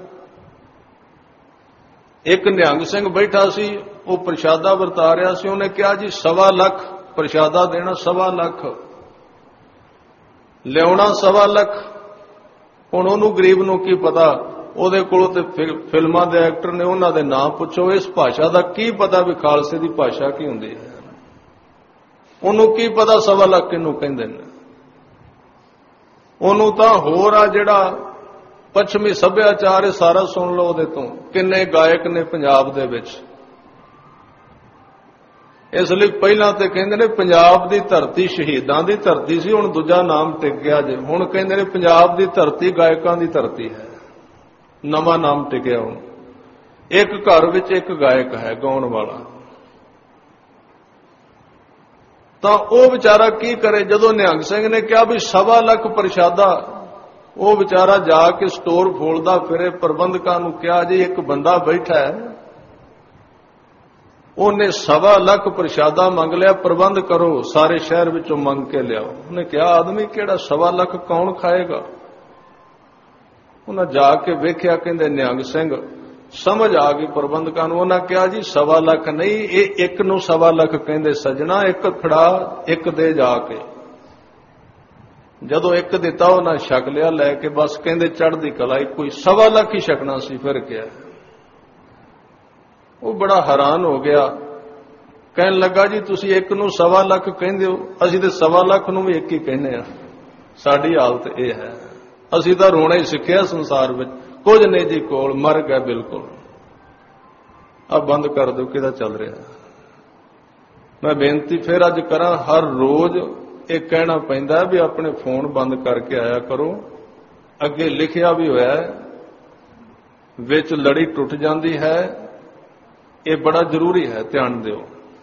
ਇੱਕ ਨਿਹੰਗ ਸਿੰਘ ਬੈਠਾ ਸੀ, ਉਹ ਪ੍ਰਸ਼ਾਦਾ ਵਰਤਾ ਰਿਹਾ ਸੀ। ਉਹਨੇ ਕਿਹਾ ਜੀ ਸਵਾ ਲੱਖ ਪ੍ਰਸ਼ਾਦਾ ਦੇਣਾ, ਸਵਾ ਲੱਖ ਲਿਆਉਣਾ, ਸਵਾ ਲੱਖ। ਹੁਣ ਉਹਨੂੰ ਗਰੀਬ ਨੂੰ ਕੀ ਪਤਾ, ਉਹਦੇ ਕੋਲੋਂ ਤੇ ਫਿਲਮਾਂ ਦੇ ਐਕਟਰ ਨੇ, ਉਹਨਾਂ ਦੇ ਨਾਂ ਪੁੱਛੋ, ਇਸ ਭਾਸ਼ਾ ਦਾ ਕੀ ਪਤਾ ਵੀ ਖਾਲਸੇ ਦੀ ਭਾਸ਼ਾ ਕੀ ਹੁੰਦੀ ਹੈ। ਉਹਨੂੰ ਕੀ ਪਤਾ ਸਵਾ ਲੱਖ ਕਿਹਨੂੰ ਕਹਿੰਦੇ ਨੇ। ਉਹਨੂੰ ਤਾਂ ਹੋਰ ਆ ਜਿਹੜਾ ਪੱਛਮੀ ਸੱਭਿਆਚਾਰ, ਇਹ ਸਾਰਾ ਸੁਣ ਲਓ ਉਹਦੇ ਤੋਂ। ਕਿੰਨੇ ਗਾਇਕ ਨੇ ਪੰਜਾਬ ਦੇ ਵਿੱਚ। ਇਸ ਲਈ ਪਹਿਲਾਂ ਤੇ ਕਹਿੰਦੇ ਨੇ ਪੰਜਾਬ ਦੀ ਧਰਤੀ ਸ਼ਹੀਦਾਂ ਦੀ ਧਰਤੀ ਸੀ, ਹੁਣ ਦੂਜਾ ਨਾਮ ਟਿਕ ਗਿਆ ਜੇ। ਹੁਣ ਕਹਿੰਦੇ ਨੇ ਪੰਜਾਬ ਦੀ ਧਰਤੀ ਗਾਇਕਾਂ ਦੀ ਧਰਤੀ ਹੈ, ਨਵਾਂ ਨਾਮ ਟਿਕਿਆ। ਹੁਣ ਇੱਕ ਘਰ ਵਿੱਚ ਇੱਕ ਗਾਇਕ ਹੈ ਗਾਉਣ ਵਾਲਾ। ਤਾਂ ਉਹ ਵਿਚਾਰਾ ਕੀ ਕਰੇ? ਜਦੋਂ ਨਿਹੰਗ ਸਿੰਘ ਨੇ ਕਿਹਾ ਵੀ ਸਵਾ ਲੱਖ ਪ੍ਰਸ਼ਾਦਾ, ਉਹ ਵਿਚਾਰਾ ਜਾ ਕੇ ਸਟੋਰ ਫੋਲਦਾ ਫਿਰੇ। ਪ੍ਰਬੰਧਕਾਂ ਨੂੰ ਕਿਹਾ ਜੀ ਇੱਕ ਬੰਦਾ ਬੈਠਾ ਹੈ, ਉਹਨੇ ਸਵਾ ਲੱਖ ਪ੍ਰਸ਼ਾਦਾ ਮੰਗ ਲਿਆ, ਪ੍ਰਬੰਧ ਕਰੋ, ਸਾਰੇ ਸ਼ਹਿਰ ਵਿੱਚੋਂ ਮੰਗ ਕੇ ਲਿਆਓ। ਉਹਨੇ ਕਿਹਾ ਆਦਮੀ ਕਿਹੜਾ, ਸਵਾ ਲੱਖ ਕੌਣ ਖਾਏਗਾ? ਉਹਨਾਂ ਜਾ ਕੇ ਵੇਖਿਆ, ਕਹਿੰਦੇ ਨਿਹੰਗ ਸਿੰਘ। ਸਮਝ ਆ ਗਈ ਪ੍ਰਬੰਧਕਾਂ ਨੂੰ। ਉਹਨਾਂ ਕਿਹਾ ਜੀ ਸਵਾ ਲੱਖ ਨਹੀਂ, ਇਹ ਇੱਕ ਨੂੰ ਸਵਾ ਲੱਖ ਕਹਿੰਦੇ ਸੱਜਣਾ, ਇੱਕ ਖੜਾ, ਇੱਕ ਦੇ ਜਾ ਕੇ। ਜਦੋਂ ਇੱਕ ਦਿੱਤਾ ਉਹਨਾਂ ਛਕ ਲਿਆ ਲੈ ਕੇ, ਬਸ ਕਹਿੰਦੇ ਚੜ੍ਹਦੀ ਕਲਾ, ਕੋਈ ਸਵਾ ਲੱਖ ਹੀ ਛਕਣਾ ਸੀ। ਫਿਰ ਕਿਹਾ, ਉਹ ਬੜਾ ਹੈਰਾਨ ਹੋ ਗਿਆ, ਕਹਿਣ ਲੱਗਾ ਜੀ ਤੁਸੀਂ ਇੱਕ ਨੂੰ ਸਵਾ ਲੱਖ ਕਹਿੰਦੇ ਹੋ, ਅਸੀਂ ਤੇ ਸਵਾ ਲੱਖ ਨੂੰ ਵੀ ਇੱਕ ਹੀ ਕਹਿੰਦੇ ਆ। ਸਾਡੀ ਹਾਲਤ ਇਹ ਹੈ, ਅਸੀਂ ਤਾਂ ਰੋਣਾ ਹੀ ਸਿੱਖਿਆ ਸੰਸਾਰ ਵਿੱਚ, ਕੁਝ ਨਹੀਂ ਜੀ ਕੋਲ, ਮਰ ਗਿਆ ਬਿਲਕੁਲ। ਆ ਬੰਦ ਕਰ ਦਿਓ, ਕਿਹਦਾ ਚੱਲ ਰਿਹਾ। ਮੈਂ ਬੇਨਤੀ ਫਿਰ ਅੱਜ ਕਰਾਂ, ਹਰ ਰੋਜ਼ ਇਹ ਕਹਿਣਾ ਪੈਂਦਾ ਵੀ ਆਪਣੇ ਫੋਨ ਬੰਦ ਕਰਕੇ ਆਇਆ ਕਰੋ। ਅੱਗੇ ਲਿਖਿਆ ਵੀ ਹੋਇਆ, ਵਿੱਚ ਲੜੀ ਟੁੱਟ ਜਾਂਦੀ ਹੈ, ਇਹ ਬੜਾ ਜ਼ਰੂਰੀ ਹੈ, ਧਿਆਨ ਦਿਓ।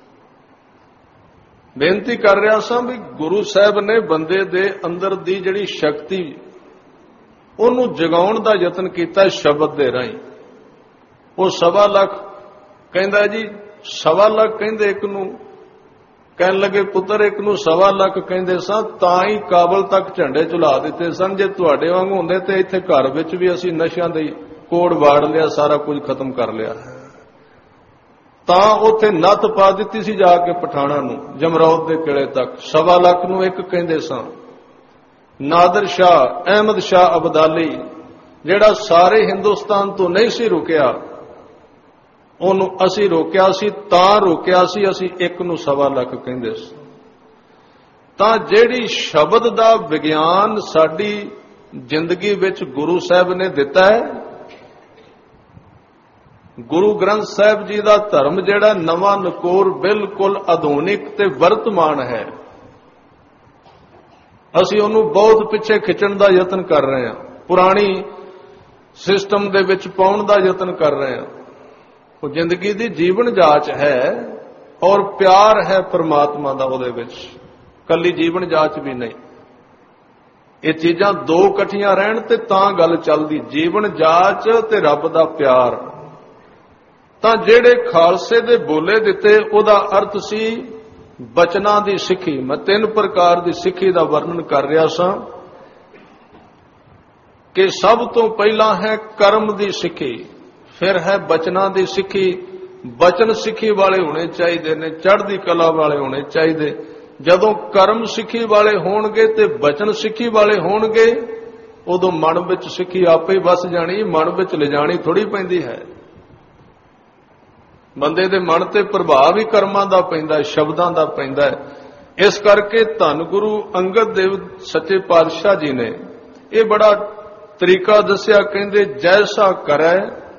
ਬੇਨਤੀ ਕਰ ਰਿਹਾ ਸਾਂ ਵੀ ਗੁਰੂ ਸਾਹਿਬ ਨੇ ਬੰਦੇ ਦੇ ਅੰਦਰ ਦੀ ਜਿਹੜੀ ਸ਼ਕਤੀ, ਉਹਨੂੰ ਜਗਾਉਣ ਦਾ ਯਤਨ ਕੀਤਾ ਸ਼ਬਦ ਦੇ ਰਾਹੀਂ। ਉਹ ਸਵਾ ਲੱਖ ਕਹਿੰਦਾ ਜੀ, ਸਵਾ ਲੱਖ ਕਹਿੰਦੇ ਇੱਕ ਨੂੰ। ਕਹਿਣ ਲੱਗੇ ਪੁੱਤਰ ਇੱਕ ਨੂੰ ਸਵਾ ਲੱਖ ਕਹਿੰਦੇ ਸਾਂ, ਤਾਂ ਹੀ ਕਾਬਲ ਤੱਕ ਝੰਡੇ ਝੁਲਾ ਦਿੱਤੇ ਸਨ। ਜੇ ਤੁਹਾਡੇ ਵਾਂਗ ਹੁੰਦੇ ਤੇ ਇੱਥੇ ਘਰ ਵਿੱਚ ਵੀ ਅਸੀਂ ਨਸ਼ਿਆਂ ਦੇ ਕੋੜ ਵਾੜ ਲਿਆ, ਸਾਰਾ ਕੁਝ ਖਤਮ ਕਰ ਲਿਆ। ਤਾਂ ਉੱਥੇ ਨੱਥ ਪਾ ਦਿੱਤੀ ਸੀ ਜਾ ਕੇ ਪਠਾਣਾ ਨੂੰ, ਜਮਰੌਦ ਦੇ ਕਿਲੇ ਤੱਕ। ਸਵਾ ਲੱਖ ਨੂੰ ਇੱਕ ਕਹਿੰਦੇ ਸਾਂ। ਨਾਦਰ ਸ਼ਾਹ, ਅਹਿਮਦ ਸ਼ਾਹ ਅਬਦਾਲੀ, ਜਿਹੜਾ ਸਾਰੇ ਹਿੰਦੁਸਤਾਨ ਤੋਂ ਨਹੀਂ ਸੀ ਰੁਕਿਆ, ਉਹਨੂੰ ਅਸੀਂ ਰੋਕਿਆ ਸੀ। ਤਾਂ ਰੋਕਿਆ ਸੀ ਅਸੀਂ ਇੱਕ ਨੂੰ ਸਵਾ ਲੱਖ ਕਹਿੰਦੇ ਸੀ। ਤਾਂ ਜਿਹੜੀ ਸ਼ਬਦ ਦਾ ਵਿਗਿਆਨ ਸਾਡੀ ਜ਼ਿੰਦਗੀ ਵਿੱਚ ਗੁਰੂ ਸਾਹਿਬ ਨੇ ਦਿੱਤਾ ਹੈ, ਗੁਰੂ ਗ੍ਰੰਥ ਸਾਹਿਬ ਜੀ ਦਾ ਧਰਮ ਜਿਹੜਾ ਨਵਾਂ ਨਕੋਰ ਬਿਲਕੁਲ ਆਧੁਨਿਕ ਤੇ ਵਰਤਮਾਨ ਹੈ, ਅਸੀਂ ਉਹਨੂੰ ਬਹੁਤ ਪਿੱਛੇ ਖਿੱਚਣ ਦਾ ਯਤਨ ਕਰ ਰਹੇ ਹਾਂ, ਪੁਰਾਣੀ ਸਿਸਟਮ ਦੇ ਵਿੱਚ ਪਾਉਣ ਦਾ ਯਤਨ ਕਰ ਰਹੇ ਹਾਂ। ਉਹ ਜ਼ਿੰਦਗੀ ਦੀ ਜੀਵਨ ਜਾਂਚ ਹੈ ਔਰ ਪਿਆਰ ਹੈ ਪਰਮਾਤਮਾ ਦਾ ਉਹਦੇ ਵਿੱਚ, ਕੱਲੀ ਜੀਵਨ ਜਾਂਚ ਵੀ ਨਹੀਂ। ਇਹ ਚੀਜ਼ਾਂ ਦੋ ਇਕੱਠੀਆਂ ਰਹਿਣ ਤੇ ਤਾਂ ਗੱਲ ਚੱਲਦੀ, ਜੀਵਨ ਜਾਂਚ ਤੇ ਰੱਬ ਦਾ ਪਿਆਰ। ਤਾਂ ਜਿਹੜੇ ਖਾਲਸੇ ਦੇ ਬੋਲੇ ਦਿੱਤੇ ਉਹਦਾ ਅਰਥ ਸੀ ਬਚਨਾਂ ਦੀ ਸਿੱਖੀ। ਮੈਂ ਤਿੰਨ ਪ੍ਰਕਾਰ ਦੀ ਸਿੱਖੀ ਦਾ ਵਰਣਨ ਕਰ ਰਿਹਾ ਸਾਂ ਕਿ ਸਭ ਤੋਂ ਪਹਿਲਾਂ ਹੈ ਕਰਮ ਦੀ ਸਿੱਖੀ, ਫਿਰ ਹੈ ਬਚਨਾਂ ਦੀ ਸਿੱਖੀ। ਬਚਨ ਸਿੱਖੀ ਵਾਲੇ ਹੋਣੇ ਚਾਹੀਦੇ ਨੇ, ਚੜ੍ਹਦੀ ਕਲਾ ਵਾਲੇ ਹੋਣੇ ਚਾਹੀਦੇ। ਜਦੋਂ ਕਰਮ ਸਿੱਖੀ ਵਾਲੇ ਹੋਣਗੇ ਤੇ ਬਚਨ ਸਿੱਖੀ ਵਾਲੇ ਹੋਣਗੇ, ਉਦੋਂ ਮਨ ਵਿੱਚ ਸਿੱਖੀ ਆਪੇ ਹੀ ਵਸ ਜਾਣੀ, ਮਨ ਵਿੱਚ ਲਿਜਾਣੀ ਥੋੜੀ ਪੈਂਦੀ ਹੈ। ਬੰਦੇ ਦੇ ਮਨ ਤੇ ਪ੍ਰਭਾਵ ਹੀ ਕਰਮਾਂ ਦਾ ਪੈਂਦਾ, ਸ਼ਬਦਾਂ ਦਾ ਪੈਂਦਾ। ਇਸ ਕਰਕੇ ਧੰਨ ਗੁਰੂ ਅੰਗਦ ਦੇਵ ਸੱਚੇ ਪਾਤਸ਼ਾਹ ਜੀ ਨੇ ਇਹ ਬੜਾ ਤਰੀਕਾ ਦੱਸਿਆ। ਕਹਿੰਦੇ ਜੈਸਾ ਕਰੈ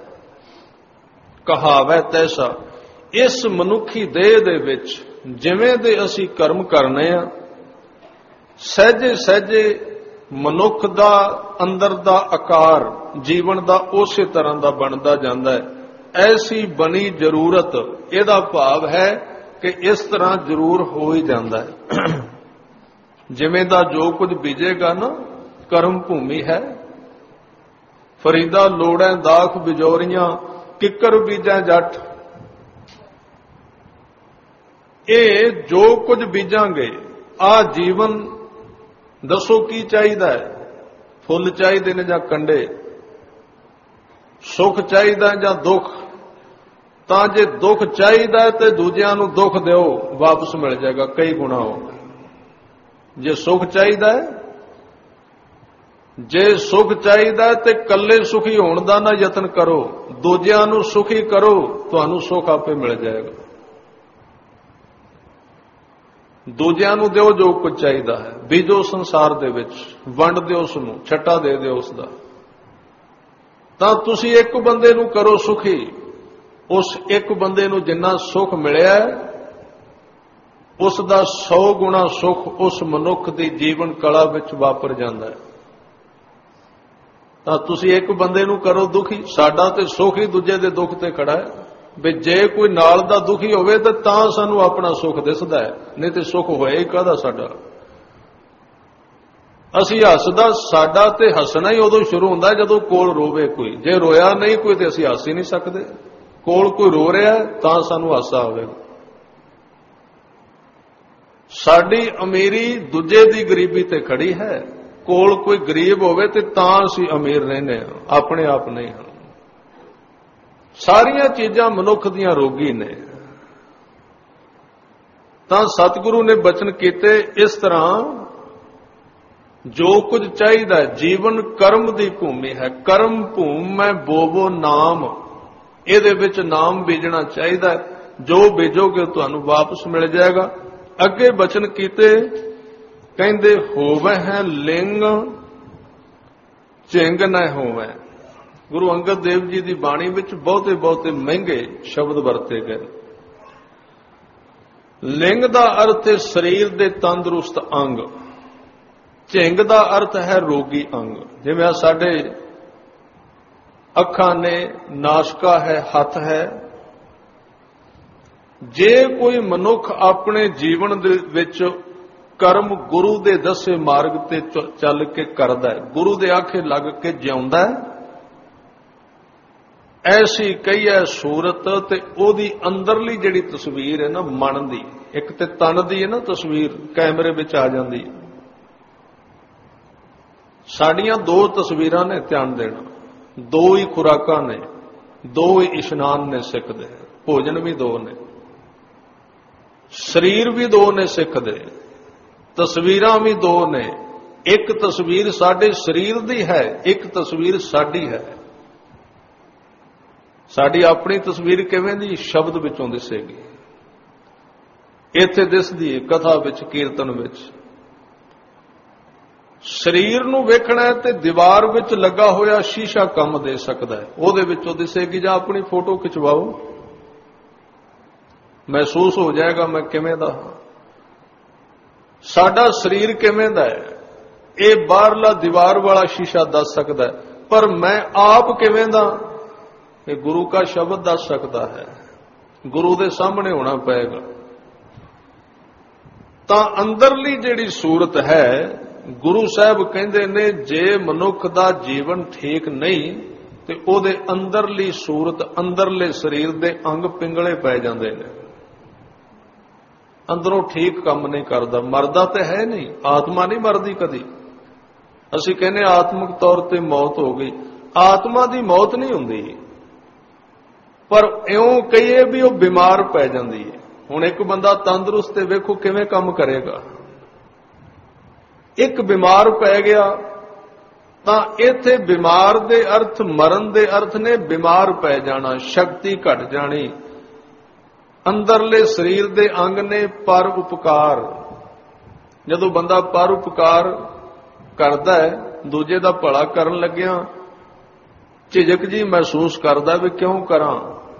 ਕਹਾਵੈ ਤੈਸਾ। ਇਸ ਮਨੁੱਖੀ ਦੇਹ ਦੇ ਵਿੱਚ ਜਿਵੇਂ ਦੇ ਅਸੀਂ ਕਰਮ ਕਰਨੇ ਆ, ਸਹਿਜੇ ਸਹਿਜੇ ਮਨੁੱਖ ਦਾ ਅੰਦਰ ਦਾ ਆਕਾਰ ਜੀਵਨ ਦਾ ਉਸੇ ਤਰ੍ਹਾਂ ਦਾ ਬਣਦਾ ਜਾਂਦਾ ਹੈ। ਐਸੀ ਬਣੀ ਜ਼ਰੂਰਤ, ਇਹਦਾ ਭਾਵ ਹੈ ਕਿ ਇਸ ਤਰ੍ਹਾਂ ਜ਼ਰੂਰ ਹੋ ਹੀ ਜਾਂਦਾ ਹੈ। ਜਿਵੇਂ ਦਾ ਜੋ ਕੁਝ ਬੀਜੇਗਾ ਨਾ, ਕਰਮ ਭੂਮੀ ਹੈ। ਫਰੀਦਾ ਲੋੜੈ ਦਾਖ ਬਿਜੋਰੀਆਂ, ਕਿੱਕਰ ਬੀਜੈ ਜੱਟ। ਇਹ ਜੋ ਕੁਝ ਬੀਜਾਂਗੇ, ਆ ਜੀਵਨ ਦੱਸੋ ਕੀ ਚਾਹੀਦਾ ਹੈ? ਫੁੱਲ ਚਾਹੀਦੇ ਨੇ ਜਾਂ ਕੰਡੇ? ਸੁੱਖ ਚਾਹੀਦਾ ਜਾਂ ਦੁੱਖ? ਤਾਂ ਜੇ ਦੁੱਖ ਚਾਹੀਦਾ ਤੇ ਦੂਜਿਆਂ ਨੂੰ ਦੁੱਖ ਦਿਓ, ਵਾਪਸ ਮਿਲ ਜਾਏਗਾ ਕਈ ਗੁਣਾ ਹੋਗਾ। ਜੇ ਸੁੱਖ ਚਾਹੀਦਾ ਹੈ, ਜੇ ਸੁੱਖ ਚਾਹੀਦਾ ਤੇ ਇਕੱਲੇ ਸੁਖੀ ਹੋਣ ਦਾ ਨਾ ਯਤਨ ਕਰੋ, ਦੂਜਿਆਂ ਨੂੰ ਸੁਖੀ ਕਰੋ, ਤੁਹਾਨੂੰ ਸੁੱਖ ਆਪੇ ਮਿਲ ਜਾਏਗਾ। ਦੂਜਿਆਂ ਨੂੰ ਦਿਓ ਜੋ ਕੁਝ ਚਾਹੀਦਾ ਹੈ, ਬੀਜੋ ਸੰਸਾਰ ਦੇ ਵਿੱਚ, ਵੰਡ ਦਿਓ ਉਸ ਨੂੰ, ਛੱਟਾ ਦੇ ਦਿਓ ਉਸ ਦਾ। ਤਾਂ ਤੁਸੀਂ ਇੱਕ ਬੰਦੇ ਨੂੰ ਕਰੋ ਸੁਖੀ, ਉਸ ਇੱਕ ਬੰਦੇ ਨੂੰ ਜਿੰਨਾ ਸੁੱਖ ਮਿਲਿਆ ਉਸ ਦਾ ਸੌ ਗੁਣਾ ਸੁੱਖ ਉਸ ਮਨੁੱਖ ਦੀ ਜੀਵਨ ਕਲਾ ਵਿੱਚ ਵਾਪਰ ਜਾਂਦਾ ਹੈ। ਤਾਂ ਤੁਸੀਂ ਇੱਕ ਬੰਦੇ ਨੂੰ ਕਰੋ ਦੁਖੀ, ਸਾਡਾ ਤੇ ਸੁੱਖ ਹੀ ਦੂਜੇ ਦੇ ਦੁੱਖ ਤੇ ਖੜਾ ਹੈ। ਵੀ ਜੇ ਕੋਈ ਨਾਲ ਦਾ ਦੁਖੀ ਹੋਵੇ ਤਾਂ ਤਾਂ ਸਾਨੂੰ ਆਪਣਾ ਸੁੱਖ ਦਿਸਦਾ ਹੈ, ਨਹੀਂ ਤੇ ਸੁੱਖ ਹੋਇਆ ਹੀ ਕਾਹਦਾ ਸਾਡਾ। ਅਸੀਂ ਹੱਸਦਾ, ਸਾਡਾ ਤੇ ਹੱਸਣਾ ਹੀ ਉਦੋਂ ਸ਼ੁਰੂ ਹੁੰਦਾ ਜਦੋਂ ਕੋਲ ਰੋਵੇ ਕੋਈ। ਜੇ ਰੋਇਆ ਨਹੀਂ ਕੋਈ ਤੇ ਅਸੀਂ ਹੱਸ ਹੀ ਨਹੀਂ ਸਕਦੇ। ਕੋਲ ਕੋਈ ਰੋ ਰਿਹਾ ਤਾਂ ਸਾਨੂੰ ਹਾਸਾ ਆਵੇਗਾ। ਸਾਡੀ ਅਮੀਰੀ ਦੂਜੇ ਦੀ ਗਰੀਬੀ ਤੇ ਖੜੀ ਹੈ। ਕੋਲ ਕੋਈ ਗਰੀਬ ਹੋਵੇ ਤੇ ਤਾਂ ਅਸੀਂ ਅਮੀਰ ਰਹਿੰਦੇ ਹਾਂ, ਆਪਣੇ ਆਪ ਨਹੀਂ ਹਾਂ। ਸਾਰੀਆਂ ਚੀਜ਼ਾਂ ਮਨੁੱਖ ਦੀਆਂ ਰੋਗੀ ਨੇ। ਤਾਂ ਸਤਿਗੁਰੂ ਨੇ ਬਚਨ ਕੀਤੇ ਇਸ ਤਰ੍ਹਾਂ, ਜੋ ਕੁਝ ਚਾਹੀਦਾ, ਜੀਵਨ ਕਰਮ ਦੀ ਭੂਮੀ ਹੈ। ਕਰਮ ਭੂਮ ਮੈਂ ਬੋਵੋ ਨਾਮ, ਇਹਦੇ ਵਿੱਚ ਨਾਮ ਬੀਜਣਾ ਚਾਹੀਦਾ। ਜੋ ਬੀਜੋਗੇ ਤੁਹਾਨੂੰ ਵਾਪਸ ਮਿਲ ਜਾਏਗਾ। ਅੱਗੇ ਬਚਨ ਕੀਤੇ, ਕਹਿੰਦੇ ਹੋਵੇ ਹੈ ਲਿੰਗ ਝਿੰਗ ਨਾ ਹੋਵੇ। ਗੁਰੂ ਅੰਗਦ ਦੇਵ ਜੀ ਦੀ ਬਾਣੀ ਵਿੱਚ ਬਹੁਤੇ ਬਹੁਤੇ ਮਹਿੰਗੇ ਸ਼ਬਦ ਵਰਤੇ ਗਏ। ਲਿੰਗ ਦਾ ਅਰਥ ਹੈ ਸਰੀਰ ਦੇ ਤੰਦਰੁਸਤ ਅੰਗ, ਝਿੰਗ ਦਾ ਅਰਥ ਹੈ ਰੋਗੀ ਅੰਗ। ਜਿਵੇਂ ਆ ਸਾਡੇ ਅੱਖਾਂ ਨੇ, ਨਾਸਕਾ ਹੈ, ਹੱਥ ਹੈ। ਜੇ ਕੋਈ ਮਨੁੱਖ ਆਪਣੇ ਜੀਵਨ ਦੇ ਵਿੱਚ ਕਰਮ ਗੁਰੂ ਦੇ ਦੱਸੇ ਮਾਰਗ ਤੇ ਚੱਲ ਕੇ ਕਰਦਾ ਹੈ, ਗੁਰੂ ਦੇ ਆਖੇ ਲੱਗ ਕੇ ਜਿਉਂਦਾ ਹੈ, ਐਸੀ ਕਈ ਹੈ ਸੂਰਤ। ਤੇ ਉਹਦੀ ਅੰਦਰਲੀ ਜਿਹੜੀ ਤਸਵੀਰ ਹੈ ਨਾ ਮਨ ਦੀ, ਇੱਕ ਤੇ ਤਨ ਦੀ ਹੈ ਨਾ ਤਸਵੀਰ, ਕੈਮਰੇ ਵਿੱਚ ਆ ਜਾਂਦੀ ਹੈ। ਸਾਡੀਆਂ ਦੋ ਤਸਵੀਰਾਂ ਨੇ, ਧਿਆਨ ਦੇਣਾ। ਦੋ ਹੀ ਖੁਰਾਕਾਂ ਨੇ, ਦੋ ਹੀ ਇਸ਼ਨਾਨ ਨੇ ਸਿੱਖ ਦੇ, ਭੋਜਨ ਵੀ ਦੋ ਨੇ, ਸਰੀਰ ਵੀ ਦੋ ਨੇ ਸਿੱਖ ਦੇ, ਤਸਵੀਰਾਂ ਵੀ ਦੋ ਨੇ, ਇੱਕ ਤਸਵੀਰ ਸਾਡੇ ਸਰੀਰ ਦੀ ਹੈ, ਇੱਕ ਤਸਵੀਰ ਸਾਡੀ ਹੈ। ਸਾਡੀ ਆਪਣੀ ਤਸਵੀਰ ਕਿਵੇਂ ਦੀ? ਸ਼ਬਦ ਵਿੱਚੋਂ ਦਿਸੇਗੀ, ਇੱਥੇ ਦਿਸਦੀ ਹੈ ਕਥਾ ਵਿੱਚ, ਕੀਰਤਨ ਵਿੱਚ। ਸਰੀਰ ਨੂੰ ਵੇਖਣਾ ਹੈ ਤੇ ਦੀਵਾਰ ਵਿੱਚ ਲੱਗਾ ਹੋਇਆ ਸ਼ੀਸ਼ਾ ਕੰਮ ਦੇ ਸਕਦਾ ਹੈ, ਉਹਦੇ ਵਿੱਚੋਂ ਦਿਸੇਗੀ। ਜਾਂ ਆਪਣੀ ਫੋਟੋ ਖਿਚਵਾਓ, ਮਹਿਸੂਸ ਹੋ ਜਾਏਗਾ ਮੈਂ ਕਿਵੇਂ ਦਾ ਹਾਂ। ਸਾਡਾ ਸਰੀਰ ਕਿਵੇਂ ਦਾ ਹੈ ਇਹ ਬਾਹਰਲਾ ਦੀਵਾਰ ਵਾਲਾ ਸ਼ੀਸ਼ਾ ਦੱਸ ਸਕਦਾ ਹੈ, ਪਰ ਮੈਂ ਆਪ ਕਿਵੇਂ ਦਾ ਇਹ ਗੁਰੂ ਦਾ ਸ਼ਬਦ ਦੱਸ ਸਕਦਾ ਹੈ। ਗੁਰੂ ਦੇ ਸਾਹਮਣੇ ਹੋਣਾ ਪਏਗਾ। ਤਾਂ ਅੰਦਰਲੀ ਜਿਹੜੀ ਸੂਰਤ ਹੈ, ਗੁਰੂ ਸਾਹਿਬ ਕਹਿੰਦੇ ਨੇ ਜੇ ਮਨੁੱਖ ਦਾ ਜੀਵਨ ਠੀਕ ਨਹੀਂ ਤੇ ਉਹਦੇ ਅੰਦਰਲੀ ਸੂਰਤ, ਅੰਦਰਲੇ ਸਰੀਰ ਦੇ ਅੰਗ ਪਿੰਗਲੇ ਪੈ ਜਾਂਦੇ ਨੇ, ਅੰਦਰੋਂ ਠੀਕ ਕੰਮ ਨਹੀਂ ਕਰਦਾ। ਮਰਦਾ ਤੇ ਹੈ ਨਹੀਂ, ਆਤਮਾ ਨਹੀਂ ਮਰਦੀ ਕਦੀ। ਅਸੀਂ ਕਹਿੰਦੇ ਆਤਮਿਕ ਤੌਰ ਤੇ ਮੌਤ ਹੋ ਗਈ, ਆਤਮਾ ਦੀ ਮੌਤ ਨਹੀਂ ਹੁੰਦੀ, ਪਰ ਇਉਂ ਕਹੀਏ ਵੀ ਉਹ ਬਿਮਾਰ ਪੈ ਜਾਂਦੀ ਹੈ। ਹੁਣ ਇੱਕ ਬੰਦਾ ਤੰਦਰੁਸਤ ਤੇ ਵੇਖੋ ਕਿਵੇਂ ਕੰਮ ਕਰੇਗਾ, ਇੱਕ ਬਿਮਾਰ ਪੈ ਗਿਆ ਤਾਂ ਇੱਥੇ ਬਿਮਾਰ ਦੇ ਅਰਥ ਮਰਨ ਦੇ ਅਰਥ ਨੇ ਬਿਮਾਰ ਪੈ ਜਾਣਾ, ਸ਼ਕਤੀ ਘਟ ਜਾਣੀ। ਅੰਦਰਲੇ ਸਰੀਰ ਦੇ ਅੰਗ ਨੇ ਪਰ ਉਪਕਾਰ। ਜਦੋਂ ਬੰਦਾ ਪਰ ਉਪਕਾਰ ਕਰਦਾ ਹੈ, ਦੂਜੇ ਦਾ ਭਲਾ ਕਰਨ ਲੱਗਿਆ ਝਿਜਕ ਜੀ ਮਹਿਸੂਸ ਕਰਦਾ ਵੀ ਕਿਉਂ ਕਰਾਂ।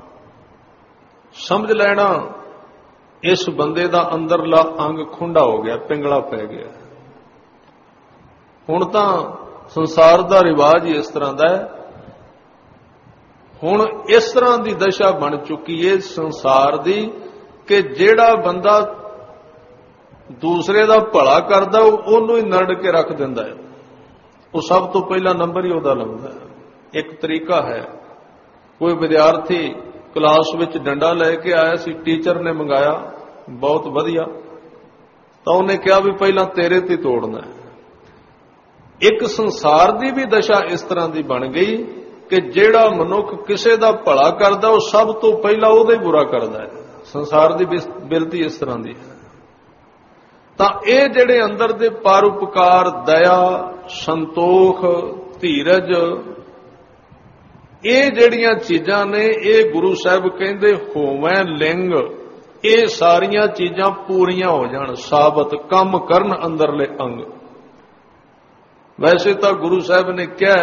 ਸਮਝ ਲੈਣਾ ਇਸ ਬੰਦੇ ਦਾ ਅੰਦਰਲਾ ਅੰਗ ਖੁੰਡਾ ਹੋ ਗਿਆ, ਪਿੰਗਲਾ ਪੈ ਗਿਆ। ਹੁਣ ਤਾਂ ਸੰਸਾਰ ਦਾ ਰਿਵਾਜ ਹੀ ਇਸ ਤਰ੍ਹਾਂ ਦਾ ਹੈ। ਹੁਣ ਇਸ ਤਰ੍ਹਾਂ ਦੀ ਦਸ਼ਾ ਬਣ ਚੁੱਕੀ ਹੈ ਸੰਸਾਰ ਦੀ ਕਿ ਜਿਹੜਾ ਬੰਦਾ ਦੂਸਰੇ ਦਾ ਭਲਾ ਕਰਦਾ ਉਹਨੂੰ ਹੀ ਨਰੜ ਕੇ ਰੱਖ ਦਿੰਦਾ ਹੈ। ਉਹ ਸਭ ਤੋਂ ਪਹਿਲਾ ਨੰਬਰ ਹੀ ਉਹਦਾ ਲਾਉਂਦਾ ਹੈ। ਇੱਕ ਤਰੀਕਾ ਹੈ, ਕੋਈ ਵਿਦਿਆਰਥੀ ਕਲਾਸ ਵਿੱਚ ਡੰਡਾ ਲੈ ਕੇ ਆਇਆ ਸੀ, ਟੀਚਰ ਨੇ ਮੰਗਾਇਆ, ਬਹੁਤ ਵਧੀਆ, ਤਾਂ ਉਹਨੇ ਕਿਹਾ ਵੀ ਪਹਿਲਾਂ ਤੇਰੇ ਤੇ ਤੋੜਨਾ ਹੈ। ਇੱਕ ਸੰਸਾਰ ਦੀ ਵੀ ਦਸ਼ਾ ਇਸ ਤਰ੍ਹਾਂ ਦੀ ਬਣ ਗਈ ਕਿ ਜਿਹੜਾ ਮਨੁੱਖ ਕਿਸੇ ਦਾ ਭਲਾ ਕਰਦਾ ਉਹ ਸਭ ਤੋਂ ਪਹਿਲਾਂ ਉਹਦਾ ਹੀ ਬੁਰਾ ਕਰਦਾ ਹੈ। ਸੰਸਾਰ ਦੀ ਬਿਰਤੀ ਇਸ ਤਰ੍ਹਾਂ ਦੀ ਹੈ। ਤਾਂ ਇਹ ਜਿਹੜੇ ਅੰਦਰ ਦੇ ਪਰਉਪਕਾਰ, ਦਇਆ, ਸੰਤੋਖ, ਧੀਰਜ, ਇਹ ਜਿਹੜੀਆਂ ਚੀਜ਼ਾਂ ਨੇ ਇਹ ਗੁਰੂ ਸਾਹਿਬ ਕਹਿੰਦੇ ਹੋਵੇਂ ਲਿੰਗ, ਇਹ ਸਾਰੀਆਂ ਚੀਜ਼ਾਂ ਪੂਰੀਆਂ ਹੋ ਜਾਣ, ਸਾਬਤ ਕੰਮ ਕਰਨ ਅੰਦਰਲੇ ਅੰਗ। ਵੈਸੇ ਤਾਂ ਗੁਰੂ ਸਾਹਿਬ ਨੇ ਕਿਹਾ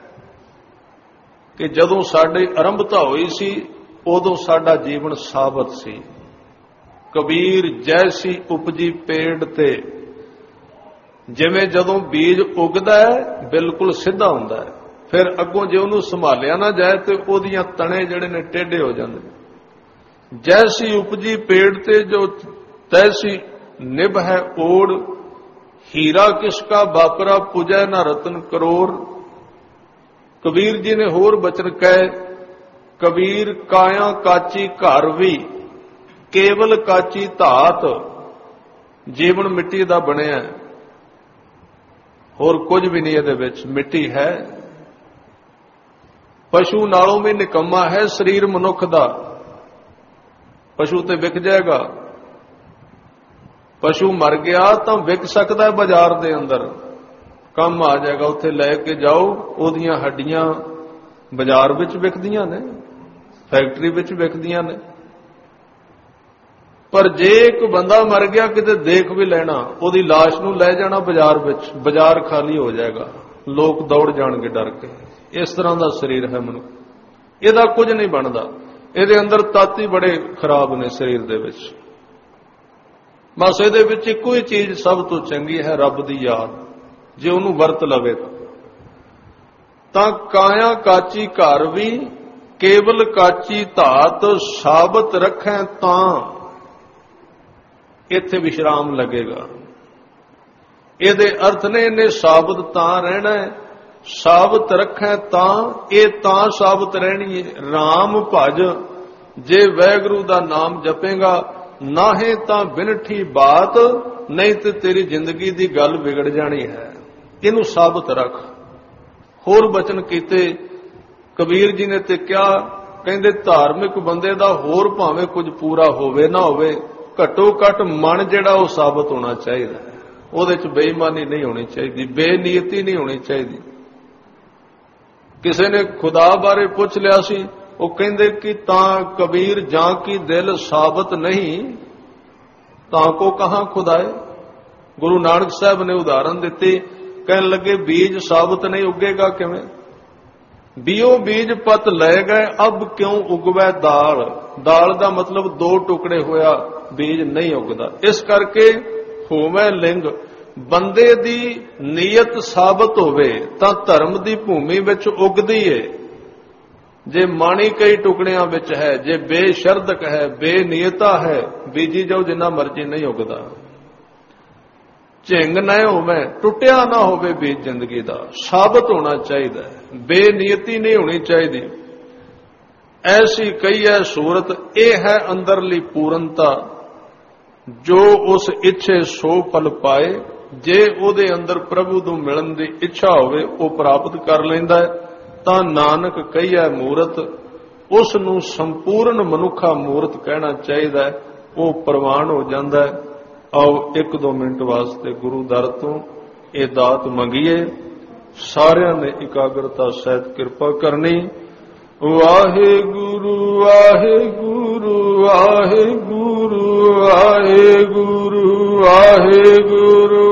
ਕਿ ਜਦੋਂ ਸਾਡੀ ਆਰੰਭਤਾ ਹੋਈ ਸੀ ਉਦੋਂ ਸਾਡਾ ਜੀਵਨ ਸਾਬਤ ਸੀ। ਕਬੀਰ ਜੈਸੀ ਉਪਜੀ ਪੇੜ ਤੇ, ਜਿਵੇਂ ਜਦੋਂ ਬੀਜ ਉਗਦਾ ਹੈ ਬਿਲਕੁਲ ਸਿੱਧਾ ਹੁੰਦਾ ਹੈ, ਫਿਰ ਅੱਗੋਂ ਜੇ ਉਹਨੂੰ ਸੰਭਾਲਿਆ ਨਾ ਜਾਏ ਤੇ ਉਹਦੀਆਂ ਤਣੇ ਜਿਹੜੇ ਨੇ ਟੇਢੇ ਹੋ ਜਾਂਦੇ ਨੇ। ਜੈਸੀ ਉਪਜੀ ਪੇੜ ਤੇ ਜੋ ਤੈਸੀ ਨਿਭ ਹੈ ਓੜ, ਹੀਰਾ ਕਿਸਕਾ ਬਾਪਰਾ ਪੁਜੈ ਨਾ ਰਤਨ ਕਰੋੜ। ਕਬੀਰ ਜੀ ਨੇ ਹੋਰ ਬਚਨ ਕਹੇ, ਕਬੀਰ ਕਾਇਆ ਕਾਚੀ ਘਰ ਵੀ, ਕੇਵਲ ਕਾਚੀ ਧਾਤ। ਜੀਵਨ ਮਿੱਟੀ ਦਾ ਬਣਿਆ, ਹੋਰ ਕੁਝ ਵੀ ਨਹੀਂ ਇਹਦੇ ਵਿੱਚ, ਮਿੱਟੀ ਹੈ। ਪਸ਼ੂ ਨਾਲੋਂ ਵੀ ਨਿਕੰਮਾ ਹੈ ਸਰੀਰ ਮਨੁੱਖ ਦਾ। ਪਸ਼ੂ ਤੇ ਵਿਕ ਜਾਏਗਾ, ਪਸ਼ੂ ਮਰ ਗਿਆ ਤਾਂ ਵਿਕ ਸਕਦਾ ਹੈ ਬਾਜ਼ਾਰ ਦੇ ਅੰਦਰ, ਕੰਮ ਆ ਜਾਏਗਾ, ਉੱਥੇ ਲੈ ਕੇ ਜਾਓ, ਉਹਦੀਆਂ ਹੱਡੀਆਂ ਬਾਜ਼ਾਰ ਵਿੱਚ ਵਿਕਦੀਆਂ ਨੇ, ਫੈਕਟਰੀ ਵਿੱਚ ਵਿਕਦੀਆਂ ਨੇ। ਪਰ ਜੇ ਇੱਕ ਬੰਦਾ ਮਰ ਗਿਆ ਕਿਤੇ ਦੇਖ ਵੀ ਲੈਣਾ, ਉਹਦੀ ਲਾਸ਼ ਨੂੰ ਲੈ ਜਾਣਾ ਬਾਜ਼ਾਰ ਵਿੱਚ, ਬਾਜ਼ਾਰ ਖਾਲੀ ਹੋ ਜਾਏਗਾ, ਲੋਕ ਦੌੜ ਜਾਣਗੇ ਡਰ ਕੇ। ਇਸ ਤਰ੍ਹਾਂ ਦਾ ਸਰੀਰ ਹੈ ਮਨੁੱਖ, ਇਹਦਾ ਕੁਝ ਨਹੀਂ ਬਣਦਾ। ਇਹਦੇ ਅੰਦਰ ਤੱਤ ਹੀ ਬੜੇ ਖਰਾਬ ਨੇ ਸਰੀਰ ਦੇ ਵਿੱਚ। ਬਸ ਇਹਦੇ ਵਿੱਚ ਇੱਕੋ ਹੀ ਚੀਜ਼ ਸਭ ਤੋਂ ਚੰਗੀ ਹੈ, ਰੱਬ ਦੀ ਯਾਦ। ਜੇ ਉਹਨੂੰ ਵਰਤ ਲਵੇ ਤਾਂ ਕਾਇਆ ਕਾਚੀ ਘਰ ਵੀ, ਕੇਵਲ ਕਾਚੀ ਧਾਤ। ਸਾਬਤ ਰੱਖੈ ਤਾਂ ਇੱਥੇ ਵਿਸ਼ਰਾਮ ਲੱਗੇਗਾ। ਇਹਦੇ ਅਰਥ ਨੇ ਇਹਨੇ ਸਾਬਤ ਤਾਂ ਰਹਿਣਾ ਹੈ, ਸਾਬਤ ਰੱਖੈ ਤਾਂ, ਇਹ ਤਾਂ ਸਾਬਤ ਰਹਿਣੀ ਹੈ। ਰਾਮ ਭਜ, ਜੇ ਵਾਹਿਗੁਰੂ ਦਾ ਨਾਮ ਜਪੇਗਾ, ਨਾਹੇ ਤਾਂ ਬਿਨਠੀ ਬਾਤ, ਨਹੀਂ ਤੇ ਤੇਰੀ ਜ਼ਿੰਦਗੀ ਦੀ ਗੱਲ ਵਿਗੜ ਜਾਣੀ ਹੈ। ਇਹਨੂੰ ਸਾਬਤ ਰੱਖ। ਹੋਰ ਬਚਨ ਕੀਤੇ ਕਬੀਰ ਜੀ ਨੇ ਤੇ ਕਿਹਾ, ਕਹਿੰਦੇ ਧਾਰਮਿਕ ਬੰਦੇ ਦਾ ਹੋਰ ਭਾਵੇਂ ਕੁਝ ਪੂਰਾ ਹੋਵੇ ਨਾ ਹੋਵੇ, ਘੱਟੋ ਘੱਟ ਮਨ ਜਿਹੜਾ ਉਹ ਸਾਬਤ ਹੋਣਾ ਚਾਹੀਦਾ ਹੈ। ਉਹਦੇ ਚ ਬੇਈਮਾਨੀ ਨਹੀਂ ਹੋਣੀ ਚਾਹੀਦੀ, ਬੇਨੀਅਤੀ ਨਹੀਂ ਹੋਣੀ ਚਾਹੀਦੀ। ਕਿਸੇ ਨੇ ਖੁਦਾ ਬਾਰੇ ਪੁੱਛ ਲਿਆ ਸੀ, ਉਹ ਕਹਿੰਦੇ ਕਿ ਤਾਂ ਕਬੀਰ ਜਾਂ ਕੀ ਦਿਲ ਸਾਬਤ ਨਹੀਂ ਤਾਂ ਕੋ ਕਹਾਂ ਖੁਦਾਏ। ਗੁਰੂ ਨਾਨਕ ਸਾਹਿਬ ਨੇ ਉਦਾਹਰਨ ਦਿੱਤੀ, ਕਹਿਣ ਲੱਗੇ ਬੀਜ ਸਾਬਤ ਨਹੀਂ ਉੱਗੇਗਾ ਕਿਵੇਂ? ਬੀਓ ਬੀਜ ਪਤ ਲੈ ਗਏ ਅਬ ਕਿਉਂ ਉਗਵੈ ਦਾਲ। ਦਾਲ ਦਾ ਮਤਲਬ ਦੋ ਟੁਕੜੇ ਹੋਇਆ, ਬੀਜ ਨਹੀਂ ਉੱਗਦਾ। ਇਸ ਕਰਕੇ ਹੋਵੇਂ ਲਿੰਗ, ਬੰਦੇ ਦੀ ਨੀਅਤ ਸਾਬਤ ਹੋਵੇ ਤਾਂ ਧਰਮ ਦੀ ਭੂਮੀ ਵਿੱਚ ਉੱਗਦੀ ਏ। ਜੇ ਮਾਣੀ ਕਈ ਟੁਕੜਿਆਂ ਵਿੱਚ ਹੈ, ਜੇ ਬੇਸ਼ਰਦਕ ਹੈ, ਬੇਨੀਅਤਾ ਹੈ, ਬੀਜੀ ਜਾਓ ਜਿੰਨਾ ਮਰਜ਼ੀ ਨਹੀਂ ਉੱਗਦਾ। ਝਿੰਗ ਨਾ ਹੋਵੇ, ਟੁੱਟਿਆ ਨਾ ਹੋਵੇ ਬੀਜ ਜ਼ਿੰਦਗੀ ਦਾ, ਸਾਬਤ ਹੋਣਾ ਚਾਹੀਦਾ, ਬੇਨੀਅਤੀ ਨਹੀਂ ਹੋਣੀ ਚਾਹੀਦੀ। ਐਸੀ ਕਈ ਹੈ ਸੂਰਤ, ਇਹ ਹੈ ਅੰਦਰਲੀ ਪੂਰਨਤਾ, ਜੋ ਉਸ ਇੱਛੇ ਸੋ ਫਲ ਪਾਏ। ਜੇ ਉਹਦੇ ਅੰਦਰ ਪ੍ਰਭੂ ਨੂੰ ਮਿਲਣ ਦੀ ਇੱਛਾ ਹੋਵੇ ਉਹ ਪ੍ਰਾਪਤ ਕਰ ਲੈਂਦਾ ਹੈ। ਤਾਂ ਨਾਨਕ ਕਹੀਐ ਮੂਰਤ, ਉਸ ਨੂੰ ਸੰਪੂਰਨ ਮਨੁੱਖਾ ਮੂਰਤ ਕਹਿਣਾ ਚਾਹੀਦਾ ਹੈ, ਉਹ ਪ੍ਰਵਾਨ ਹੋ ਜਾਂਦਾ ਹੈ। ਆਓ ਇੱਕ ਦੋ ਮਿੰਟ ਵਾਸਤੇ ਗੁਰੂ ਦਰ ਤੋਂ ਇਹ ਦਾਤ ਮੰਗੀਏ। ਸਾਰਿਆਂ ਨੇ ਇਕਾਗਰਤਾ ਸਹਿਤ ਕਿਰਪਾ ਕਰਨੀ। ਵਾਹਿਗੁਰੂ ਵਾਹਿਗੁਰੂ ਵਾਹਿਗੁਰੂ ਵਾਹਿਗੁਰੂ ਵਾਹਿਗੁਰੂ